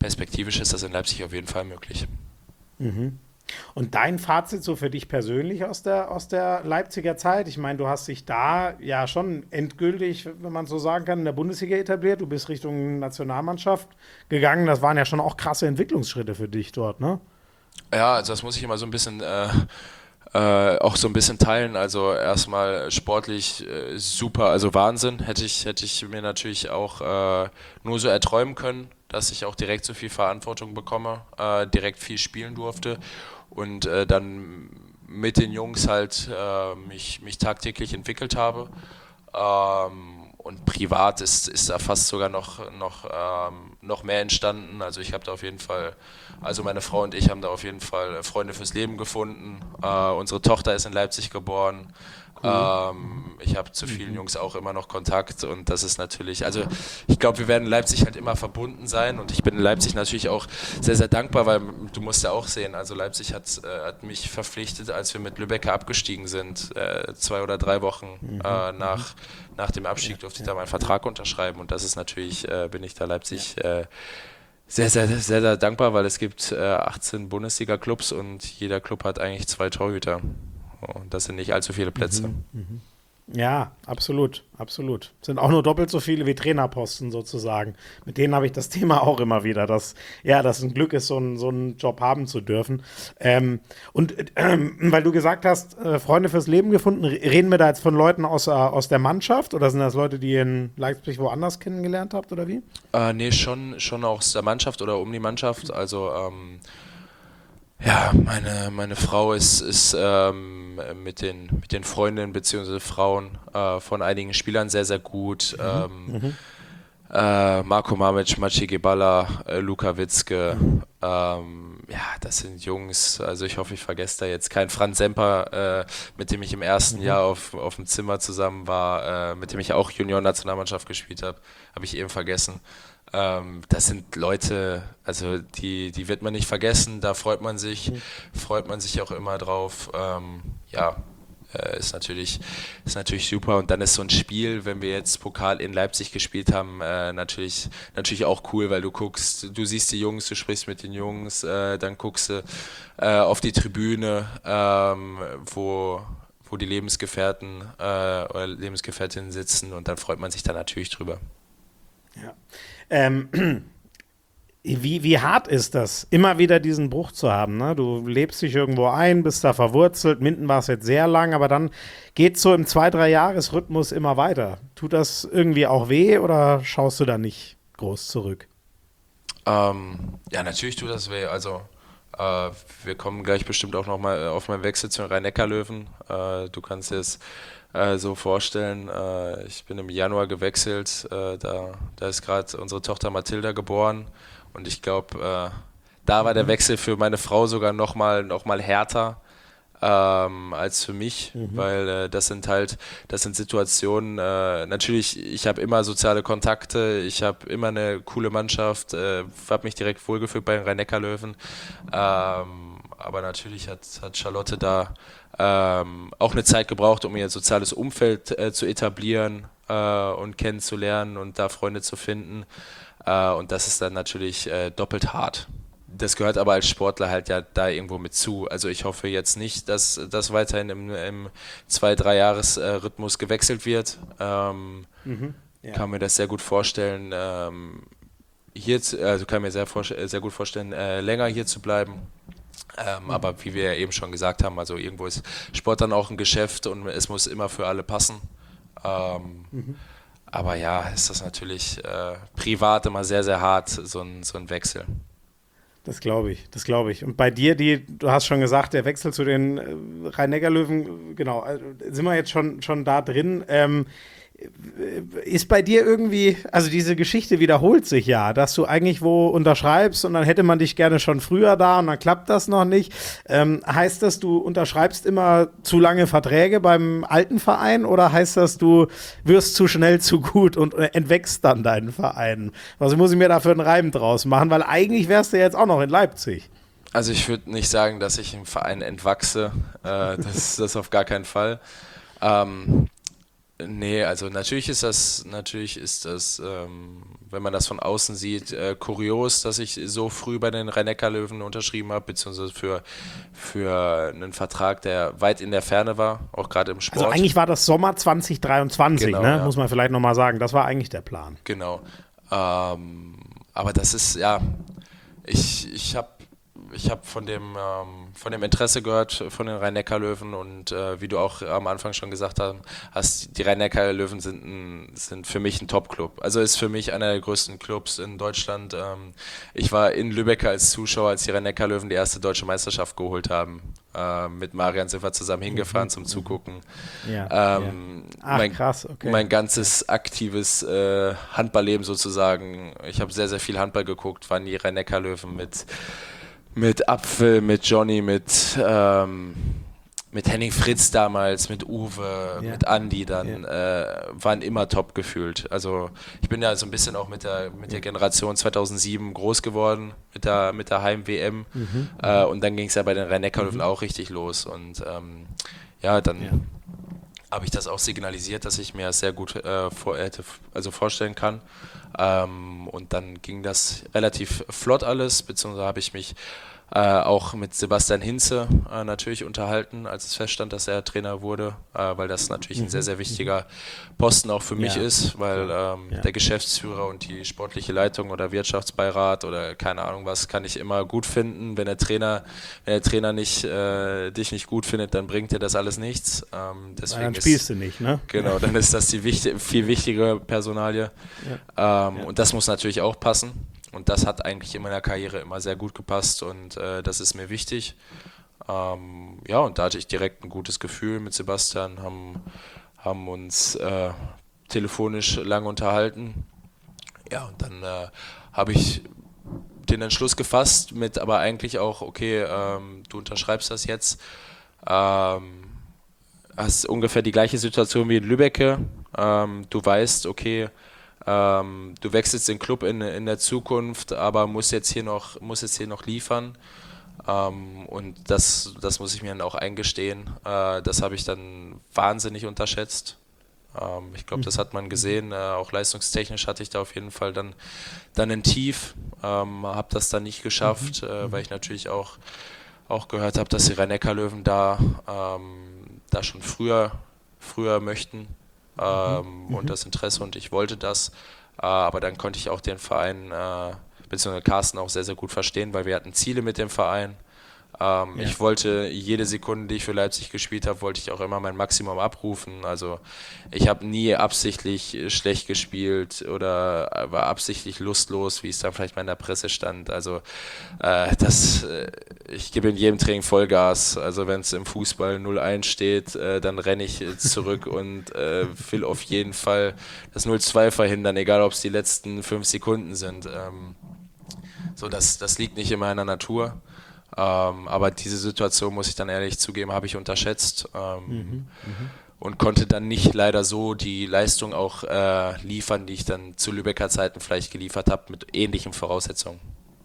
perspektivisch ist das in Leipzig auf jeden Fall möglich. Und dein Fazit so für dich persönlich aus der Leipziger Zeit? Ich meine, du hast dich da ja schon endgültig, wenn man so sagen kann, in der Bundesliga etabliert. Du bist Richtung Nationalmannschaft gegangen. Das waren ja schon auch krasse Entwicklungsschritte für dich dort, ne? Ja, also das muss ich immer so ein bisschen auch so ein bisschen teilen. Also erstmal sportlich super, also Wahnsinn. Hätte ich mir natürlich auch nur so erträumen können, dass ich auch direkt so viel Verantwortung bekomme, direkt viel spielen durfte und dann mit den Jungs halt mich tagtäglich entwickelt habe. Und privat ist da fast sogar noch mehr entstanden. Also ich habe da auf jeden Fall, also meine Frau und ich haben da auf jeden Fall Freunde fürs Leben gefunden. Unsere Tochter ist in Leipzig geboren. Ich habe zu vielen Jungs auch immer noch Kontakt und das ist natürlich, also ich glaube, wir werden in Leipzig halt immer verbunden sein und ich bin in Leipzig natürlich auch sehr, sehr dankbar, weil du musst ja auch sehen, also Leipzig hat mich verpflichtet, als wir mit Lübeck abgestiegen sind, 2 oder 3 Wochen nach dem Abstieg durfte ich da meinen Vertrag unterschreiben und das ist natürlich, bin ich da Leipzig sehr, sehr, sehr, sehr dankbar, weil es gibt 18 Bundesliga-Clubs und jeder Club hat eigentlich 2 Torhüter. Und das sind nicht allzu viele Plätze. Ja, absolut, absolut. Sind auch nur doppelt so viele wie Trainerposten sozusagen. Mit denen habe ich das Thema auch immer wieder, dass ein Glück ist, so einen Job haben zu dürfen. Weil du gesagt hast, Freunde fürs Leben gefunden, reden wir da jetzt von Leuten aus der Mannschaft oder sind das Leute, die ihr in Leipzig woanders kennengelernt habt oder wie? Nee, schon aus der Mannschaft oder um die Mannschaft. Also ja, meine Frau ist mit den Freundinnen bzw. Frauen von einigen Spielern sehr, sehr gut. Marko Mamic, Maciej Gebala, Luka Witzke, ja, das sind Jungs, also ich hoffe, ich vergesse da jetzt keinen. Franz Semper, mit dem ich im ersten Jahr auf dem Zimmer zusammen war, mit dem ich auch Junioren-Nationalmannschaft gespielt habe ich eben vergessen. Das sind Leute, also die wird man nicht vergessen, da freut man sich auch immer drauf. Ja, ist natürlich super und dann ist so ein Spiel, wenn wir jetzt Pokal in Leipzig gespielt haben, natürlich auch cool, weil du siehst die Jungs, du sprichst mit den Jungs, dann guckst du auf die Tribüne, wo die Lebensgefährten oder Lebensgefährtinnen sitzen und dann freut man sich da natürlich drüber. Ja. Wie hart ist das, immer wieder diesen Bruch zu haben? Ne? Du lebst dich irgendwo ein, bist da verwurzelt. Minden war es jetzt sehr lang, aber dann geht es so im 2-3-Jahres-Rhythmus immer weiter. Tut das irgendwie auch weh oder schaust du da nicht groß zurück? Ja, natürlich tut das weh. Also wir kommen gleich bestimmt auch nochmal auf meinen Wechsel zu den Rhein-Neckar-Löwen. Du kannst dir es so vorstellen, ich bin im Januar gewechselt, da ist gerade unsere Tochter Mathilda geboren und ich glaube, da war der Wechsel für meine Frau sogar noch mal härter als für mich, weil das sind Situationen, natürlich, ich habe immer soziale Kontakte, ich habe immer eine coole Mannschaft, habe mich direkt wohlgefühlt bei den Rhein-Neckar-Löwen, aber natürlich hat Charlotte da auch eine Zeit gebraucht, um ihr soziales Umfeld zu etablieren und kennenzulernen und da Freunde zu finden. Und das ist dann natürlich doppelt hart. Das gehört aber als Sportler halt ja da irgendwo mit zu. Also ich hoffe jetzt nicht, dass das weiterhin im 2-3-Jahres-Rhythmus gewechselt wird. Kann mir das sehr gut vorstellen, kann mir sehr gut vorstellen, länger hier zu bleiben. Aber wie wir ja eben schon gesagt haben, also irgendwo ist Sport dann auch ein Geschäft und es muss immer für alle passen. Aber ja, ist das natürlich privat immer sehr, sehr hart, so ein Wechsel. Das glaube ich. Und bei dir, du hast schon gesagt, der Wechsel zu den Rhein-Neckar-Löwen, genau, sind wir jetzt schon da drin. Ist bei dir irgendwie, also diese Geschichte wiederholt sich ja, dass du eigentlich wo unterschreibst und dann hätte man dich gerne schon früher da und dann klappt das noch nicht. Heißt das, du unterschreibst immer zu lange Verträge beim alten Verein oder heißt das, du wirst zu schnell zu gut und entwächst dann deinen Verein? Was muss ich mir da für einen Reim draus machen? Weil eigentlich wärst du jetzt auch noch in Leipzig. Also ich würde nicht sagen, dass ich im Verein entwachse, das auf gar keinen Fall. Nee, also natürlich ist das, wenn man das von außen sieht, kurios, dass ich so früh bei den Rhein-Neckar-Löwen unterschrieben habe, beziehungsweise für einen Vertrag, der weit in der Ferne war, auch gerade im Also Sport. eigentlich war das Sommer 2023, Genau, ne? ja. Muss man vielleicht nochmal sagen. Das war eigentlich der Plan. Genau. Aber das ist, ja, ich hab von dem Interesse gehört von den Rhein-Neckar-Löwen und wie du auch am Anfang schon gesagt hast, die Rhein-Neckar-Löwen sind für mich ein Top-Club. Also ist für mich einer der größten Clubs in Deutschland. Ich war in Lübeck als Zuschauer, als die Rhein-Neckar-Löwen die erste deutsche Meisterschaft geholt haben. Mit Marian sind wir zusammen hingefahren zum Zugucken. Ja. Ach, krass, okay. Mein ganzes aktives Handballleben sozusagen. Ich habe sehr, sehr viel Handball geguckt, waren die Rhein-Neckar-Löwen mit Apfel, mit Johnny, mit Henning Fritz damals, mit Uwe, mit Andi dann, waren immer top gefühlt. Also ich bin ja so ein bisschen auch mit der Generation 2007 groß geworden, mit der Heim-WM. Und dann ging es ja bei den Rhein-Neckar-Löwen auch richtig los. Und dann habe ich das auch signalisiert, dass ich mir das sehr gut vorstellen kann. Und dann ging das relativ flott alles, beziehungsweise habe ich mich auch mit Sebastian Hinze natürlich unterhalten, als es feststand, dass er Trainer wurde, weil das natürlich ein sehr, sehr wichtiger Posten auch für mich ist, weil der Geschäftsführer und die sportliche Leitung oder Wirtschaftsbeirat oder keine Ahnung was kann ich immer gut finden. Wenn der Trainer dich nicht gut findet, dann bringt dir das alles nichts. Deswegen dann spielst du nicht, ne? Genau, dann ist das die viel wichtigere Personalie. Und das muss natürlich auch passen. Und das hat eigentlich in meiner Karriere immer sehr gut gepasst und das ist mir wichtig. Und da hatte ich direkt ein gutes Gefühl mit Sebastian, haben uns telefonisch lang unterhalten. Ja, und dann habe ich den Entschluss gefasst mit aber eigentlich auch, okay, du unterschreibst das jetzt. Hast ungefähr die gleiche Situation wie in Lübbecke. Du weißt, okay, du wechselst den Club in der Zukunft, aber musst jetzt hier noch liefern. Und das muss ich mir dann auch eingestehen. Das habe ich dann wahnsinnig unterschätzt. Ich glaube, das hat man gesehen. Auch leistungstechnisch hatte ich da auf jeden Fall dann ein Tief. Habe das dann nicht geschafft, weil ich natürlich auch gehört habe, dass die Rhein-Neckar-Löwen da schon früher möchten. Und das Interesse und ich wollte das, aber dann konnte ich auch den Verein beziehungsweise Carsten auch sehr, sehr gut verstehen, weil wir hatten Ziele mit dem Verein. Ich wollte jede Sekunde, die ich für Leipzig gespielt habe, wollte ich auch immer mein Maximum abrufen. Also ich habe nie absichtlich schlecht gespielt oder war absichtlich lustlos, wie es dann vielleicht mal in der Presse stand. Also ich gebe in jedem Training Vollgas. Also wenn es im Fußball 0-1 steht, dann renne ich zurück und will auf jeden Fall das 0-2 verhindern, egal ob es die letzten 5 Sekunden sind. Das liegt nicht in meiner Natur. Aber diese Situation, muss ich dann ehrlich zugeben, habe ich unterschätzt und konnte dann nicht leider so die Leistung auch liefern, die ich dann zu Lübecker Zeiten vielleicht geliefert habe, mit ähnlichen Voraussetzungen.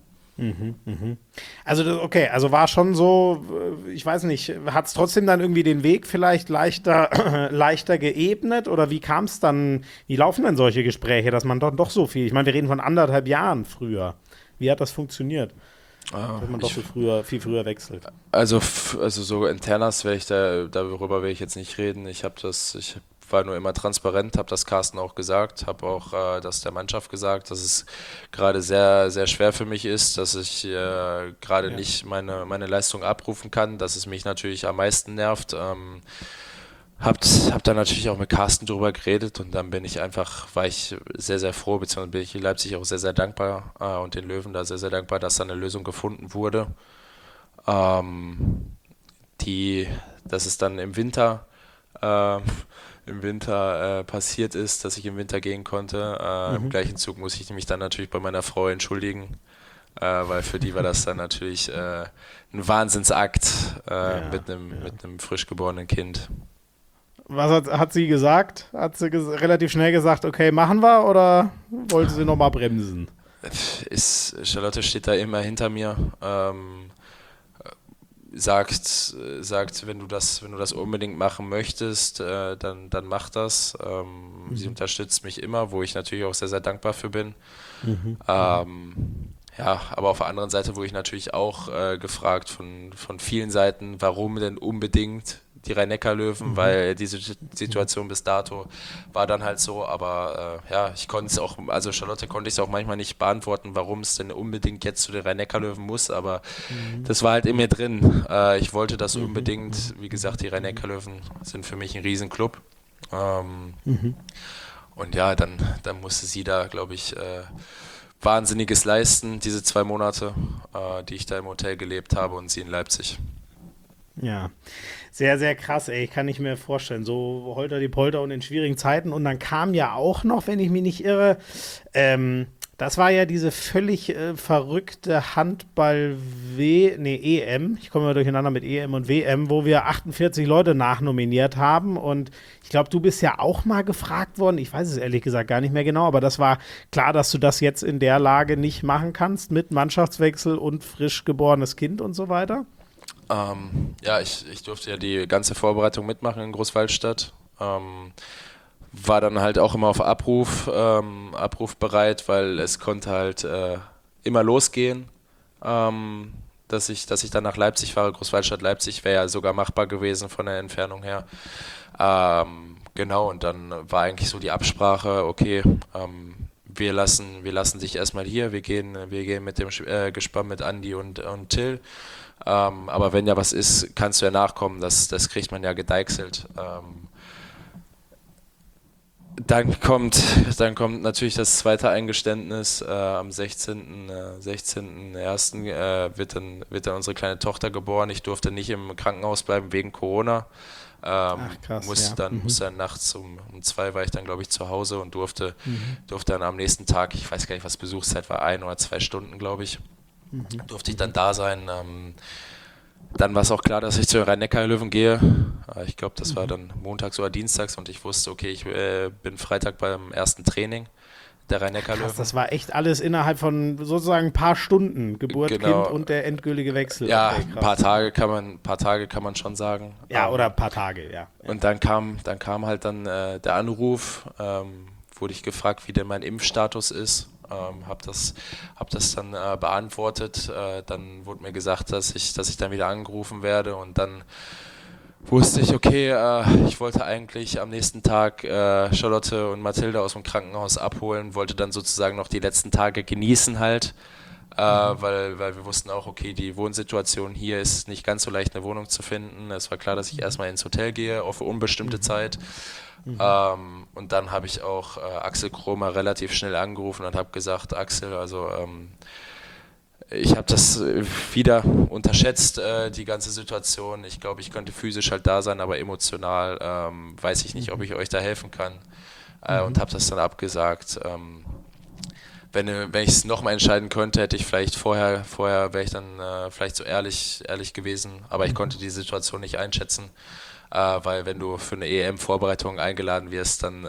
Also war schon so, ich weiß nicht, hat es trotzdem dann irgendwie den Weg vielleicht leichter geebnet oder wie kam es dann, wie laufen denn solche Gespräche, dass man doch so viel, ich meine, wir reden von 1,5 Jahren früher, wie hat das funktioniert? Wenn man doch viel früher wechselt. Also so internas darüber will ich jetzt nicht reden. Ich war nur immer transparent, habe das Carsten auch gesagt, habe auch das der Mannschaft gesagt, dass es gerade sehr, sehr schwer für mich ist, dass ich gerade nicht meine Leistung abrufen kann, dass es mich natürlich am meisten nervt. Hab dann natürlich auch mit Carsten drüber geredet und dann war ich sehr, sehr froh, beziehungsweise bin ich in Leipzig auch sehr, sehr dankbar und den Löwen da sehr, sehr dankbar, dass da eine Lösung gefunden wurde. Dass es dann im Winter passiert ist, dass ich im Winter gehen konnte. Im gleichen Zug muss ich mich dann natürlich bei meiner Frau entschuldigen, weil für die war das dann natürlich ein Wahnsinnsakt mit einem frisch geborenen Kind. Was hat sie gesagt? Hat sie relativ schnell gesagt, okay, machen wir, oder wollte sie nochmal bremsen? Charlotte steht da immer hinter mir. sagt, wenn du das unbedingt machen möchtest, dann mach das. Sie unterstützt mich immer, wo ich natürlich auch sehr, sehr dankbar für bin. Ja, aber auf der anderen Seite wurde ich natürlich auch gefragt von vielen Seiten, warum denn unbedingt die Rhein-Neckar-Löwen, weil diese Situation bis dato war dann halt so, aber ja, ich konnte es auch, also Charlotte konnte ich es auch manchmal nicht beantworten, warum es denn unbedingt jetzt zu den Rhein-Neckar-Löwen muss, aber das war halt in mir drin. Ich wollte das unbedingt, wie gesagt, die Rhein-Neckar-Löwen sind für mich ein Riesenclub. Und ja, dann musste sie da, glaube ich, Wahnsinniges leisten, diese 2 Monate, die ich da im Hotel gelebt habe und sie in Leipzig. Ja, sehr, sehr krass, ey. Ich kann nicht mehr vorstellen. So holter die Polter und in schwierigen Zeiten. Und dann kam ja auch noch, wenn ich mich nicht irre, das war ja diese völlig verrückte EM. Ich komme mal durcheinander mit EM und WM, wo wir 48 Leute nachnominiert haben. Und ich glaube, du bist ja auch mal gefragt worden. Ich weiß es ehrlich gesagt gar nicht mehr genau, aber das war klar, dass du das jetzt in der Lage nicht machen kannst mit Mannschaftswechsel und frisch geborenes Kind und so weiter. Ja, ich durfte ja die ganze Vorbereitung mitmachen in Großwaldstadt. War dann halt auch immer auf Abruf bereit, weil es konnte halt immer losgehen, dass ich dann nach Leipzig fahre. Großwaldstadt-Leipzig wäre ja sogar machbar gewesen von der Entfernung her. Genau, und dann war eigentlich so die Absprache, okay, wir lassen dich erstmal hier, wir gehen mit dem Gespann mit Andi und Till. Aber wenn ja was ist, kannst du ja nachkommen, das kriegt man ja gedeichselt. Dann kommt natürlich das zweite Eingeständnis. Am 16.01. Wird dann unsere kleine Tochter geboren. Ich durfte nicht im Krankenhaus bleiben wegen Corona. Krass, musste dann nachts um 2 war ich dann, glaube ich, zu Hause und durfte dann am nächsten Tag, ich weiß gar nicht, was Besuchszeit war, 1 oder 2 Stunden, glaube ich, durfte ich dann da sein. Dann war es auch klar, dass ich zu den Rhein-Neckar-Löwen gehe. Ich glaube, das war dann montags oder dienstags und ich wusste, okay, ich bin Freitag beim ersten Training der Rhein-Neckar-Löwen. Krass, das war echt alles innerhalb von sozusagen ein paar Stunden, Geburt, Genau. Kind und der endgültige Wechsel. Ja, Okay, ein paar Tage kann man schon sagen. Ja, oder ein paar Tage, ja. Und dann kam halt dann der Anruf, wurde ich gefragt, wie denn mein Impfstatus ist. Hab das dann beantwortet. Dann wurde mir gesagt, dass ich dann wieder angerufen werde und dann wusste ich, okay, ich wollte eigentlich am nächsten Tag Charlotte und Mathilde aus dem Krankenhaus abholen, wollte dann sozusagen noch die letzten Tage genießen halt, weil wir wussten auch, okay, die Wohnsituation hier ist nicht ganz so leicht, eine Wohnung zu finden. Es war klar, dass ich erstmal ins Hotel gehe, auf unbestimmte Zeit. Und dann habe ich auch Axel Kromer relativ schnell angerufen und habe gesagt, Axel, also ich habe das wieder unterschätzt, die ganze Situation. Ich glaube, ich könnte physisch halt da sein, aber emotional weiß ich nicht, ob ich euch da helfen kann. Und habe das dann abgesagt. Wenn ich es nochmal entscheiden könnte, hätte ich vielleicht vorher wäre ich dann vielleicht so ehrlich gewesen, aber ich konnte die Situation nicht einschätzen. Weil wenn du für eine EM-Vorbereitung eingeladen wirst, dann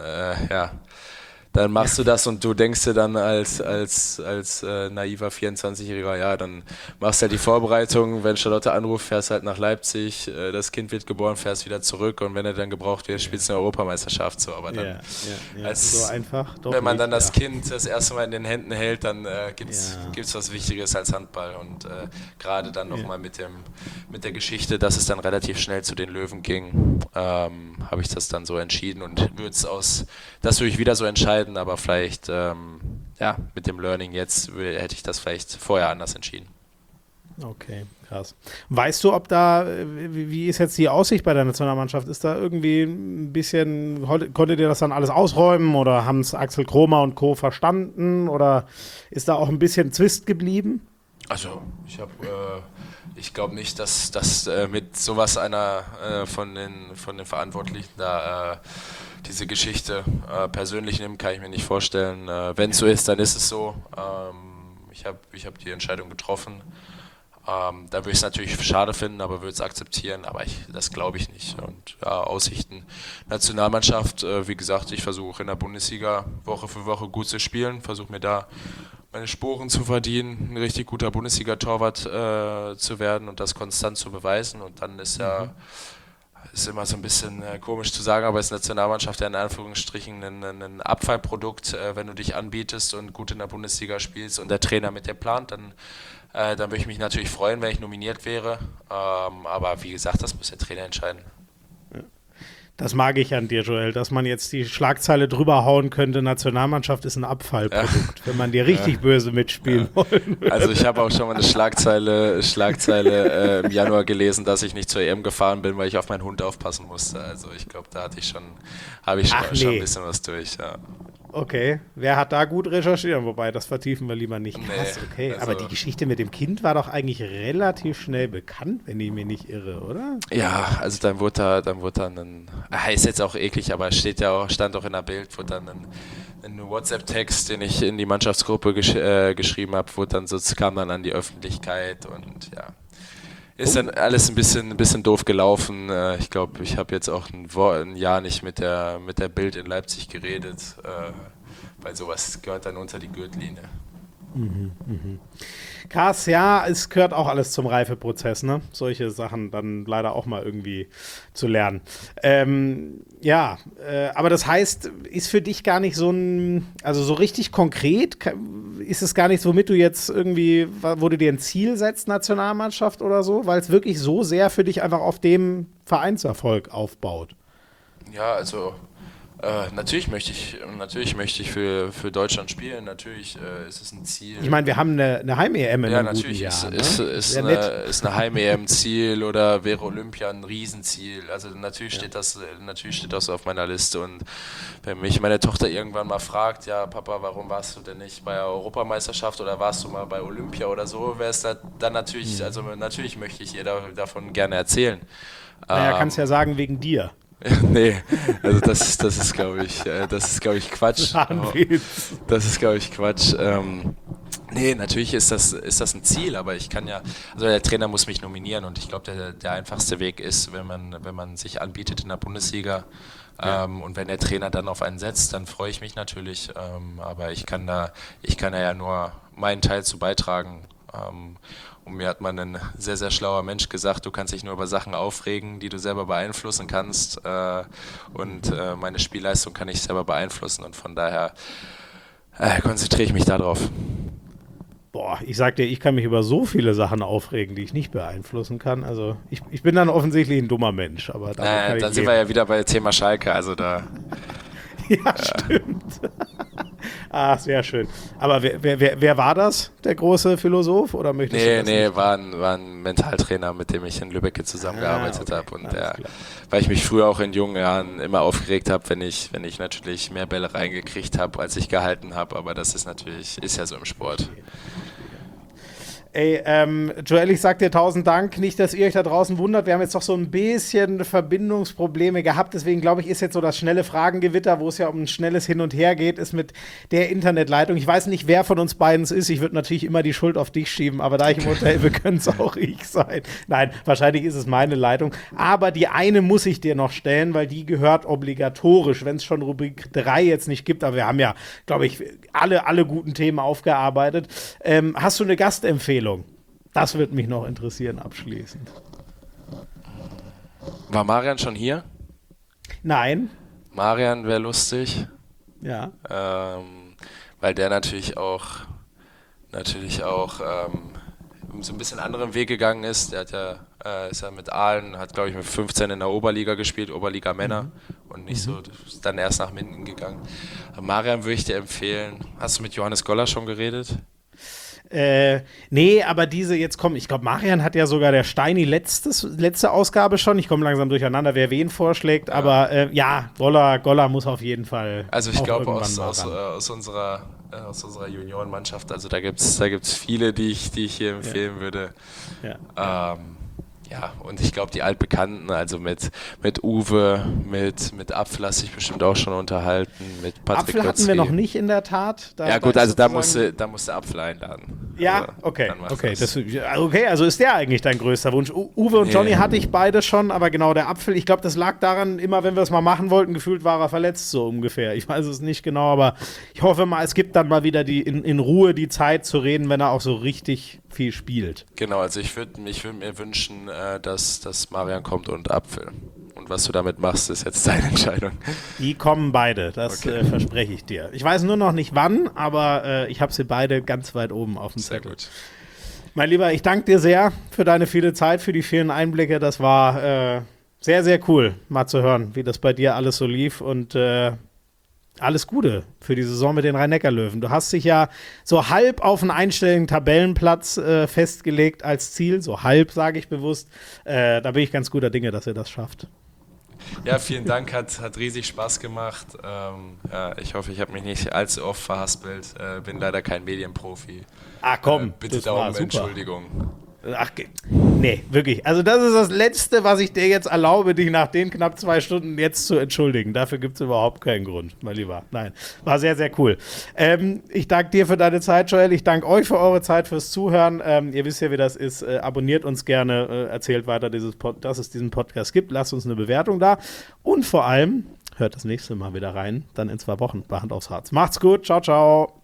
machst du das und du denkst dir dann als naiver 24-Jähriger, ja, dann machst du halt die Vorbereitung, wenn Charlotte anruft, fährst halt nach Leipzig, das Kind wird geboren, fährst wieder zurück und wenn er dann gebraucht wird, spielst du eine Europameisterschaft so, aber dann so einfach doch wenn man nicht, dann das Kind das erste Mal in den Händen hält, dann gibt's was Wichtigeres als Handball und gerade dann nochmal mit der Geschichte, dass es dann relativ schnell zu den Löwen ging, habe ich das dann so entschieden und das würde ich wieder so entscheiden, aber vielleicht mit dem Learning jetzt hätte ich das vielleicht vorher anders entschieden. Okay, krass. Weißt du, ob da, wie ist jetzt die Aussicht bei der Nationalmannschaft? Ist da irgendwie ein bisschen, konntet ihr das dann alles ausräumen oder haben es Axel Kromer und Co. verstanden oder ist da auch ein bisschen Zwist geblieben? Also ich glaube nicht, dass mit sowas einer von den Verantwortlichen da diese Geschichte persönlich nimmt, kann ich mir nicht vorstellen. Wenn es so ist, dann ist es so. Ich hab die Entscheidung getroffen. Da würde ich es natürlich schade finden, aber würde es akzeptieren, aber das glaube ich nicht. Und Aussichten Nationalmannschaft, wie gesagt, ich versuche in der Bundesliga Woche für Woche gut zu spielen, versuche mir da meine Sporen zu verdienen, ein richtig guter Bundesliga-Torwart zu werden und das konstant zu beweisen. Und dann ist ist immer so ein bisschen komisch zu sagen, aber ist Nationalmannschaft ja in Anführungsstrichen ein Abfallprodukt, wenn du dich anbietest und gut in der Bundesliga spielst und der Trainer mit dir plant, dann würde ich mich natürlich freuen, wenn ich nominiert wäre. Aber wie gesagt, das muss der Trainer entscheiden. Das mag ich an dir, Joel, dass man jetzt die Schlagzeile drüber hauen könnte, Nationalmannschaft ist ein Abfallprodukt, wenn man dir richtig böse mitspielen wollen würde. Also ich habe auch schon mal eine Schlagzeile im Januar gelesen, dass ich nicht zur EM gefahren bin, weil ich auf meinen Hund aufpassen musste. Also ich glaube, da habe ich schon ein bisschen was durch. Ja. Okay, wer hat da gut recherchiert? Wobei, das vertiefen wir lieber nicht. Nee, Krass, okay. also, aber die Geschichte mit dem Kind war doch eigentlich relativ schnell bekannt, wenn ich mich nicht irre, oder? Ja, also dann wurde ist jetzt auch eklig, aber stand auch in der Bild, wurde dann ein WhatsApp-Text, den ich in die Mannschaftsgruppe geschrieben habe, kam dann an die Öffentlichkeit und ja. Ist dann alles ein bisschen doof gelaufen. Ich glaube, ich habe jetzt auch ein Jahr nicht mit der Bild in Leipzig geredet, weil sowas gehört dann unter die Gürtellinie. Krass, ja, es gehört auch alles zum Reifeprozess, ne? Solche Sachen dann leider auch mal irgendwie zu lernen. Aber das heißt, ist für dich gar nicht also so richtig konkret, ist es gar nichts, womit du jetzt irgendwie, wo du dir ein Ziel setzt, Nationalmannschaft oder so, weil es wirklich so sehr für dich einfach auf dem Vereinserfolg aufbaut? Ja, also natürlich möchte ich für Deutschland spielen, natürlich ist es ein Ziel. Ich meine, wir haben eine Heim-EM in einem guten Jahr. Ja, ist eine Heim-EM Ziel oder wäre Olympia ein Riesenziel. Also natürlich steht das auf meiner Liste und wenn mich meine Tochter irgendwann mal fragt, ja Papa, warum warst du denn nicht bei der Europameisterschaft oder warst du mal bei Olympia oder so, wäre es dann natürlich, also natürlich möchte ich ihr davon gerne erzählen. Naja, kannst ja sagen, wegen dir. Nee, also das ist glaube ich Quatsch. Das ist glaube ich Quatsch. Nee, natürlich ist das ein Ziel, aber ich kann ja, also der Trainer muss mich nominieren und ich glaube, der einfachste Weg ist, wenn man sich anbietet in der Bundesliga und wenn der Trainer dann auf einen setzt, dann freue ich mich natürlich, aber ich kann da ja nur meinen Teil zu beitragen. Und mir hat mal ein sehr, sehr schlauer Mensch gesagt, du kannst dich nur über Sachen aufregen, die du selber beeinflussen kannst. Und meine Spielleistung kann ich selber beeinflussen. Und von daher konzentriere ich mich darauf. Boah, ich sag dir, ich kann mich über so viele Sachen aufregen, die ich nicht beeinflussen kann. Also ich bin dann offensichtlich ein dummer Mensch. Aber dann sind wir ja wieder bei Thema Schalke. Also da. Ja, stimmt. Sehr schön. Aber wer war das, der große Philosoph? Oder möchtest du das nicht? War ein Mentaltrainer, mit dem ich in Lübeck zusammengearbeitet habe. Und weil ich mich früher auch in jungen Jahren immer aufgeregt habe, wenn ich natürlich mehr Bälle reingekriegt habe, als ich gehalten habe. Aber das ist ja so im Sport. Ey, Joel, ich sag dir 1000 Dank. Nicht, dass ihr euch da draußen wundert. Wir haben jetzt doch so ein bisschen Verbindungsprobleme gehabt. Deswegen, glaube ich, ist jetzt so das schnelle Fragengewitter, wo es ja um ein schnelles Hin und Her geht, ist mit der Internetleitung. Ich weiß nicht, wer von uns beiden es ist. Ich würde natürlich immer die Schuld auf dich schieben, aber da ich im Hotel bin, könnte es auch ich sein. Nein, wahrscheinlich ist es meine Leitung. Aber die eine muss ich dir noch stellen, weil die gehört obligatorisch, wenn es schon Rubrik 3 jetzt nicht gibt. Aber wir haben ja, glaube ich, alle guten Themen aufgearbeitet. Hast du eine Gastempfehlung? Das würde mich noch interessieren, abschließend. War Marian schon hier? Nein. Marian wäre lustig. Ja. Weil der natürlich auch so ein bisschen anderen Weg gegangen ist. Der ist ja mit Aalen, hat glaube ich mit 15 in der Oberliga gespielt, Oberliga Männer und nicht so, ist dann erst nach Minden gegangen. Marian würde ich dir empfehlen. Hast du mit Johannes Goller schon geredet? Nee, aber ich glaube, Marian hat ja sogar der Steini letzte Ausgabe schon. Ich komme langsam durcheinander, wer wen vorschlägt, aber Goller muss auf jeden Fall. Also ich glaube aus unserer Juniorenmannschaft, also da gibt's viele, die ich hier empfehlen würde. Ja. Und ich glaube, die Altbekannten, also mit Uwe, mit Apfel hast dich bestimmt auch schon unterhalten, mit Patrick Apfel hatten wir noch nicht in der Tat. Da musste Apfel einladen. Ja, Also, okay. dann mach Okay, das. okay, also ist der eigentlich dein größter Wunsch? Uwe und Johnny hatte ich beide schon, aber genau der Apfel, ich glaube, das lag daran, immer wenn wir es mal machen wollten, gefühlt war er verletzt, so ungefähr. Ich weiß es nicht genau, aber ich hoffe mal, es gibt dann mal wieder in Ruhe die Zeit zu reden, wenn er auch so richtig viel spielt. Genau, also ich würd mir wünschen, dass Marian kommt und Apfel. Und was du damit machst, ist jetzt deine Entscheidung. Die kommen beide, das verspreche ich dir. Ich weiß nur noch nicht wann, aber ich habe sie beide ganz weit oben auf dem Sehr Zettel. gut. Mein Lieber, ich danke dir sehr für deine viele Zeit, für die vielen Einblicke. Das war sehr, sehr cool, mal zu hören, wie das bei dir alles so lief und alles Gute für die Saison mit den Rhein-Neckar-Löwen. Du hast dich ja so halb auf einen einstelligen Tabellenplatz festgelegt als Ziel, so halb, sage ich bewusst. Da bin ich ganz guter Dinge, dass ihr das schafft. Ja, vielen Dank, hat riesig Spaß gemacht. Ich hoffe, ich habe mich nicht allzu oft verhaspelt. Bin leider kein Medienprofi. Ah, komm, Bitte das war darum super. Entschuldigung. Ach, nee, wirklich. Also das ist das Letzte, was ich dir jetzt erlaube, dich nach den knapp 2 Stunden jetzt zu entschuldigen. Dafür gibt es überhaupt keinen Grund, mein Lieber. Nein, war sehr, sehr cool. Ich danke dir für deine Zeit, Joel. Ich danke euch für eure Zeit, fürs Zuhören. Ihr wisst ja, wie das ist. Abonniert uns gerne, erzählt weiter, dass es diesen Podcast gibt. Lasst uns eine Bewertung da. Und vor allem, hört das nächste Mal wieder rein, dann in 2 Wochen bei Hand aufs Harz. Macht's gut. Ciao, ciao.